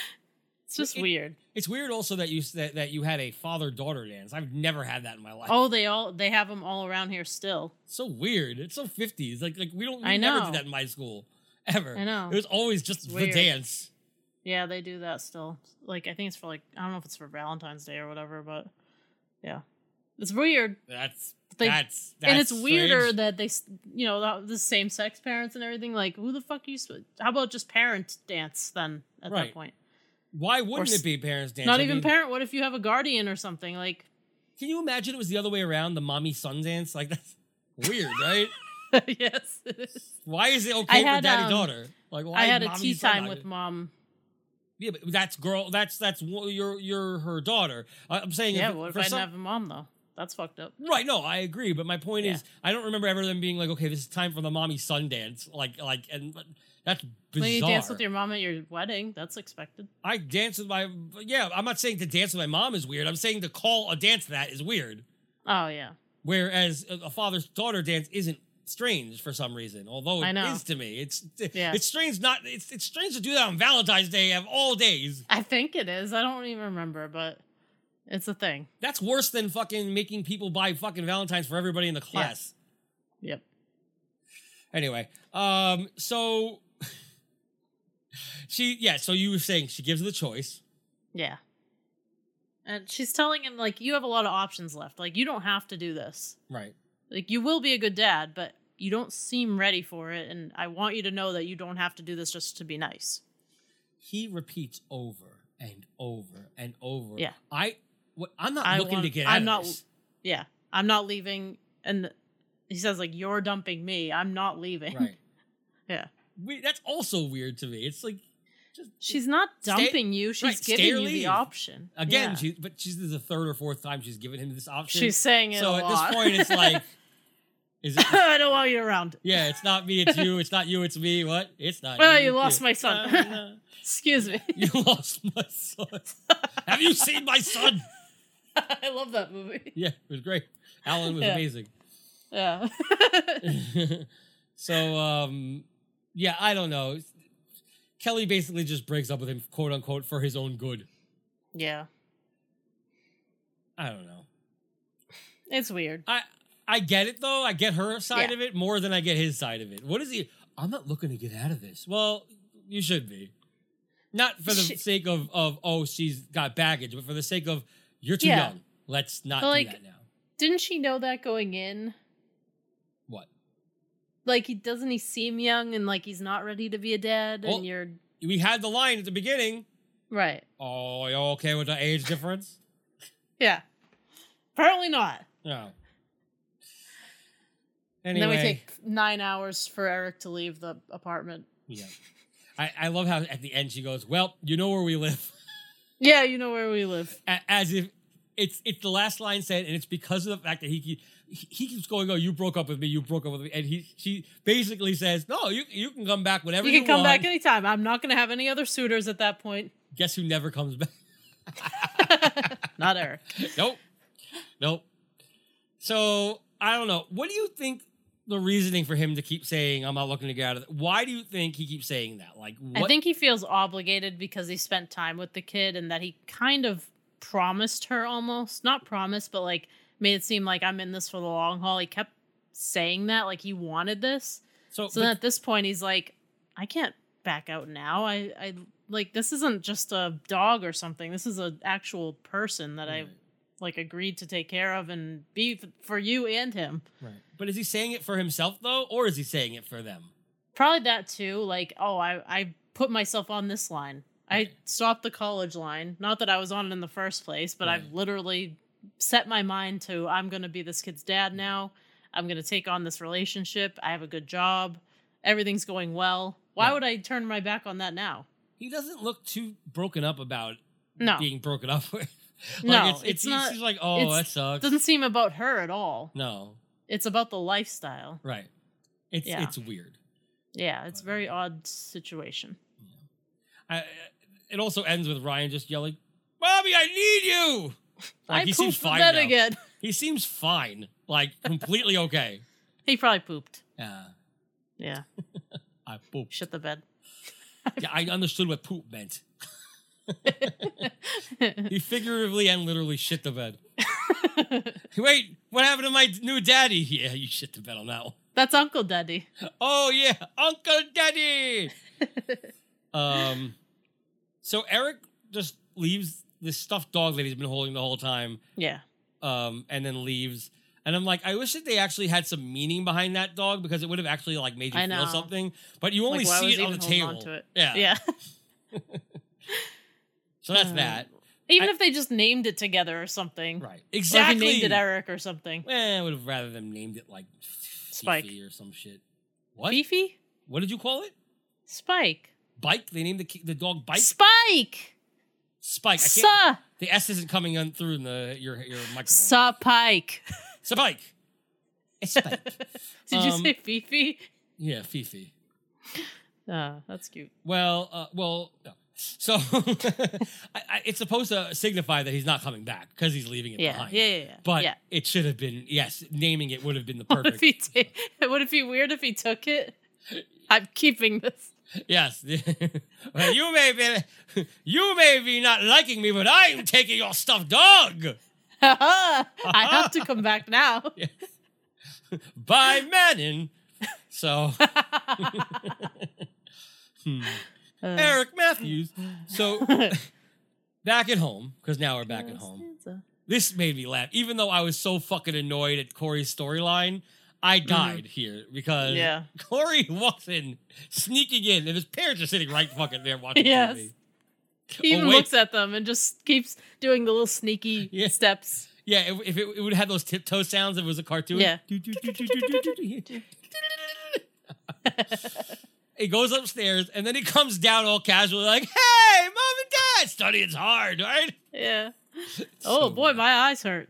it's just It- weird. It's weird also that you that, that you had a father daughter dance. I've never had that in my life. Oh, they all they have them all around here still. so weird. It's so fifties. Like like we don't. We I never know. did that in my school ever. I know. It was always just It's the weird. dance. Yeah, they do that still. Like I think it's for like I don't know if it's for Valentine's Day or whatever, but yeah, it's weird. That's They- that's, that's and it's weirder strange. that they, s- you know, the, the same sex parents and everything. Like, who the fuck are you? sp- How about just parent dance then? At Right. that point, Why wouldn't s- it be parents dance? not I even mean, parent. What if you have a guardian or something? Like, Can you imagine it was the other way around? The mommy son dance. Like that's weird, right? yes, it is. Why is it I okay had, for daddy um, daughter? Like why I had a mommy tea son time not- with mom. Yeah, but that's girl. That's that's one- you're you're her daughter. I- I'm saying Yeah, if, what if for I didn't some- have a mom though? That's fucked up. Right, no, I agree, but my point Yeah. is, I don't remember ever them being like, okay, this is time for the mommy son dance, like, like, and but that's bizarre. When you dance with your mom at your wedding, that's expected. I dance with my, yeah, I'm not saying to dance with my mom is weird. I'm saying to call a dance that is weird. Oh yeah, Whereas a, a father's daughter dance isn't strange for some reason. Although I it know. is to me. It's Yeah. it's strange not it's it's strange to do that on Valentine's Day of all days. I think it is. I don't even remember, but it's a thing. That's worse than fucking making people buy fucking Valentines for everybody in the class. Yep. Anyway, um, so she, yeah, so you were saying she gives her the choice. Yeah. And she's telling him, like, you have a lot of options left. Like, you don't have to do this. Right. Like, you will be a good dad, but you don't seem ready for it. And I want you to know that you don't have to do this just to be nice. He repeats over and over and over. Yeah. I, what, I'm not I looking want, to get out I'm of not, this. Yeah. I'm not leaving. And he says, like, you're dumping me. I'm not leaving. Right. Yeah. We, that's also weird to me. It's like, just, She's not dumping stay, you. She's right, giving you leave. the option. Again, Yeah. she, but she's this is the third or fourth time she's given him this option. She's saying it so a at lot. this point, it's like, is it? I don't want you around. Yeah, it's not me, it's you. It's not you, it's me. What? It's not Well, you. you it's lost my son. Uh, no. Excuse me. You lost my son. Have you seen my son? I love that movie. Yeah, it was great. Alan was Yeah. amazing. Yeah. So, um, yeah, I don't know. Kelly basically just breaks up with him, quote unquote, for his own good. Yeah. I don't know. It's weird. I I get it though. I get her side Yeah. of it more than I get his side of it. What is he? I'm not looking to get out of this. Well, you should be. Not for the She- sake of of oh she's got baggage, but for the sake of you're too Yeah. young. Let's not But, do like, that now. Didn't she know that going in? What? Like, he doesn't he seem young and like he's not ready to be a dad Well- and you're We had the line at the beginning. right. Oh, you okay with the age difference? Yeah. Apparently not. No. And Anyway, then we take nine hours for Eric to leave the apartment. yeah. I, I love how at the end she goes, well, you know where we live. Yeah, you know where we live. A- As if it's it's the last line said, and it's because of the fact that he he, he keeps going, oh, you broke up with me, you broke up with me. And he she basically says, no, you you can come back whenever You you, can come want. back anytime. I'm not going to have any other suitors at that point. Guess who never comes back? Not Eric. Nope. Nope. So, I don't know. What do you think the reasoning for him to keep saying, I'm not looking to get out of it? Why do you think he keeps saying that? Like, what? I think he feels obligated because he spent time with the kid and that he kind of promised her almost. Not promised, but like made it seem like I'm in this for the long haul. He kept saying that, like he wanted this. so, So but- then at this point, he's like, I can't back out now. I, I like, this isn't just a dog or something. This is an actual person that I Right. like agreed to take care of and be f- for you and him. Right. But is he saying it for himself, though, or is he saying it for them? Probably that too. Like, oh, I, I put myself on this line. I Right. stopped the college line. Not that I was on it in the first place, but I've Right. literally set my mind to I'm going to be this kid's dad now. I'm going to take on this relationship. I have a good job. Everything's going well. Why Right. would I turn my back on that now? He doesn't look too broken up about No. being broken up with. Like, No, it's, it's, it's not- He's like, oh, it's- that sucks. Doesn't seem about her at all. No. It's about the lifestyle. Right. It's Yeah. it's weird. Yeah, it's a very odd situation. I, it also ends with Ryan just yelling, "Mommy, I need you!" Like, I he pooped seems the fine bed now. again. He seems fine, like completely okay. He probably pooped. Yeah, Yeah, I pooped. shit the bed. Yeah, I understood what poop meant. He figuratively and literally shit the bed. Wait, what happened to my new daddy? Yeah, you shit the bed on that one. That's Uncle Daddy. Oh yeah, Uncle Daddy. um, so Eric just leaves this stuffed dog that he's been holding the whole time, Yeah. um, and then leaves. And I'm like, I wish that they actually had some meaning behind that dog because it would have actually like made you I feel know. something. But you only Like, why see was it he on the even holding table. on to it? Yeah, Yeah. So that's Uh, that. Even I- if they just named it together or something. Right. Or if Exactly. he named it Eric or something. Eh, I would have rather them named it like Spike. Fifi or some shit. What? Fifi? What did you call it? Spike. Bike? They named the ki- the dog Bike. Spike! Spike. I can't. Sa. The S isn't coming on through in the your your microphone. Sa Pike. Spike. It's Spike. Did you Um, say Fifi? Yeah, Fifi. Ah, that's cute. Well, uh, well, no. So I, I, it's supposed to signify that he's not coming back because he's leaving it Yeah, behind. yeah, yeah, yeah. But yeah. it should have been, yes, naming it would have been the What perfect. if he ta- would it be weird if he took it? I'm keeping this. Yes. Well, you may be, you may be not liking me, but I'm taking your stuffed dog. I have to come back now. Yeah. By Manon. So, hmm. Uh, Eric Matthews. So, back at home, because now we're back at home. This made me laugh. Even though I was so fucking annoyed at Corey's storyline, I died mm. here because yeah. Corey walks in, sneaking in, and his parents are sitting right fucking there watching yes. T V. He even oh, looks at them and just keeps doing the little sneaky yeah. steps. Yeah, if, if it, it would have those tiptoe sounds if it was a cartoon. Yeah. He goes upstairs, and then he comes down all casually like, hey, mom and dad, studying's hard, right? Yeah. Oh, so boy, bad. My eyes hurt.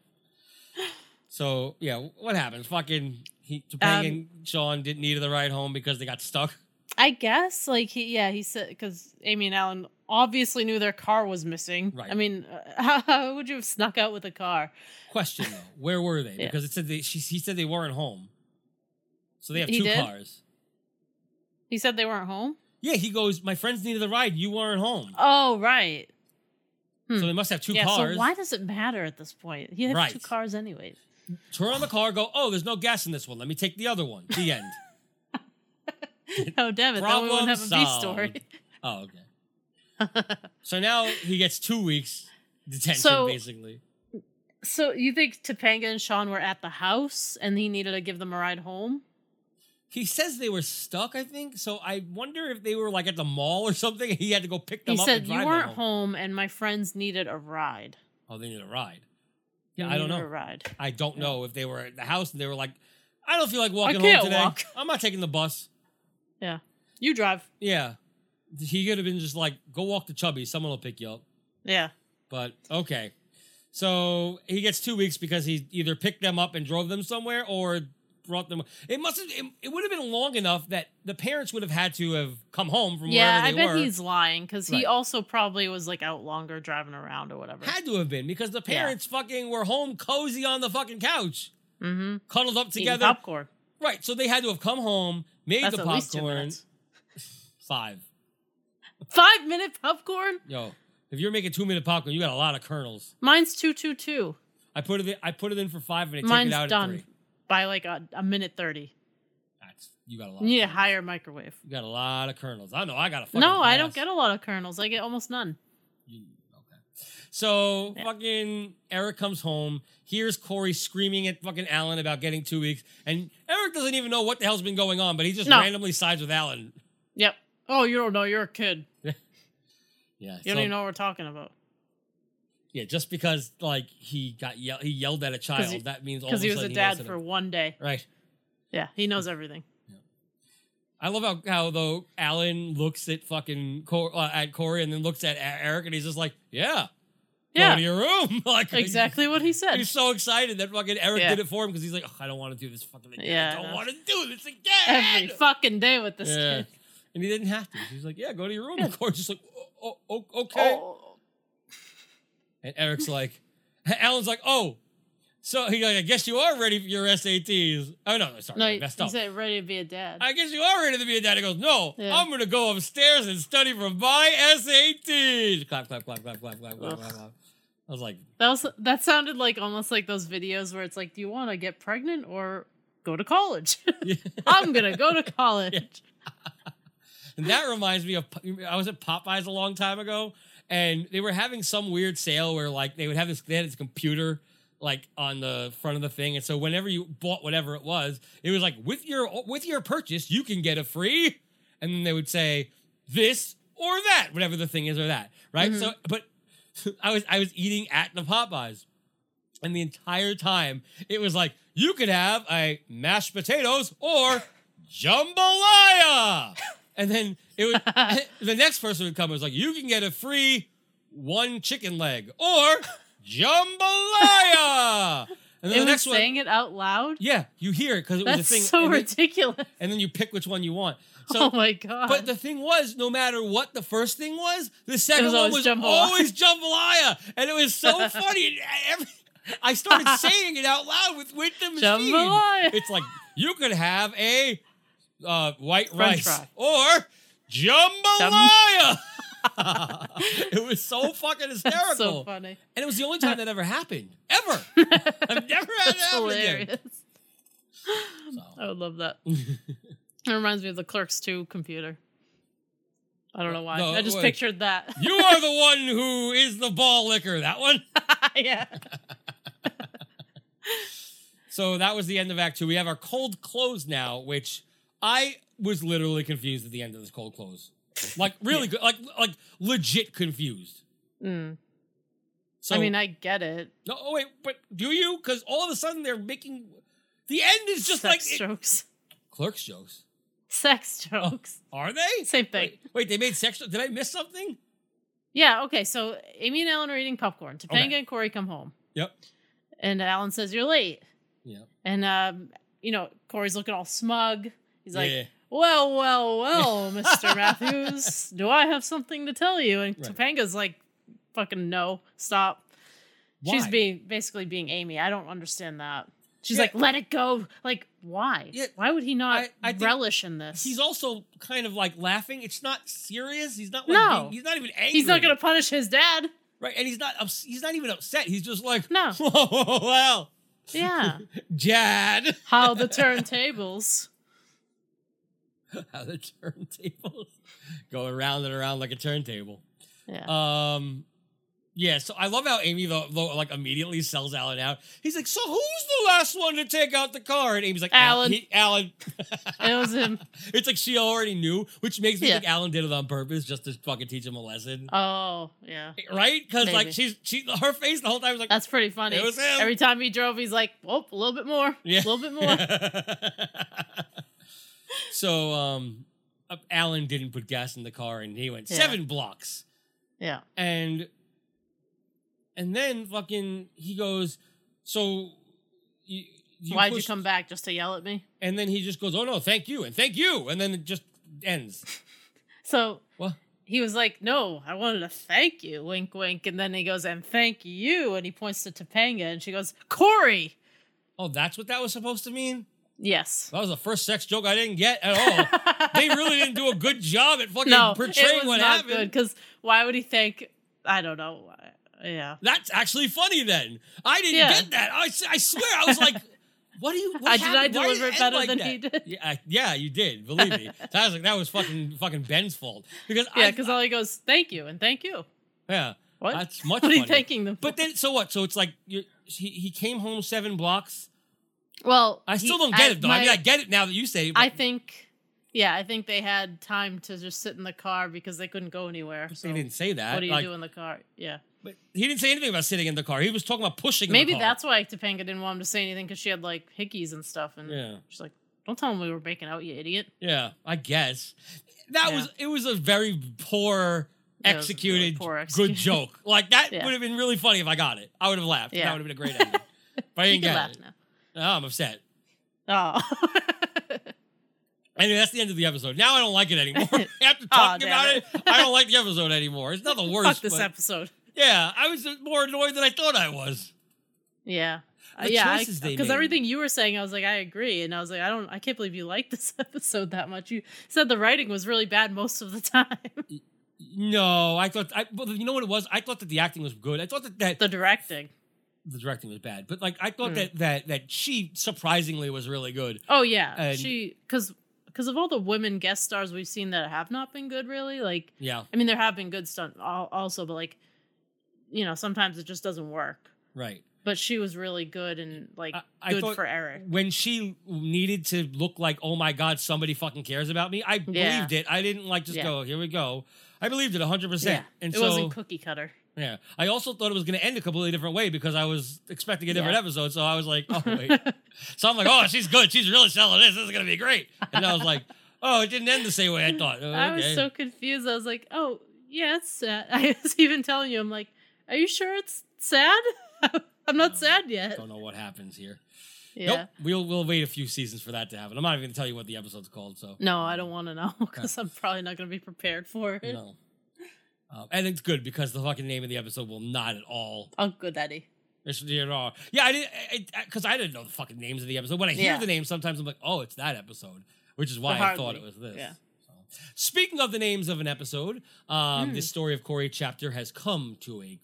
So, yeah, what happens? Fucking he, Topanga um, and Sean didn't need the ride home because they got stuck? I guess, like, he, yeah, he said, because Amy and Alan obviously knew their car was missing. Right. I mean, uh, how, how would you have snuck out with a car? Question, though. Where were they? Yeah. Because it said they, she, he said they weren't home. So they have he two did? cars. He said they weren't home? Yeah, he goes, my friends needed the ride. You weren't home. Oh, right. Hmm. So they must have two yeah, cars. So why does it matter at this point? He has right. two cars anyways. Turn on the car, go, oh, there's no gas in this one. Let me take the other one. The end. Oh, damn it. Then we wouldn't have a B story. Oh, okay. So now he gets two weeks detention, so, basically. So you think Topanga and Sean were at the house and he needed to give them a ride home? He says they were stuck, I think. So I wonder if they were like at the mall or something. He had to go pick them he up said, and drive you weren't them home. home and my friends needed a ride. Oh, they needed a ride. Yeah, they I don't know. A ride. I don't yeah. know if they were at the house and they were like, I don't feel like walking I can't home today. Walk. I'm not taking the bus. Yeah. You drive. Yeah. He could have been just like, go walk to Chubby. Someone will pick you up. Yeah. But, okay. So he gets two weeks because he either picked them up and drove them somewhere or brought them. It must have, it, it would have been long enough that the parents would have had to have come home from yeah, wherever they were. Yeah, I bet he's lying because he right. also probably was like out longer driving around or whatever. Had to have been because the parents yeah. fucking were home cozy on the fucking couch. Mm-hmm. Cuddled up together. Eating popcorn. Right, so they had to have come home, made That's the at least two popcorn. minutes. Five. Five minute popcorn? Yo, if you're making two minute popcorn, you got a lot of kernels. Mine's two two two. I put it in, I put it in for five and I Mine's take it out done at three. By like a, a minute thirty. That's you got a lot. You need of a higher microwave. You got a lot of kernels. I know. I got a fucking. No, glass. I don't get a lot of kernels. I get almost none. You, okay. So yeah. fucking Eric comes home. Hears Corey screaming at fucking Alan about getting two weeks, and Eric doesn't even know what the hell's been going on, but he just no. randomly sides with Alan. Yep. Oh, you don't know. You're a kid. Yeah. You so, don't even know what we're talking about. Yeah, just because like he got ye- he yelled at a child, he, that means all of a because sudden he was a dad he for him. one day. Right. Yeah, he knows everything. Yeah. I love how, how though Alan looks at fucking Cor- uh, at Corey and then looks at Eric and he's just like, yeah, yeah, go to your room. Like exactly what he said. He's so excited that fucking Eric yeah. did it for him because he's like, oh, I don't want to do this fucking again. Yeah, I don't no. want to do this again every fucking day with this yeah. kid. And he didn't have to. He's like, yeah, go to your room. Yeah. And Corey's just like, oh, oh, oh okay. Oh. And Eric's like, Alan's like, oh, so he like, I guess you are ready for your S A Ts. Oh, no, sorry, no, I messed he up. said ready to be a dad. I guess you are ready to be a dad. He goes, no, yeah. I'm going to go upstairs and study for my S A Ts. Clap, clap, clap, clap, clap, clap, clap, clap, clap. I was like, that was that sounded like almost like those videos where it's like, do you want to get pregnant or go to college? Yeah. I'm going to go to college. Yeah. And that reminds me of, I was at Popeyes a long time ago, and they were having some weird sale where like they would have this, they had this computer like on the front of the thing, and so whenever you bought whatever it was, it was like with your with your purchase you can get a free, and then they would say this or that, whatever the thing is or that, right? Mm-hmm. So, but I was I was eating at the Popeyes, and the entire time it was like you could have a mashed potatoes or jambalaya. And then it would, the next person would come and was like, you can get a free one chicken leg or jambalaya. And then it the was next saying one, it out loud? yeah, you hear it because it was That's a thing. so and then, ridiculous. and then you pick which one you want. So, oh my god. but the thing was, no matter what the first thing was, the second was one always was jambalaya. always jambalaya. And it was so funny. And every, I started saying it out loud with, with the machine. Jambalaya. It's like, you could have a uh, white French rice fry. or jambalaya. It was so fucking hysterical. That's so funny. And it was the only time that ever happened. Ever. I've never had it That's happen hilarious. again. So. I would love that. It reminds me of the Clerks two computer. I don't know why. No, I just wait. pictured that. You are the one who is the ball licker. That one? yeah. So that was the end of Act Two. We have our cold close now, which I was literally confused at the end of this cold close. Like, really Yeah. good. Like, like legit confused. Mm. So, I mean, I get it. no, oh, wait, but do you? Because all of a sudden they're making... The end is just Sex like... it- jokes. Clerks jokes. Sex jokes. Are they? Same thing. Wait, wait, they made sex... Did I miss something? Yeah, okay, so Amy and Alan are eating popcorn. Topanga Okay. and Corey come home. Yep. And Alan says, you're late. Yep. And, um, you know, Corey's looking all smug. He's like, Yeah. well, well, well, Mister Matthews, do I have something to tell you? And Right. Topanga's like, fucking no, stop. She's Why? being basically being Amy. I don't understand that. She's Yeah. like, let it go. Like, why? Yeah. Why would he not I- I think relish in this? He's also kind of like laughing. It's not serious. He's not like No. being, he's not even angry. He's not going to punish his dad. Right, and he's not ups- he's not even upset. He's just like, No. oh, well, Yeah. Jad. How the turntables. How the turntables go around and around like a turntable. Yeah. Um, yeah. So I love how Amy though, though like immediately sells Alan out. He's like, so who's the last one to take out the car? And Amy's like, Alan. He, Alan. It was him. It's like she already knew, which makes me Yeah. think Alan did it on purpose just to fucking teach him a lesson. Oh, yeah. Right? Because like Maybe. she's she her face the whole time was like, That's pretty funny. It was him. Every time he drove, he's like, "Whoa, a little bit more, yeah. a little bit more." So um, uh, Alan didn't put gas in the car, and he went Yeah. seven blocks, Yeah. and and then fucking he goes, so you, you Why'd you pushed-" come back just to yell at me? And then he just goes, oh no, thank you, and thank you, and then it just ends. So What? he was like, "No, I wanted to thank you." Wink, wink, and then he goes, "And thank you," and he points to Topanga, and she goes, "Corey." Oh, that's what that was supposed to mean? Yes. That was the first sex joke I didn't get at all. They really didn't do a good job at fucking No, portraying it was what not happened. good. Because why would he thank? I don't know. Yeah. That's actually funny then. I didn't Yeah. get that. I, s- I swear, I was like, what do you, what I- did I happened? Why deliver did it end better like than that? he did? Yeah, I- yeah, you did. Believe me. That was like, that was fucking, fucking Ben's fault. Because Yeah, I, because all he goes, "Thank you," and "Thank you." yeah, What? that's much What are you funnier. thanking them for? But then, so what? So it's like, you he, he came home seven blocks. Well, I still he- don't get I- it though. I mean, my- I get it now that you say it. But I think, yeah, I think they had time to just sit in the car because they couldn't go anywhere. So they didn't say that. what do you like, do in the car? Yeah. But he didn't say anything about sitting in the car. He was talking about pushing in Maybe the car. that's why Topanga didn't want him to say anything because she had like hickeys and stuff. And Yeah. she's like, "Don't tell him we were making out, you idiot." Yeah, I guess. That Yeah. was, it was a very poor Yeah, it was executed, really poor good execution. joke. Like, that Yeah. would have been really funny if I got it. I would have laughed. Yeah. That would have been a great ending. But I You didn't can get laugh it. now. Oh, I'm upset. Oh. Anyway, that's the end of the episode. Now I don't like it anymore. After Aw, talking damn about it. it, I don't like the episode anymore. It's not the worst. Fuck this but- episode. Yeah, I was more annoyed than I thought I was. Yeah. Uh, The yeah, choices they because made. everything you were saying, I was like, I agree, and I was like, I don't, I can't believe you liked this episode that much. You said the writing was really bad most of the time. No, I thought, I, well, you know what it was? I thought that the acting was good. I thought that, that The directing. the directing was bad. But, like, I thought Mm. that, that, that she surprisingly was really good. Oh yeah, And- she because because of all the women guest stars we've seen that have not been good, really. Like, Yeah, I mean, there have been good stuff al- also, but like, you know, sometimes it just doesn't work. right. But she was really good and like I- I good thought- for Eric. When she needed to look like, oh my God, somebody fucking cares about me, I believed Yeah. it. I didn't like just Yeah. go, here we go. I believed it one hundred percent. And it so, wasn't cookie cutter. yeah. I also thought it was going to end a completely different way because I was expecting a different Yeah. episode. So I was like, oh, wait. So I'm like, oh, she's good. She's really selling this. This is going to be great. And I was like, oh, it didn't end the same way I thought. Oh, I was okay. so confused. I was like, oh yeah, it's sad. I was even telling you, I'm like, are you sure it's sad? I'm not Um, sad yet. Don't know what happens here. Yeah. Nope. We'll we'll wait a few seasons for that to happen. I'm not even going to tell you what the episode's called. So No, I don't want to know because I'm probably not going to be prepared for it. No. Um, and it's good because the fucking name of the episode will not at all. Oh, good, Eddie. It's, you know, yeah, I didn't because I, I didn't know the fucking names of the episode. When I hear Yeah. the name, sometimes I'm like, oh, it's that episode, which is why But I thought hardly. it was this. Yeah. So, speaking of the names of an episode, um, Mm. this story of Corey chapter has come to a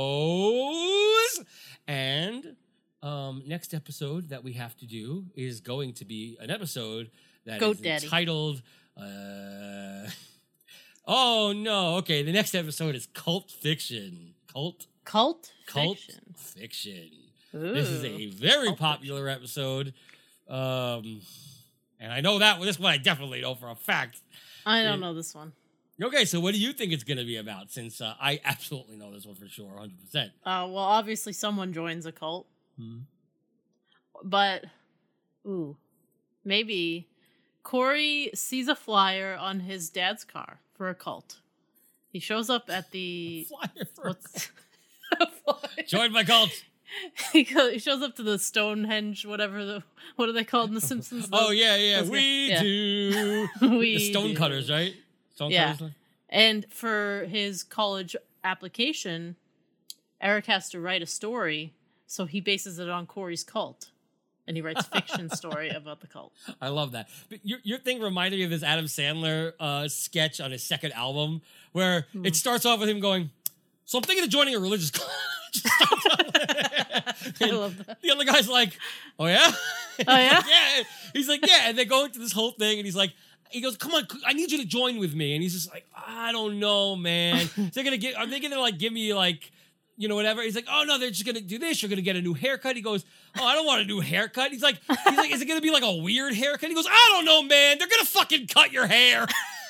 close, and um, next episode that we have to do is going to be an episode that Goat is Daddy. entitled. Uh, oh no! Okay, the next episode is cult fiction. Cult. Cult Cult fiction. fiction. Ooh. This is a very Cult popular episode. Um, and I know that one. This one I definitely know for a fact. I don't know this one. Okay, so what do you think it's going to be about? Since uh, I absolutely know this one for sure, one hundred percent. Uh, well, obviously someone joins a cult, Hmm. but ooh, maybe Corey sees a flyer on his dad's car for a cult. He shows up at the Flyer for what's a flyer. Join my cult. he go- he shows up to the Stonehenge, whatever the what are they called in The Simpsons? Oh, yeah, yeah. Those We guys- yeah. do. we The stone do. cutters, right? Stone Yeah. cutters? And for his college application, Eric has to write a story, so he bases it on Corey's cult. And he writes a fiction story about the cult. I love that. But your your thing reminded me of this Adam Sandler uh, sketch on his second album, where Hmm. it starts off with him going, "So I'm thinking of joining a religious club." Just starts off- I And love that. the other guy's like, "Oh yeah, Oh, yeah? yeah." He's like, "Yeah," and they go into this whole thing, and he's like, he goes, "Come on, I need you to join with me." And he's just like, "I don't know, man. Is they gonna get? Are they gonna like give me like?" You know, whatever. He's like, oh no, they're just gonna do this. You're gonna get a new haircut. He goes, oh, I don't want a new haircut. He's like, he's like, is it gonna be like a weird haircut? He goes, I don't know, man. They're gonna fucking cut your hair.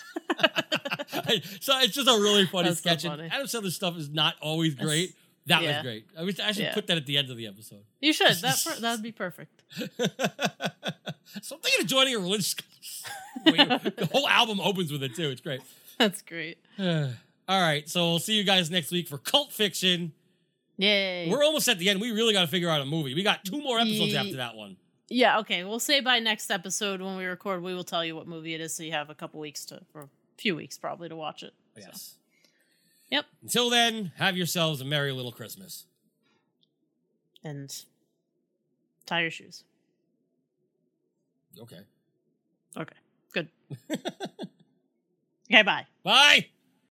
So it's just a really funny That's so sketch. And funny. Adam Sandler's stuff is not always great. That yeah. was great. I wish I should Yeah. put that at the end of the episode. You should. That per- that would be perfect. So I'm thinking of joining a religious. The whole album opens with it too. It's great. That's great. All right, so we'll see you guys next week for Cult Fiction. Yay. We're almost at the end. We really got to figure out a movie. We got two more episodes Ye- after that one. Yeah, okay. We'll say by next episode when we record, we will tell you what movie it is, so you have a couple weeks to, or a few weeks probably, to watch it. So. Yes. Yep. Until then, have yourselves a merry little Christmas. And tie your shoes. Okay. Okay, good. Okay, bye. Bye.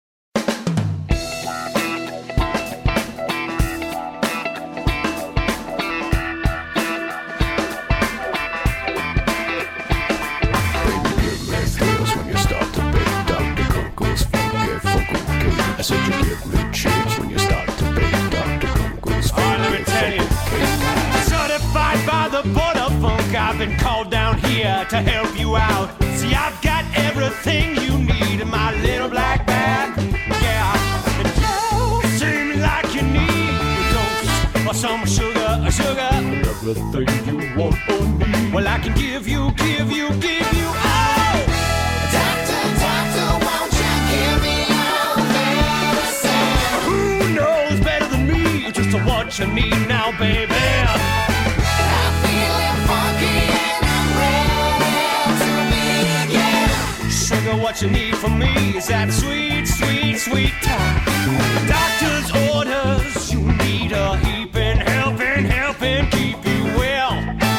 When you start to bake Doctor Coco's funky funky. I said you give me chills when you start to bake Doctor Coco's funky. Alright, let me tell you. Certified by the Border Funk, I've been called down here to help you out. See, I've got everything you need in my little black bag. Yeah, and you seem like you need a dose or some sugar, or sugar. Everything you want or need. Well, I can give you, give you, give you all. Doctor, doctor, won't you give me your medicine? Who knows better than me just what you need now, baby? I'm feeling funky and I'm ready to begin. Sugar, what you need from me is that sweet, sweet, sweet time. Doctor's orders, you need a heaping, helping, helping keep you well.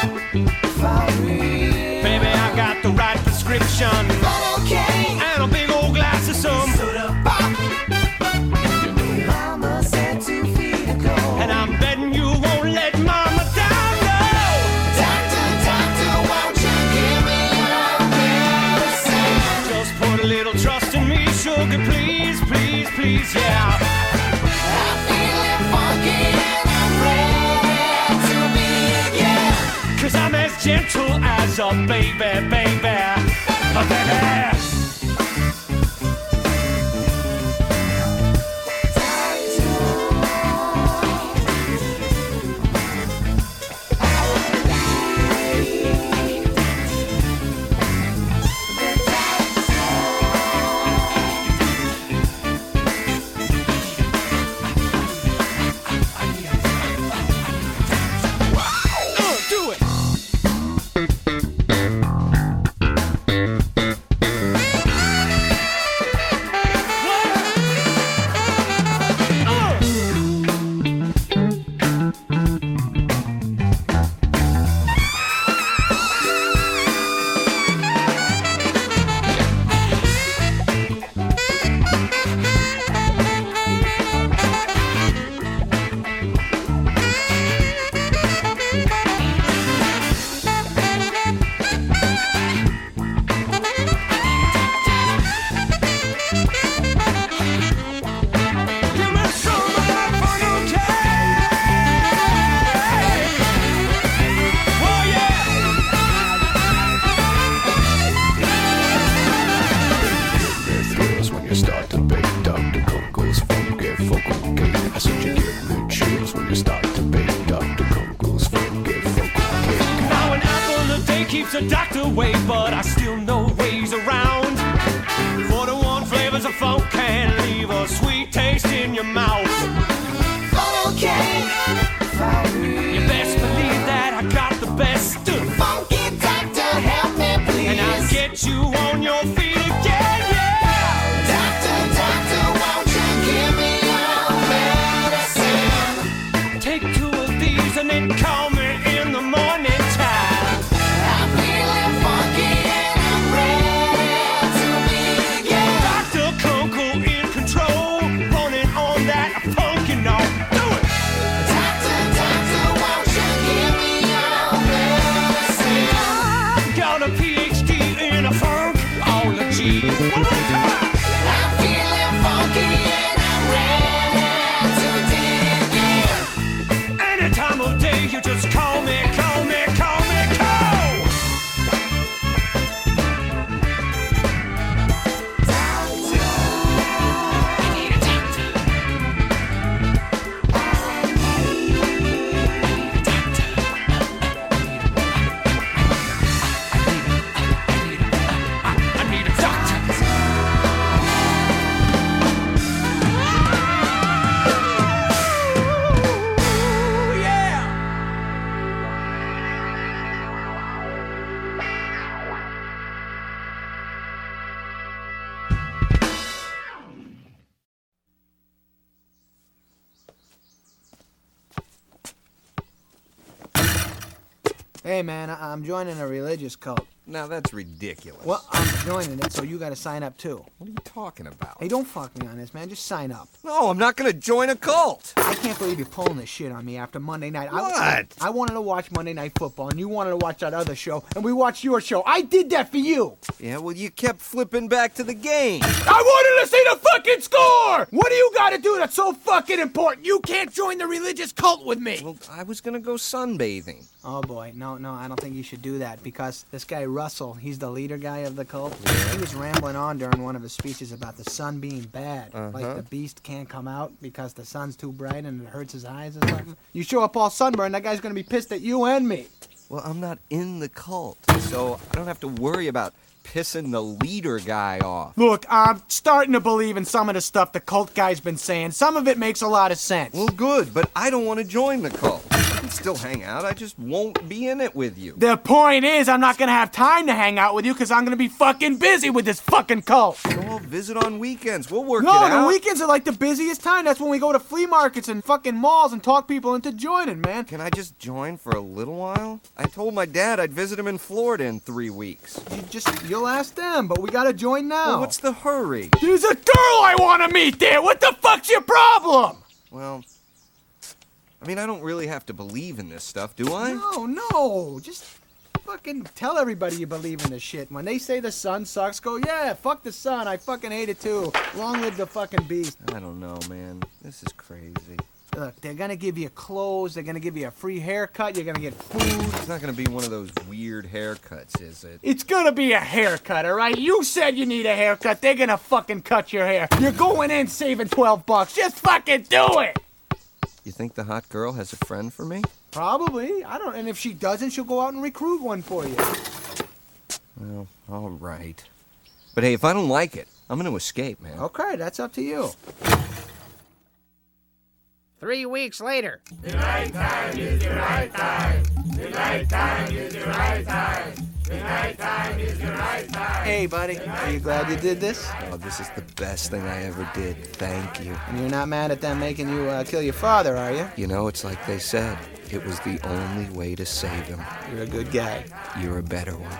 Baby, I got the right prescription But okay, and a big old glass of some soda pop. Mama said two feet ago. And I'm betting you won't let mama down, no. Doctor, doctor, won't you give me your medicine? Just put a little trust in me, sugar, please, please, please, yeah. I'm feeling funky and I'm ready to begin. Cause I'm as gentle as a baby, baby, a baby. keeps the doctor away, but I still know ways around. forty-one flavors of funk can leave a sweet taste in your mouth. Okay, You best believe that I got the best. funky doctor, help me please. And I'll get you on your feet again, yeah. Doctor, doctor, won't you give me your medicine? Take two of these and then call me in the morning time. I'm feeling funky and I'm ready to begin. Doctor Kunkel in control, running on that funky note. Do it. Doctor, doctor, won't you give me your medicine? Got a P H D in a funkology. One more time. I'm feeling funky and I'm ready to dig in. Any time of day, you just call me, call me, call me, call. I need a doctor. Ooh, yeah. Hey man, I- I'm joining a religious cult. Now that's ridiculous. Well, I'm joining it, so you gotta sign up too. What are you talking about? Hey, don't fuck me on this, man. Just sign up. No, I'm not gonna join a cult. I can't believe you're pulling this shit on me after Monday night. I, What? I wanted to watch Monday Night Football, and you wanted to watch that other show, and we watched your show. I did that for you. Yeah, well, you kept flipping back to the game. I wanted to see the fucking score. What do you gotta do that's so fucking important? You can't join the religious cult with me. Well, I was gonna go sunbathing. Oh boy, no, no, I don't think you should do that because this guy Russell, he's the leader guy of the cult. He was rambling on during one of his speeches about the sun being bad. Like the beast can't come out because the sun's too bright and it hurts his eyes or something. You show up all sunburned, that guy's gonna be pissed at you and me. Well, I'm not in the cult, so I don't have to worry about pissing the leader guy off. Look, I'm starting to believe in some of the stuff the cult guy's been saying. Some of it makes a lot of sense. Well, good, but I don't want to join the cult. I can still hang out, I just won't be in it with you. The point is, I'm not gonna have time to hang out with you because I'm gonna be fucking busy with this fucking cult. So I'll visit on weekends. We'll work it No, out. the weekends are like the busiest time. That's when we go to flea markets and fucking malls and talk people into joining, man. Can I just join for a little while? I told my dad I'd visit him in Florida in three weeks. You just, you'll ask them, but we gotta join now. Well, what's the hurry? There's a girl I wanna meet there! What the fuck's your problem? Well, I mean, I don't really have to believe in this stuff, do I? No, no, just fucking tell everybody you believe in this shit. When they say the sun sucks, go, yeah, fuck the sun, I fucking hate it too. Long live the fucking beast. I don't know, man. This is crazy. Look, they're gonna give you clothes, they're gonna give you a free haircut, you're gonna get food. It's not gonna be one of those weird haircuts, is it? It's gonna be a haircut, alright? You said you need a haircut, they're gonna fucking cut your hair. You're going in saving twelve bucks, just fucking do it! You think the hot girl has a friend for me? Probably, I don't, and if she doesn't, she'll go out and recruit one for you. Well, all right. But hey, if I don't like it, I'm gonna escape, man. Okay, that's up to you. Three weeks later. Hey, buddy. Are you glad you did this? Oh, this is the best thing I ever did. Thank you. And you're not mad at them making you uh, kill your father, are you? You know, it's like they said. It was the only way to save him. You're a good guy. You're a better one.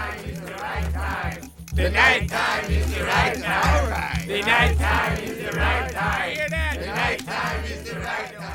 The night time is the right time. The night time is the right time. Hear that? The night time is the right time.